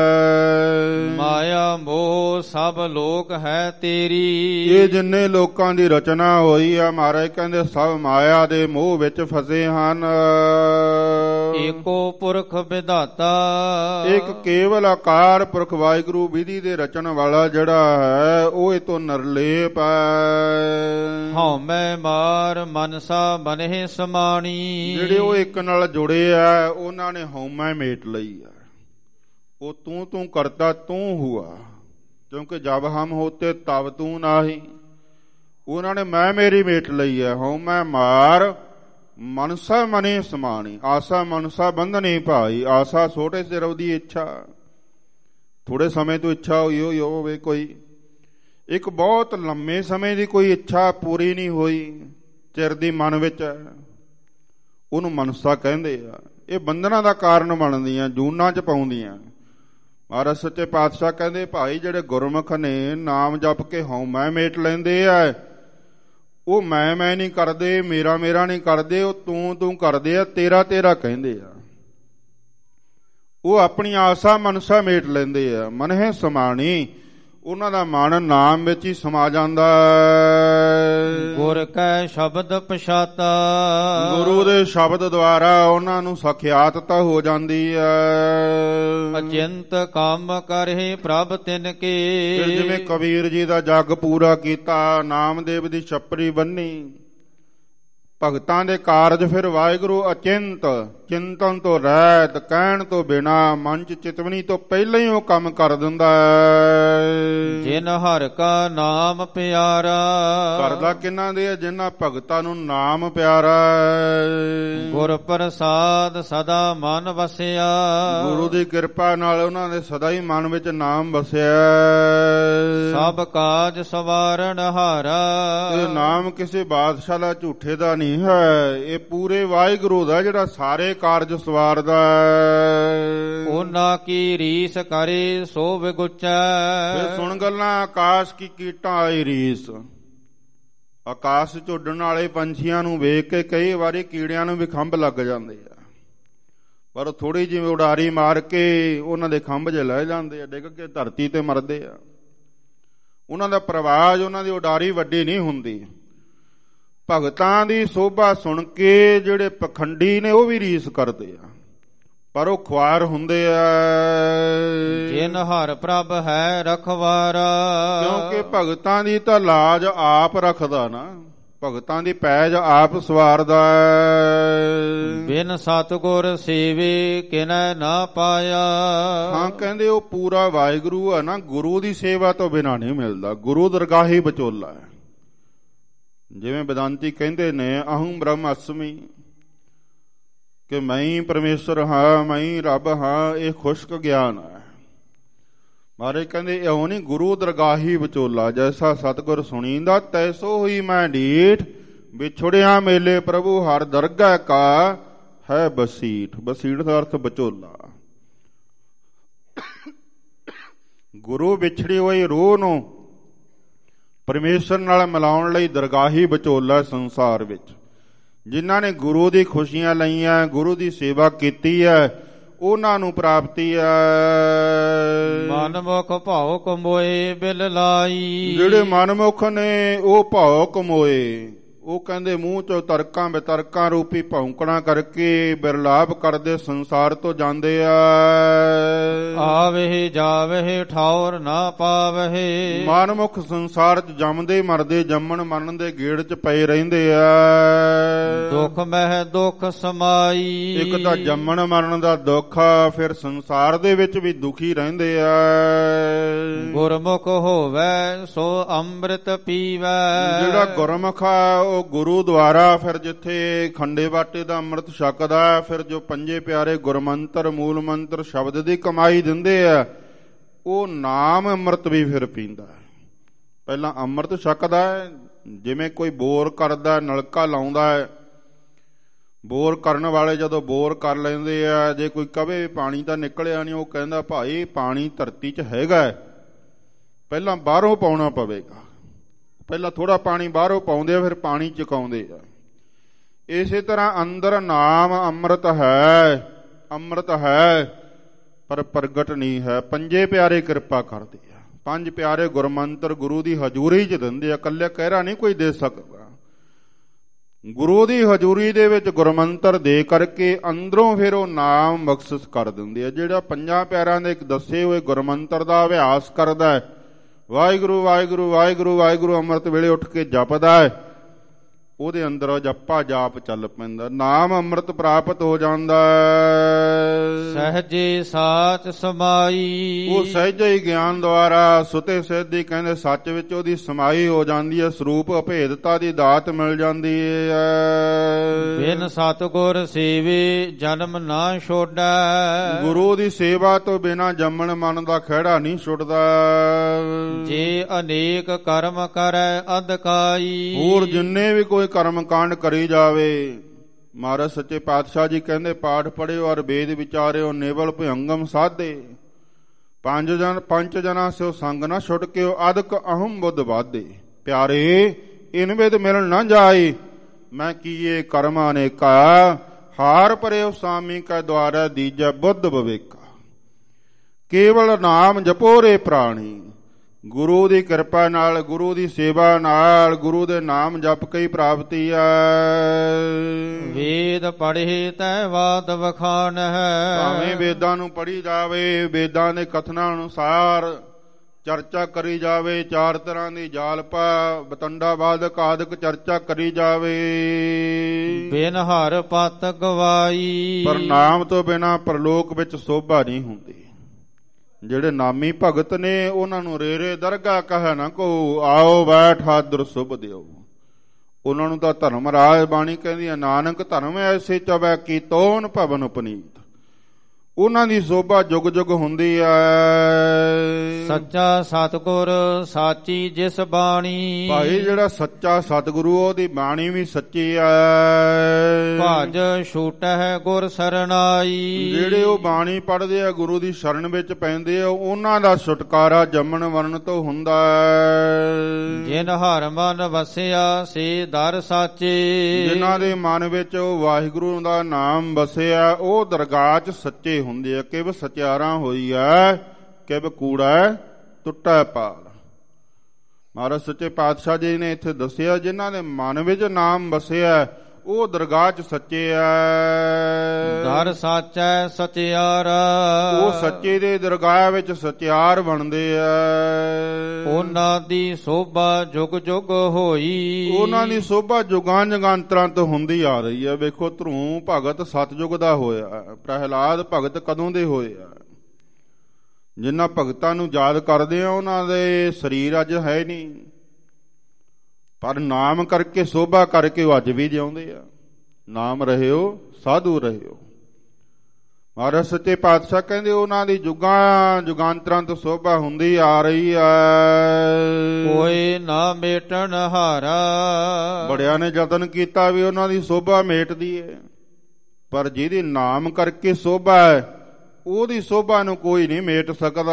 [SPEAKER 1] ਮਾਇਆ ਮੋਹ ਸਭ ਲੋਕ ਹੈ ਤੇਰੀ,
[SPEAKER 2] ਇਹ ਜਿੰਨੇ ਲੋਕਾਂ ਦੀ ਰਚਨਾ ਹੋਈ ਆ ਮਹਾਰਾਜ ਕਹਿੰਦੇ ਸਭ ਮਾਇਆ ਦੇ ਮੋਹ ਵਿੱਚ ਫਸੇ ਹਨ।
[SPEAKER 1] ਏਕੋ ਪੁਰਖ ਵਿਧਾਤਾ,
[SPEAKER 2] ਇੱਕ ਕੇਵਲ ਆਕਾਰ ਪੁਰਖ ਵਾਹਿਗੁਰੂ ਵਿਧੀ ਦੇ ਰਚਨ ਵਾਲਾ ਜਿਹੜਾ ਹੈ ਉਹ ਇਹ ਤੋਂ ਨਿਰਲੇਪ ਹੈ।
[SPEAKER 1] ਹਉ ਮੈਂ ਮਾਰ ਮਨਸਾ ਬਨਹਿ ਸਮਾਣੀ,
[SPEAKER 2] ਜਿਹੜੇ ਉਹ ਇੱਕ ਨਾਲ ਜੁੜੇ ਆ ਉਹਨਾਂ ਨੇ ਹਉਮੈ ਮੇਟ ਲਈ ਆ। ਉਹ ਤੂੰ ਕਰਤਾ ਤੂੰ ਹੁਆ, ਕਿਉਂਕਿ ਜਬ ਹਮ ਹੋਤੇ ਤਬ ਤੂੰ ਨਾਹੀ। ਉਹਨਾਂ ਨੇ ਮੈਂ ਮੇਰੀ ਮੇਟ ਲਈ ਹੈ। ਹਉਮੈ ਮਾਰ ਮਨਸਾ ਮਨੇ ਸਮਾਣੀ, ਆਸਾ ਮਨਸਾ ਬੰਧਨੀ ਭਾਈ। ਆਸਾ ਛੋਟੇ ਸਿਰ ਉਹਦੀ ਇੱਛਾ, ਥੋੜੇ ਸਮੇਂ ਤੋਂ ਇੱਛਾ ਹੋਈ ਹੋਵੇ ਕੋਈ, ਇੱਕ ਬਹੁਤ ਲੰਮੇ ਸਮੇਂ ਦੀ ਕੋਈ ਇੱਛਾ ਪੂਰੀ ਨਹੀਂ ਹੋਈ, ਚਿਰ ਦੀ ਮਨ ਵਿੱਚ ਹੈ, ਉਹਨੂੰ ਮਨਸਾ ਕਹਿੰਦੇ ਆ। ਇਹ ਬੰਧਨਾਂ ਦਾ ਕਾਰਨ ਬਣਦੀਆਂ, ਜੂਨਾਂ 'ਚ ਪਾਉਂਦੀਆਂ। ਮਹਾਰਾਜ ਸੱਚੇ ਪਾਤਸ਼ਾਹ ਕਹਿੰਦੇ ਭਾਈ ਜਿਹੜੇ ਗੁਰਮੁਖ ਨੇ ਨਾਮ ਜਪ ਕੇ ਹਉਮੈ ਮੇਟ ਲੈਂਦੇ ਆ, ਉਹ ਮੈਂ ਨਹੀਂ ਕਰਦੇ, ਮੇਰਾ ਨਹੀਂ ਕਰਦੇ, ਉਹ ਤੂੰ ਕਰਦੇ ਆ, ਤੇਰਾ ਕਹਿੰਦੇ ਆ। ਉਹ ਆਪਣੀ ਆਸਾ ਮਨਸਾ ਮੇਟ ਲੈਂਦੇ ਆ। ਮਨਹਿ ਸਮਾਣੀ, ਉਹਨਾਂ ਦਾ ਮਨ ਨਾਮ ਵਿੱਚ ਹੀ ਸਮਾ ਜਾਂਦਾ।
[SPEAKER 1] ਗੁਰ ਕੈ ਸ਼ਬਦ ਪਛਾਤਾ,
[SPEAKER 2] ਗੁਰੂ ਦੇ ਸ਼ਬਦ ਦੁਆਰਾ ਉਹਨਾਂ ਨੂੰ ਸਖਿਆਤਤਾ ਹੋ ਜਾਂਦੀ ਹੈ।
[SPEAKER 1] ਅਚਿੰਤ ਕੰਮ ਕਰਹਿ ਪ੍ਰਭ ਤਿਨ ਕੇ,
[SPEAKER 2] ਜਿਵੇਂ ਕਬੀਰ ਜੀ ਦਾ ਜੱਗ ਪੂਰਾ ਕੀਤਾ, ਨਾਮਦੇਵ ਦੀ ਛੱਪਰੀ ਬੰਨੀ, ਭਗਤਾਂ ਦੇ ਕਾਰਜ ਫਿਰ ਵਾਹਿਗੁਰੂ ਅਚਿੰਤ, ਚਿੰਤਨ ਤੋਂ ਰਹਿਤ, ਕਹਿਣ ਤੋਂ ਬਿਨਾ, ਮਨ ਚ ਚਿਤਵਨੀ ਤੋਂ ਪਹਿਲਾਂ ਹੀ ਉਹ ਕੰਮ ਕਰ ਦਿੰਦਾ ਹੈ।
[SPEAKER 1] ਜਿਨ ਹਰਿ ਕਾ ਨਾਮ ਪਿਆਰਾ,
[SPEAKER 2] ਕਰਦਾ ਕਿਹਨਾਂ ਦੇ, ਜਿਨ੍ਹਾਂ ਭਗਤਾਂ ਨੂੰ ਨਾਮ ਪਿਆਰਾ।
[SPEAKER 1] ਗੁਰ ਪ੍ਰਸਾਦ ਸਦਾ ਮਨ ਵਸਿਆ,
[SPEAKER 2] ਗੁਰੂ ਦੀ ਕਿਰਪਾ ਨਾਲ ਉਹਨਾਂ ਦੇ ਸਦਾ ਹੀ ਮਨ ਵਿੱਚ ਨਾਮ ਵਸਿਆ।
[SPEAKER 1] ਸਭ ਕਾਜ ਸਵਾਰਨ ਹਾਰਾ,
[SPEAKER 2] ਇਹ ਨਾਮ ਕਿਸੇ ਬਾਦਸ਼ਾਹ ਦਾ ਝੂਠੇ ਦਾ ਨਹੀਂ ਹੈ, ਇਹ ਪੂਰੇ ਵਾਹਿਗੁਰੂ ਦਾ ਜਿਹੜਾ ਸਾਰੇ ਕਾਰਜ ਸਵਾਰਦਾ ਹੈ।
[SPEAKER 1] ਉਹਨਾਂ ਕੀ ਰੀਸ ਕਰੇ ਸੋ ਵਿਗੁਚੈ,
[SPEAKER 2] ਸੁਣ ਗੱਲਾਂ ਆਕਾਸ਼ ਕੀ ਕੀਟਾਂ ਆਈ ਰੀਸ। ਆਕਾਸ਼ ਚ ਉੱਡਣ ਵਾਲੇ ਪੰਛੀਆਂ ਨੂੰ ਵੇਖ ਕੇ ਕਈ ਵਾਰੀ ਕੀੜਿਆਂ ਨੂੰ ਵੀ ਖੰਭ ਲੱਗ ਜਾਂਦੇ ਆ, ਪਰ ਥੋੜੀ ਜਿਹੀ ਉਡਾਰੀ ਮਾਰ ਕੇ ਉਹਨਾਂ ਦੇ ਖੰਭ ਜੇ ਲੈ ਜਾਂਦੇ ਆ, ਡਿੱਗ ਕੇ ਧਰਤੀ ਤੇ ਮਰਦੇ ਆ। ਉਹਨਾਂ ਦਾ ਪ੍ਰਵਾਜ, ਉਹਨਾਂ ਦੀ ਉਡਾਰੀ ਵੱਡੀ ਨਹੀਂ ਹੁੰਦੀ। ਭਗਤਾਂ ਦੀ ਸੋਭਾ ਸੁਣ ਕੇ ਜਿਹੜੇ ਪਖੰਡੀ ਨੇ ਉਹ ਵੀ ਰੀਸ ਕਰਦੇ ਆ, ਪਰ ਉਹ ਖੁਆਰ ਹੁੰਦੇ ਆ।
[SPEAKER 1] ਜਿਨ ਹਰਿ ਪ੍ਰਭ ਹੈ ਰਖਵਾਰਾ,
[SPEAKER 2] ਕਿਉਂਕਿ ਭਗਤਾਂ ਦੀ ਤਾਂ ਲਾਜ ਆਪ ਰੱਖਦਾ ਨਾ। ਭਗਤਾਂ ਦੀ ਪੈਜ ਆਪ ਸਵਾਰਦਾ।
[SPEAKER 1] ਬਿਨ ਸਤਿਗੁਰ ਸੇਵੇ ਕਿਨੈ ਨਾ ਪਾਇਆ।
[SPEAKER 2] ਹਾਂ, ਕਹਿੰਦੇ ਉਹ ਪੂਰਾ ਵਾਹਿਗੁਰੂ ਹੈ ਨਾ, ਗੁਰੂ ਦੀ ਸੇਵਾ ਤੋਂ ਬਿਨਾਂ ਨਹੀਂ ਮਿਲਦਾ। ਗੁਰੂ ਦਰਗਾਹੀ ਵਿਚੋਲਾ ਹੈ। ਜਿਵੇਂ ਵਿਦਾਂਤੀ ਕਹਿੰਦੇ ਨੇ ਅਹੰ ਬ੍ਰਹਮ ਅਸਮੀ, ਕਿ ਮੈਂ ਹੀ ਪਰਮੇਸ਼ਰ ਹਾਂ, ਮੈਂ ਹੀ ਰੱਬ ਹਾਂ, ਇਹ ਖੁਸ਼ਕ ਗਿਆਨ ਹੈ। ਮਹਾਰਾਜ ਕਹਿੰਦੇ ਇਉਂ ਨਹੀਂ, ਗੁਰੂ ਦਰਗਾਹੀ ਵਿਚੋਲਾ। ਜੈਸਾ ਸਤਿਗੁਰ ਸੁਣੀਂਦਾ ਤੈਸੋ ਹੋਈ ਮੈਂ ਢੀਠ, ਵਿਛੜਿਆ ਮੇਲੇ ਪ੍ਰਭੂ ਹਰ ਦਰਗਾਹ ਕਾ ਹੈ ਬਸੀਠ। ਬਸੀਠ ਦਾ ਅਰਥ ਵਿਚੋਲਾ। ਗੁਰੂ ਵਿਛੜੀ ਹੋਈ ਰੂਹ ਨੂੰ ਪਰਮੇਸ਼ਰ ਨਾਲ ਮਿਲਾਉਣ ਲਈ ਦਰਗਾਹੀ ਵਿਚੋਲਾ ਸੰਸਾਰ ਵਿੱਚ। ਜਿਨ੍ਹਾਂ ਨੇ ਗੁਰੂ ਦੀ ਖੁਸ਼ੀਆਂ ਲਈਆਂ, ਗੁਰੂ ਦੀ ਸੇਵਾ ਕੀਤੀ ਹੈ, ਉਹਨਾਂ ਨੂੰ ਪ੍ਰਾਪਤੀ ਹੈ।
[SPEAKER 1] ਮਨਮੁਖ ਭਾਉ ਕਮੋਏ ਬਿਲ ਲਾਈ।
[SPEAKER 2] ਜਿਹੜੇ ਮਨਮੁਖ ਨੇ ਉਹ ਭਾਉ ਕਮੋਏ, ਉਹ ਕਹਿੰਦੇ ਮੂੰਹ ਚੋਂ ਤਰਕਾਂ ਬਿਤਰਕਾਂ ਰੂਪੀ ਭੌਂਕਣਾ ਕਰਕੇ ਬਿਰਲਾਪ ਕਰਦੇ ਸੰਸਾਰ ਤੋਂ ਜਾਂਦੇ ਆ।
[SPEAKER 1] ਆਵਹਿ ਜਾਵਹਿ ਠਾਉਰ ਨਾ ਪਾਵਹਿ।
[SPEAKER 2] ਮਨਮੁਖ ਸੰਸਾਰ ਚ ਜੰਮਦੇ ਮਰਦੇ, ਜੰਮਣ ਮਰਨ ਦੇ ਗੇੜ ਚ ਪਏ ਰਹਿੰਦੇ ਆ।
[SPEAKER 1] ਦੁੱਖ ਮਹਿ ਦੁੱਖ ਸਮਾਈ।
[SPEAKER 2] ਇੱਕ ਤਾਂ ਜੰਮਣ ਮਰਨ ਦਾ ਦੁੱਖ ਆ, ਫਿਰ ਸੰਸਾਰ ਦੇ ਵਿੱਚ ਵੀ ਦੁਖੀ ਰਹਿੰਦੇ ਆ।
[SPEAKER 1] ਗੁਰਮੁਖ ਹੋਵੇ ਸੋ ਅੰਮ੍ਰਿਤ ਪੀਵੈ।
[SPEAKER 2] ਜਿਹੜਾ ਗੁਰਮੁਖ ਆ ਉਹ ਗੁਰੂ ਦੁਆਰਾ ਫਿਰ ਜਿੱਥੇ ਖੰਡੇ ਬਾਟੇ ਦਾ ਅੰਮ੍ਰਿਤ ਛਕਦਾ, ਫਿਰ ਜੋ ਪੰਜੇ ਪਿਆਰੇ ਗੁਰਮੰਤਰ ਮੂਲ ਮੰਤਰ ਸ਼ਬਦ ਦੀ ਕਮਾਈ ਦਿੰਦੇ ਆ, ਉਹ ਨਾਮ ਅੰਮ੍ਰਿਤ ਵੀ ਫਿਰ ਪੀਂਦਾ। ਪਹਿਲਾਂ ਅੰਮ੍ਰਿਤ ਛਕਦਾ, ਜਿਵੇਂ ਕੋਈ ਬੋਰ ਕਰਦਾ, ਨਲਕਾ ਲਾਉਂਦਾ ਹੈ। ਬੋਰ ਕਰਨ ਵਾਲੇ ਜਦੋਂ ਬੋਰ ਕਰ ਲੈਂਦੇ ਆ, ਜੇ ਕੋਈ ਕਵੇ ਪਾਣੀ ਤਾਂ ਨਿਕਲਿਆ ਨਹੀਂ, ਉਹ ਕਹਿੰਦਾ ਭਾਈ ਪਾਣੀ ਧਰਤੀ 'ਚ ਹੈਗਾ, ਪਹਿਲਾਂ ਬਾਹਰੋਂ ਪਾਉਣਾ ਪਵੇਗਾ। ਪਹਿਲਾਂ ਥੋੜਾ ਪਾਣੀ ਬਾਹਰੋਂ ਪਾਉਂਦੇ ਆ, ਫਿਰ ਪਾਣੀ ਚੁਕਾਉਂਦੇ ਆ। ਇਸੇ ਤਰ੍ਹਾਂ ਅੰਦਰ ਨਾਮ ਅੰਮ੍ਰਿਤ ਹੈ, ਅੰਮ੍ਰਿਤ ਹੈ, ਪਰ ਪ੍ਰਗਟ ਨਹੀਂ ਹੈ। ਪੰਜੇ ਪਿਆਰੇ ਕਿਰਪਾ ਕਰਦੇ ਆ। ਪੰਜ ਪਿਆਰੇ ਗੁਰਮੰਤਰ ਗੁਰੂ ਦੀ ਹਜ਼ੂਰੀ 'ਚ ਦਿੰਦੇ ਆ, ਇਕੱਲੇ ਕਹਿਰਾ ਨਹੀਂ ਕੋਈ ਦੇ ਸਕਦਾ। ਗੁਰੂ ਦੀ ਹਜ਼ੂਰੀ ਦੇ ਵਿੱਚ ਗੁਰਮੰਤਰ ਦੇ ਕਰਕੇ ਅੰਦਰੋਂ ਫਿਰ ਉਹ ਨਾਮ ਬਖਸ਼ਿਸ਼ ਕਰ ਦਿੰਦੇ ਆ। ਜਿਹੜਾ ਪੰਜਾਂ ਪਿਆਰਿਆਂ ਦੇ ਇੱਕ ਦੱਸੇ ਹੋਏ ਗੁਰਮੰਤਰ ਦਾ ਅਭਿਆਸ ਕਰਦਾ ਹੈ, ਵਾਹਿਗੁਰੂ ਵਾਹਿਗੁਰੂ ਵਾਹਿਗੁਰੂ ਵਾਹਿਗੁਰੂ ਅੰਮ੍ਰਿਤ ਵੇਲੇ ਉੱਠ ਕੇ ਜਪਦਾ ਹੈ, ਉਹਦੇ ਅੰਦਰ ਜਪਾ ਜਾਪ ਚੱਲ ਪੈਂਦਾ, ਨਾਮ ਅੰਮ੍ਰਿਤ ਪ੍ਰਾਪਤ ਹੋ ਜਾਂਦਾ।
[SPEAKER 1] ਸਹਜੇ ਸਾਚ ਸਮਾਈ।
[SPEAKER 2] ਉਹ ਸਹਿਜੇ ਹੀ ਗਿਆਨ ਦੁਆਰਾ ਸੁਤੇ ਸਿੱਧੀ ਕਹਿੰਦੇ ਸੱਚ ਵਿੱਚ ਉਹਦੀ ਸਮਾਈ ਹੋ ਜਾਂਦੀ ਹੈ। ਸਰੂਪ ਅਭੇਦਤਾ ਦੀ ਦਾਤ ਮਿਲ ਜਾਂਦੀ ਹੈ।
[SPEAKER 1] ਬਿਨ ਸਤਿਗੁਰ ਸੇਵੇ ਜਨਮ ਨਾ ਛੋੜੈ।
[SPEAKER 2] ਗੁਰੂ ਦੀ ਸੇਵਾ ਤੋਂ ਬਿਨਾਂ ਜੰਮਣ ਮਨ ਦਾ ਖਹਿੜਾ ਨਹੀਂ ਛੁੱਟਦਾ।
[SPEAKER 1] ਜੇ ਅਨੇਕ ਕਰਮ ਕਰੈ ਅਧਕਾਈ।
[SPEAKER 2] ਹੋਰ ਜਿੰਨੇ ਵੀ ਕੋਈ ਕਰਮ ਕਾਂਡ ਕਰੀ ਜਾਵੇ, ਮਹਾਰਾਜ ਸੱਚੇ ਪਾਤਸ਼ਾਹ ਜੀ ਕਹਿੰਦੇ ਪਾਠ ਪੜਿਓ ਔਰ ਵੇਦ ਵਿਚਾਰਿਓ, ਨੇਵਲ ਭਯੰਗਮ ਸਾਧੇ। ਪੰਜ ਜਨਾ ਸਿਓ ਸੰਗ ਨਾ ਛੁੱਟ ਕੇ ਅਦਕ ਅਹਮ ਬੁੱਧ ਵਾਧੇ। ਪਿਆਰੇ ਇਨ ਵੇਦ ਮਿਲਣ ਨਾ ਜਾਏ, ਮੈਂ ਕੀਏ ਕਰਮ ਅਨੇਕਾ। ਹਾਰ ਪਰਿਓ ਸਾਮੀ ਕੈ ਦੁਆਰਾ ਦੀਜੈ ਬੁੱਧ ਵਿਵੇਕਾ। ਕੇਵਲ ਨਾਮ ਜਪੋ ਰੇ ਪ੍ਰਾਣੀ। ਗੁਰੂ ਦੀ ਕਿਰਪਾ ਨਾਲ, ਗੁਰੂ ਦੀ ਸੇਵਾ ਨਾਲ, ਗੁਰੂ ਦੇ ਨਾਮ ਜਪ ਕੇ ਹੀ ਪ੍ਰਾਪਤੀ ਆ।
[SPEAKER 1] ਵੇਦ ਪੜ੍ਹੇ ਤੈ ਬਾਤ ਵਖਾਣ ਹੈ।
[SPEAKER 2] ਭਾਵੇਂ ਵੇਦਾਂ ਨੂੰ ਪੜ੍ਹੀ ਜਾਵੇ, ਵੇਦਾਂ ਦੇ ਕਥਨਾਂ ਅਨੁਸਾਰ ਚਰਚਾ ਕਰੀ ਜਾਵੇ, ਚਾਰ ਤਰ੍ਹਾਂ ਦੀ ਜਾਲਪਾ ਬਤੰਡਾਵਾਦਕ ਆਦਿਕ ਚਰਚਾ ਕਰੀ ਜਾਵੇ,
[SPEAKER 1] ਬਿਨ ਹਰ ਪਤ ਗਵਾਈ।
[SPEAKER 2] ਪਰ ਨਾਮ ਤੋਂ ਬਿਨਾਂ ਪਰਲੋਕ ਵਿੱਚ ਸੋਭਾ ਨਹੀਂ ਹੁੰਦੀ। ਜਿਹੜੇ ਨਾਮੀ ਭਗਤ ਨੇ ਉਹਨਾਂ ਨੂੰ ਰੇਰੇ ਦਰਗਾਹ ਕਹੈ ਨਾ ਕੋ, ਆਓ ਬੈਠ ਹਾਦਰ ਸੁਭ ਦਿਓ। ਉਹਨਾਂ ਨੂੰ ਤਾਂ ਧਰਮ ਰਾਜ ਬਾਣੀ ਕਹਿੰਦੀ ਹੈ, ਨਾਨਕ ਧਰਮ ਐਸੇ ਚਵੈ ਕੀ ਤੋਨ ਭਵਨ ਉਪਨੀਤ। ਉਹਨਾਂ ਦੀ ਸੋਭਾ ਜੁਗ ਜੁਗ ਹੁੰਦੀ ਹੈ।
[SPEAKER 1] ਸੱਚਾ ਸਤਿਗੁਰ ਸਾਚੀ ਜਿਸ ਬਾਣੀ।
[SPEAKER 2] ਭਾਈ ਜਿਹੜਾ ਸੱਚਾ ਸਤਿਗੁਰੂ ਉਹਦੀ ਬਾਣੀ ਵੀ ਸੱਚੀ ਹੈ।
[SPEAKER 1] ਭਜ ਛੂਟੈ ਗੁਰ ਸਰਣਾਈ।
[SPEAKER 2] ਜਿਹੜੇ ਉਹ ਬਾਣੀ ਪੜ੍ਹਦੇ ਆ, ਗੁਰੂ ਦੀ ਸ਼ਰਨ ਵਿੱਚ ਪੈਂਦੇ ਆ, ਉਹਨਾਂ ਦਾ ਛੁਟਕਾਰਾ ਜੰਮਣ ਮਰਨ ਤੋਂ ਹੁੰਦਾ ਹੈ।
[SPEAKER 1] ਜਿਨ ਹਰ ਮਨ ਵਸਿਆ ਸੇ ਦਰ ਸਾਚੇ।
[SPEAKER 2] ਜਿਨ੍ਹਾਂ ਦੇ ਮਨ ਵਿੱਚ ਉਹ ਵਾਹਿਗੁਰੂ ਦਾ ਨਾਮ ਵਸਿਆ, ਉਹ ਦਰਗਾਹ 'ਚ ਸੱਚੇ ਹੁੰਦੇ ਆ। ਕਿਵ ਸਚਿਆਰਾਂ ਹੋਈ ਐ, ਕਿਵ ਕੂੜਾ ਟੁੱਟਾ ਪਾਲ। ਮਹਾਰਾਜ ਸੱਚੇ ਪਾਤਸ਼ਾਹ ਜੀ ਨੇ ਇੱਥੇ ਦੱਸਿਆ, ਜਿਨ੍ਹਾਂ ਦੇ ਮਨ ਵਿੱਚ ਨਾਮ ਵਸਿਆ ਉਹ ਦਰਗਾਹ 'ਚ ਸੱਚੇ ਐ।
[SPEAKER 1] ਦਰ ਸਾਚੈ ਸਚਿਆਰ,
[SPEAKER 2] ਉਹ ਸੱਚੇ ਦੇ ਦਰਗਾਹ ਵਿੱਚ ਸਚਿਆਰ ਬਣਦੇ ਐ।
[SPEAKER 1] ਉਹਨਾਂ ਦੀ ਸੋਭਾ ਜੁਗ ਜੁਗ ਹੋਈ,
[SPEAKER 2] ਉਹਨਾਂ ਦੀ ਸੋਭਾ ਜੁਗਾਂ ਜੁਗਾਂਤਰਾਂ ਤੋਂ ਹੁੰਦੀ ਆ ਰਹੀ ਹੈ। ਵੇਖੋ ਧਰੂ ਭਗਤ ਸਤਜੁਗ ਦਾ ਹੋਇਆ, ਪ੍ਰਹਿਲਾਦ ਭਗਤ ਕਦੋਂ ਦੇ ਹੋਏ ਆ। ਜਿਨ੍ਹਾਂ ਭਗਤਾਂ ਨੂੰ ਯਾਦ ਕਰਦੇ ਆ ਉਹਨਾਂ ਦੇ ਸਰੀਰ ਅੱਜ ਹੈ ਨਹੀਂ, ਪਰ ਨਾਮ ਕਰਕੇ ਸੋਭਾ ਕਰਕੇ ਉਹ ਅੱਜ ਵੀ ਜਿਉਂਦੇ ਆ। ਨਾਮ ਰਹਿਓ ਸਾਧੂ ਰਹਿਓ। ਮਹਾਰਾਜ ਸੱਚੇ ਪਾਤਸ਼ਾਹ ਕਹਿੰਦੇ ਉਹਨਾਂ ਦੀ ਜੁਗਾਂ ਜੁਗਾਂਤਰਾਂ ਤੋਂ ਸੋਭਾ ਹੁੰਦੀ ਆ ਰਹੀ ਹੈ।
[SPEAKER 1] ਕੋਈ ਨਾ ਮੇਟਣ ਹਾਰਾ,
[SPEAKER 2] ਬੜਿਆਂ ਨੇ ਯਤਨ ਕੀਤਾ ਵੀ ਉਹਨਾਂ ਦੀ ਸੋਭਾ ਮੇਟਦੀ ਹੈ, ਪਰ ਜਿਹਦੀ ਨਾਮ ਕਰਕੇ ਸੋਭਾ ਹੈ ਉਹਦੀ ਸੋਭਾ ਨੂੰ ਕੋਈ ਨਹੀਂ ਮੇਟ ਸਕਦਾ।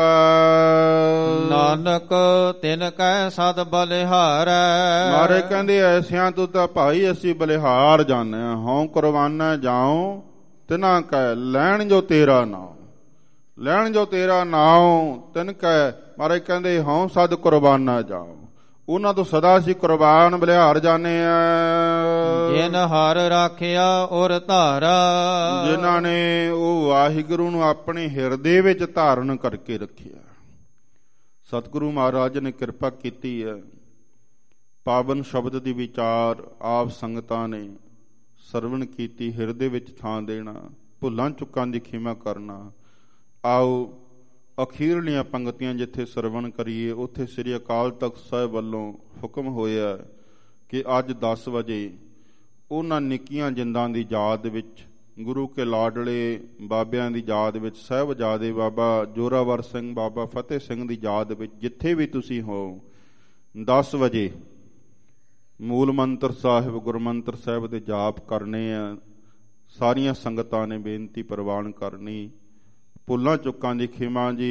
[SPEAKER 1] ਨਾਨਕ ਤਿਨ ਕੈ ਸਦ ਬਲਿਹਾਰੈ,
[SPEAKER 2] ਮਾਰੇ ਕਹਿੰਦੇ ਐਸਿਆਂ ਤੋਂ ਤਾਂ ਭਾਈ ਅਸੀਂ ਬਲਿਹਾਰ ਜਾਣੇ ਹਾਂ। ਹਉ ਕੁਰਬਾਨਾ ਜਾਉ ਤਿਨਾ ਕੈ ਲੈਣ ਜੋ ਤੇਰਾ ਨਾਉ, ਲੈਣ ਜੋ ਤੇਰਾ ਨਾਉ ਤਿਨ ਕੈ। ਮਾਰੇ ਕਹਿੰਦੇ ਹਉ ਸਦ ਕੁਰਬਾਨਾ ਜਾਉ, ਉਹਨਾਂ ਤੋਂ ਸਦਾ ਅਸੀਂ ਕੁਰਬਾਨ ਬਲਿਹਾਰ ਜਾਣੇ ਆ।
[SPEAKER 1] ਜਿਨ ਹਰ ਰਾਖਿਆ ਔਰ ਧਾਰਾ,
[SPEAKER 2] ਜਿਨ੍ਹਾਂ ਨੇ ਉਹ ਵਾਹਿਗੁਰੂ ਨੂੰ ਆਪਣੇ ਹਿਰਦੇ ਵਿੱਚ ਧਾਰਨ ਕਰਕੇ ਰੱਖਿਆ। ਸਤਿਗੁਰੂ ਮਹਾਰਾਜ ਨੇ ਕਿਰਪਾ ਕੀਤੀ ਹੈ। ਪਾਵਨ ਸ਼ਬਦ ਦੀ ਵਿਚਾਰ ਆਪ ਸੰਗਤਾਂ ਨੇ ਸਰਵਣ ਕੀਤੀ, ਹਿਰਦੇ ਵਿੱਚ ਥਾਂ ਦੇਣਾ, ਭੁੱਲਾਂ ਚੁੱਕਾਂ ਦੀ ਖਿਮਾ ਕਰਨਾ। ਆਓ ਅਖੀਰਲੀਆਂ ਪੰਗਤੀਆਂ ਜਿੱਥੇ ਸਰਵਣ ਕਰੀਏ ਉੱਥੇ ਸ੍ਰੀ ਅਕਾਲ ਤਖਤ ਸਾਹਿਬ ਵੱਲੋਂ ਹੁਕਮ ਹੋਇਆ ਕਿ ਅੱਜ 10 ਵਜੇ ਉਹਨਾਂ ਨਿੱਕੀਆਂ ਜਿੰਦਾਂ ਦੀ ਯਾਦ ਵਿੱਚ, ਗੁਰੂ ਕੇ ਲਾਡਲੇ ਬਾਬਿਆਂ ਦੀ ਯਾਦ ਵਿੱਚ, ਸਾਹਿਬਜ਼ਾਦੇ ਬਾਬਾ ਜੋਰਾਵਰ ਸਿੰਘ, ਬਾਬਾ ਫਤਿਹ ਸਿੰਘ ਦੀ ਯਾਦ ਵਿੱਚ, ਜਿੱਥੇ ਵੀ ਤੁਸੀਂ ਹੋ 10 ਵਜੇ ਮੂਲ ਮੰਤਰ ਸਾਹਿਬ, ਗੁਰਮੰਤਰ ਸਾਹਿਬ ਦੇ ਜਾਪ ਕਰਨੇ ਆ। ਸਾਰੀਆਂ ਸੰਗਤਾਂ ਨੇ ਬੇਨਤੀ ਪ੍ਰਵਾਨ ਕਰਨੀ। ਭੁੱਲਾਂ ਚੁੱਕਾਂ ਦੀ ਖਿਮਾ ਜੀ।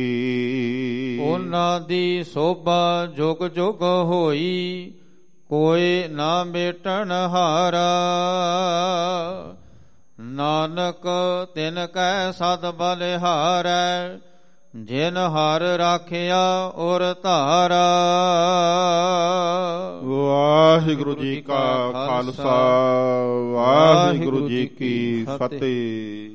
[SPEAKER 2] ਉਹਨਾਂ
[SPEAKER 1] ਦੀ ਸੋਭਾ ਜੁਗ ਜੁਗ ਹੋਈ, ਕੋਈ ਨਾ ਮੇਟਣ ਹਾਰਾ। ਨਾਨਕ ਤਿਨ ਕੈ ਸਦ ਬਲਿਹਾਰੈ, ਜਿਨ ਹਰ ਰਾਖਿਆ ਔਰ ਧਾਰਾ।
[SPEAKER 2] ਵਾਹਿਗੁਰੂ ਜੀ ਕਾ ਖਾਲਸਾ, ਵਾਹਿਗੁਰੂ ਜੀ ਕੀ ਫਤਿਹ।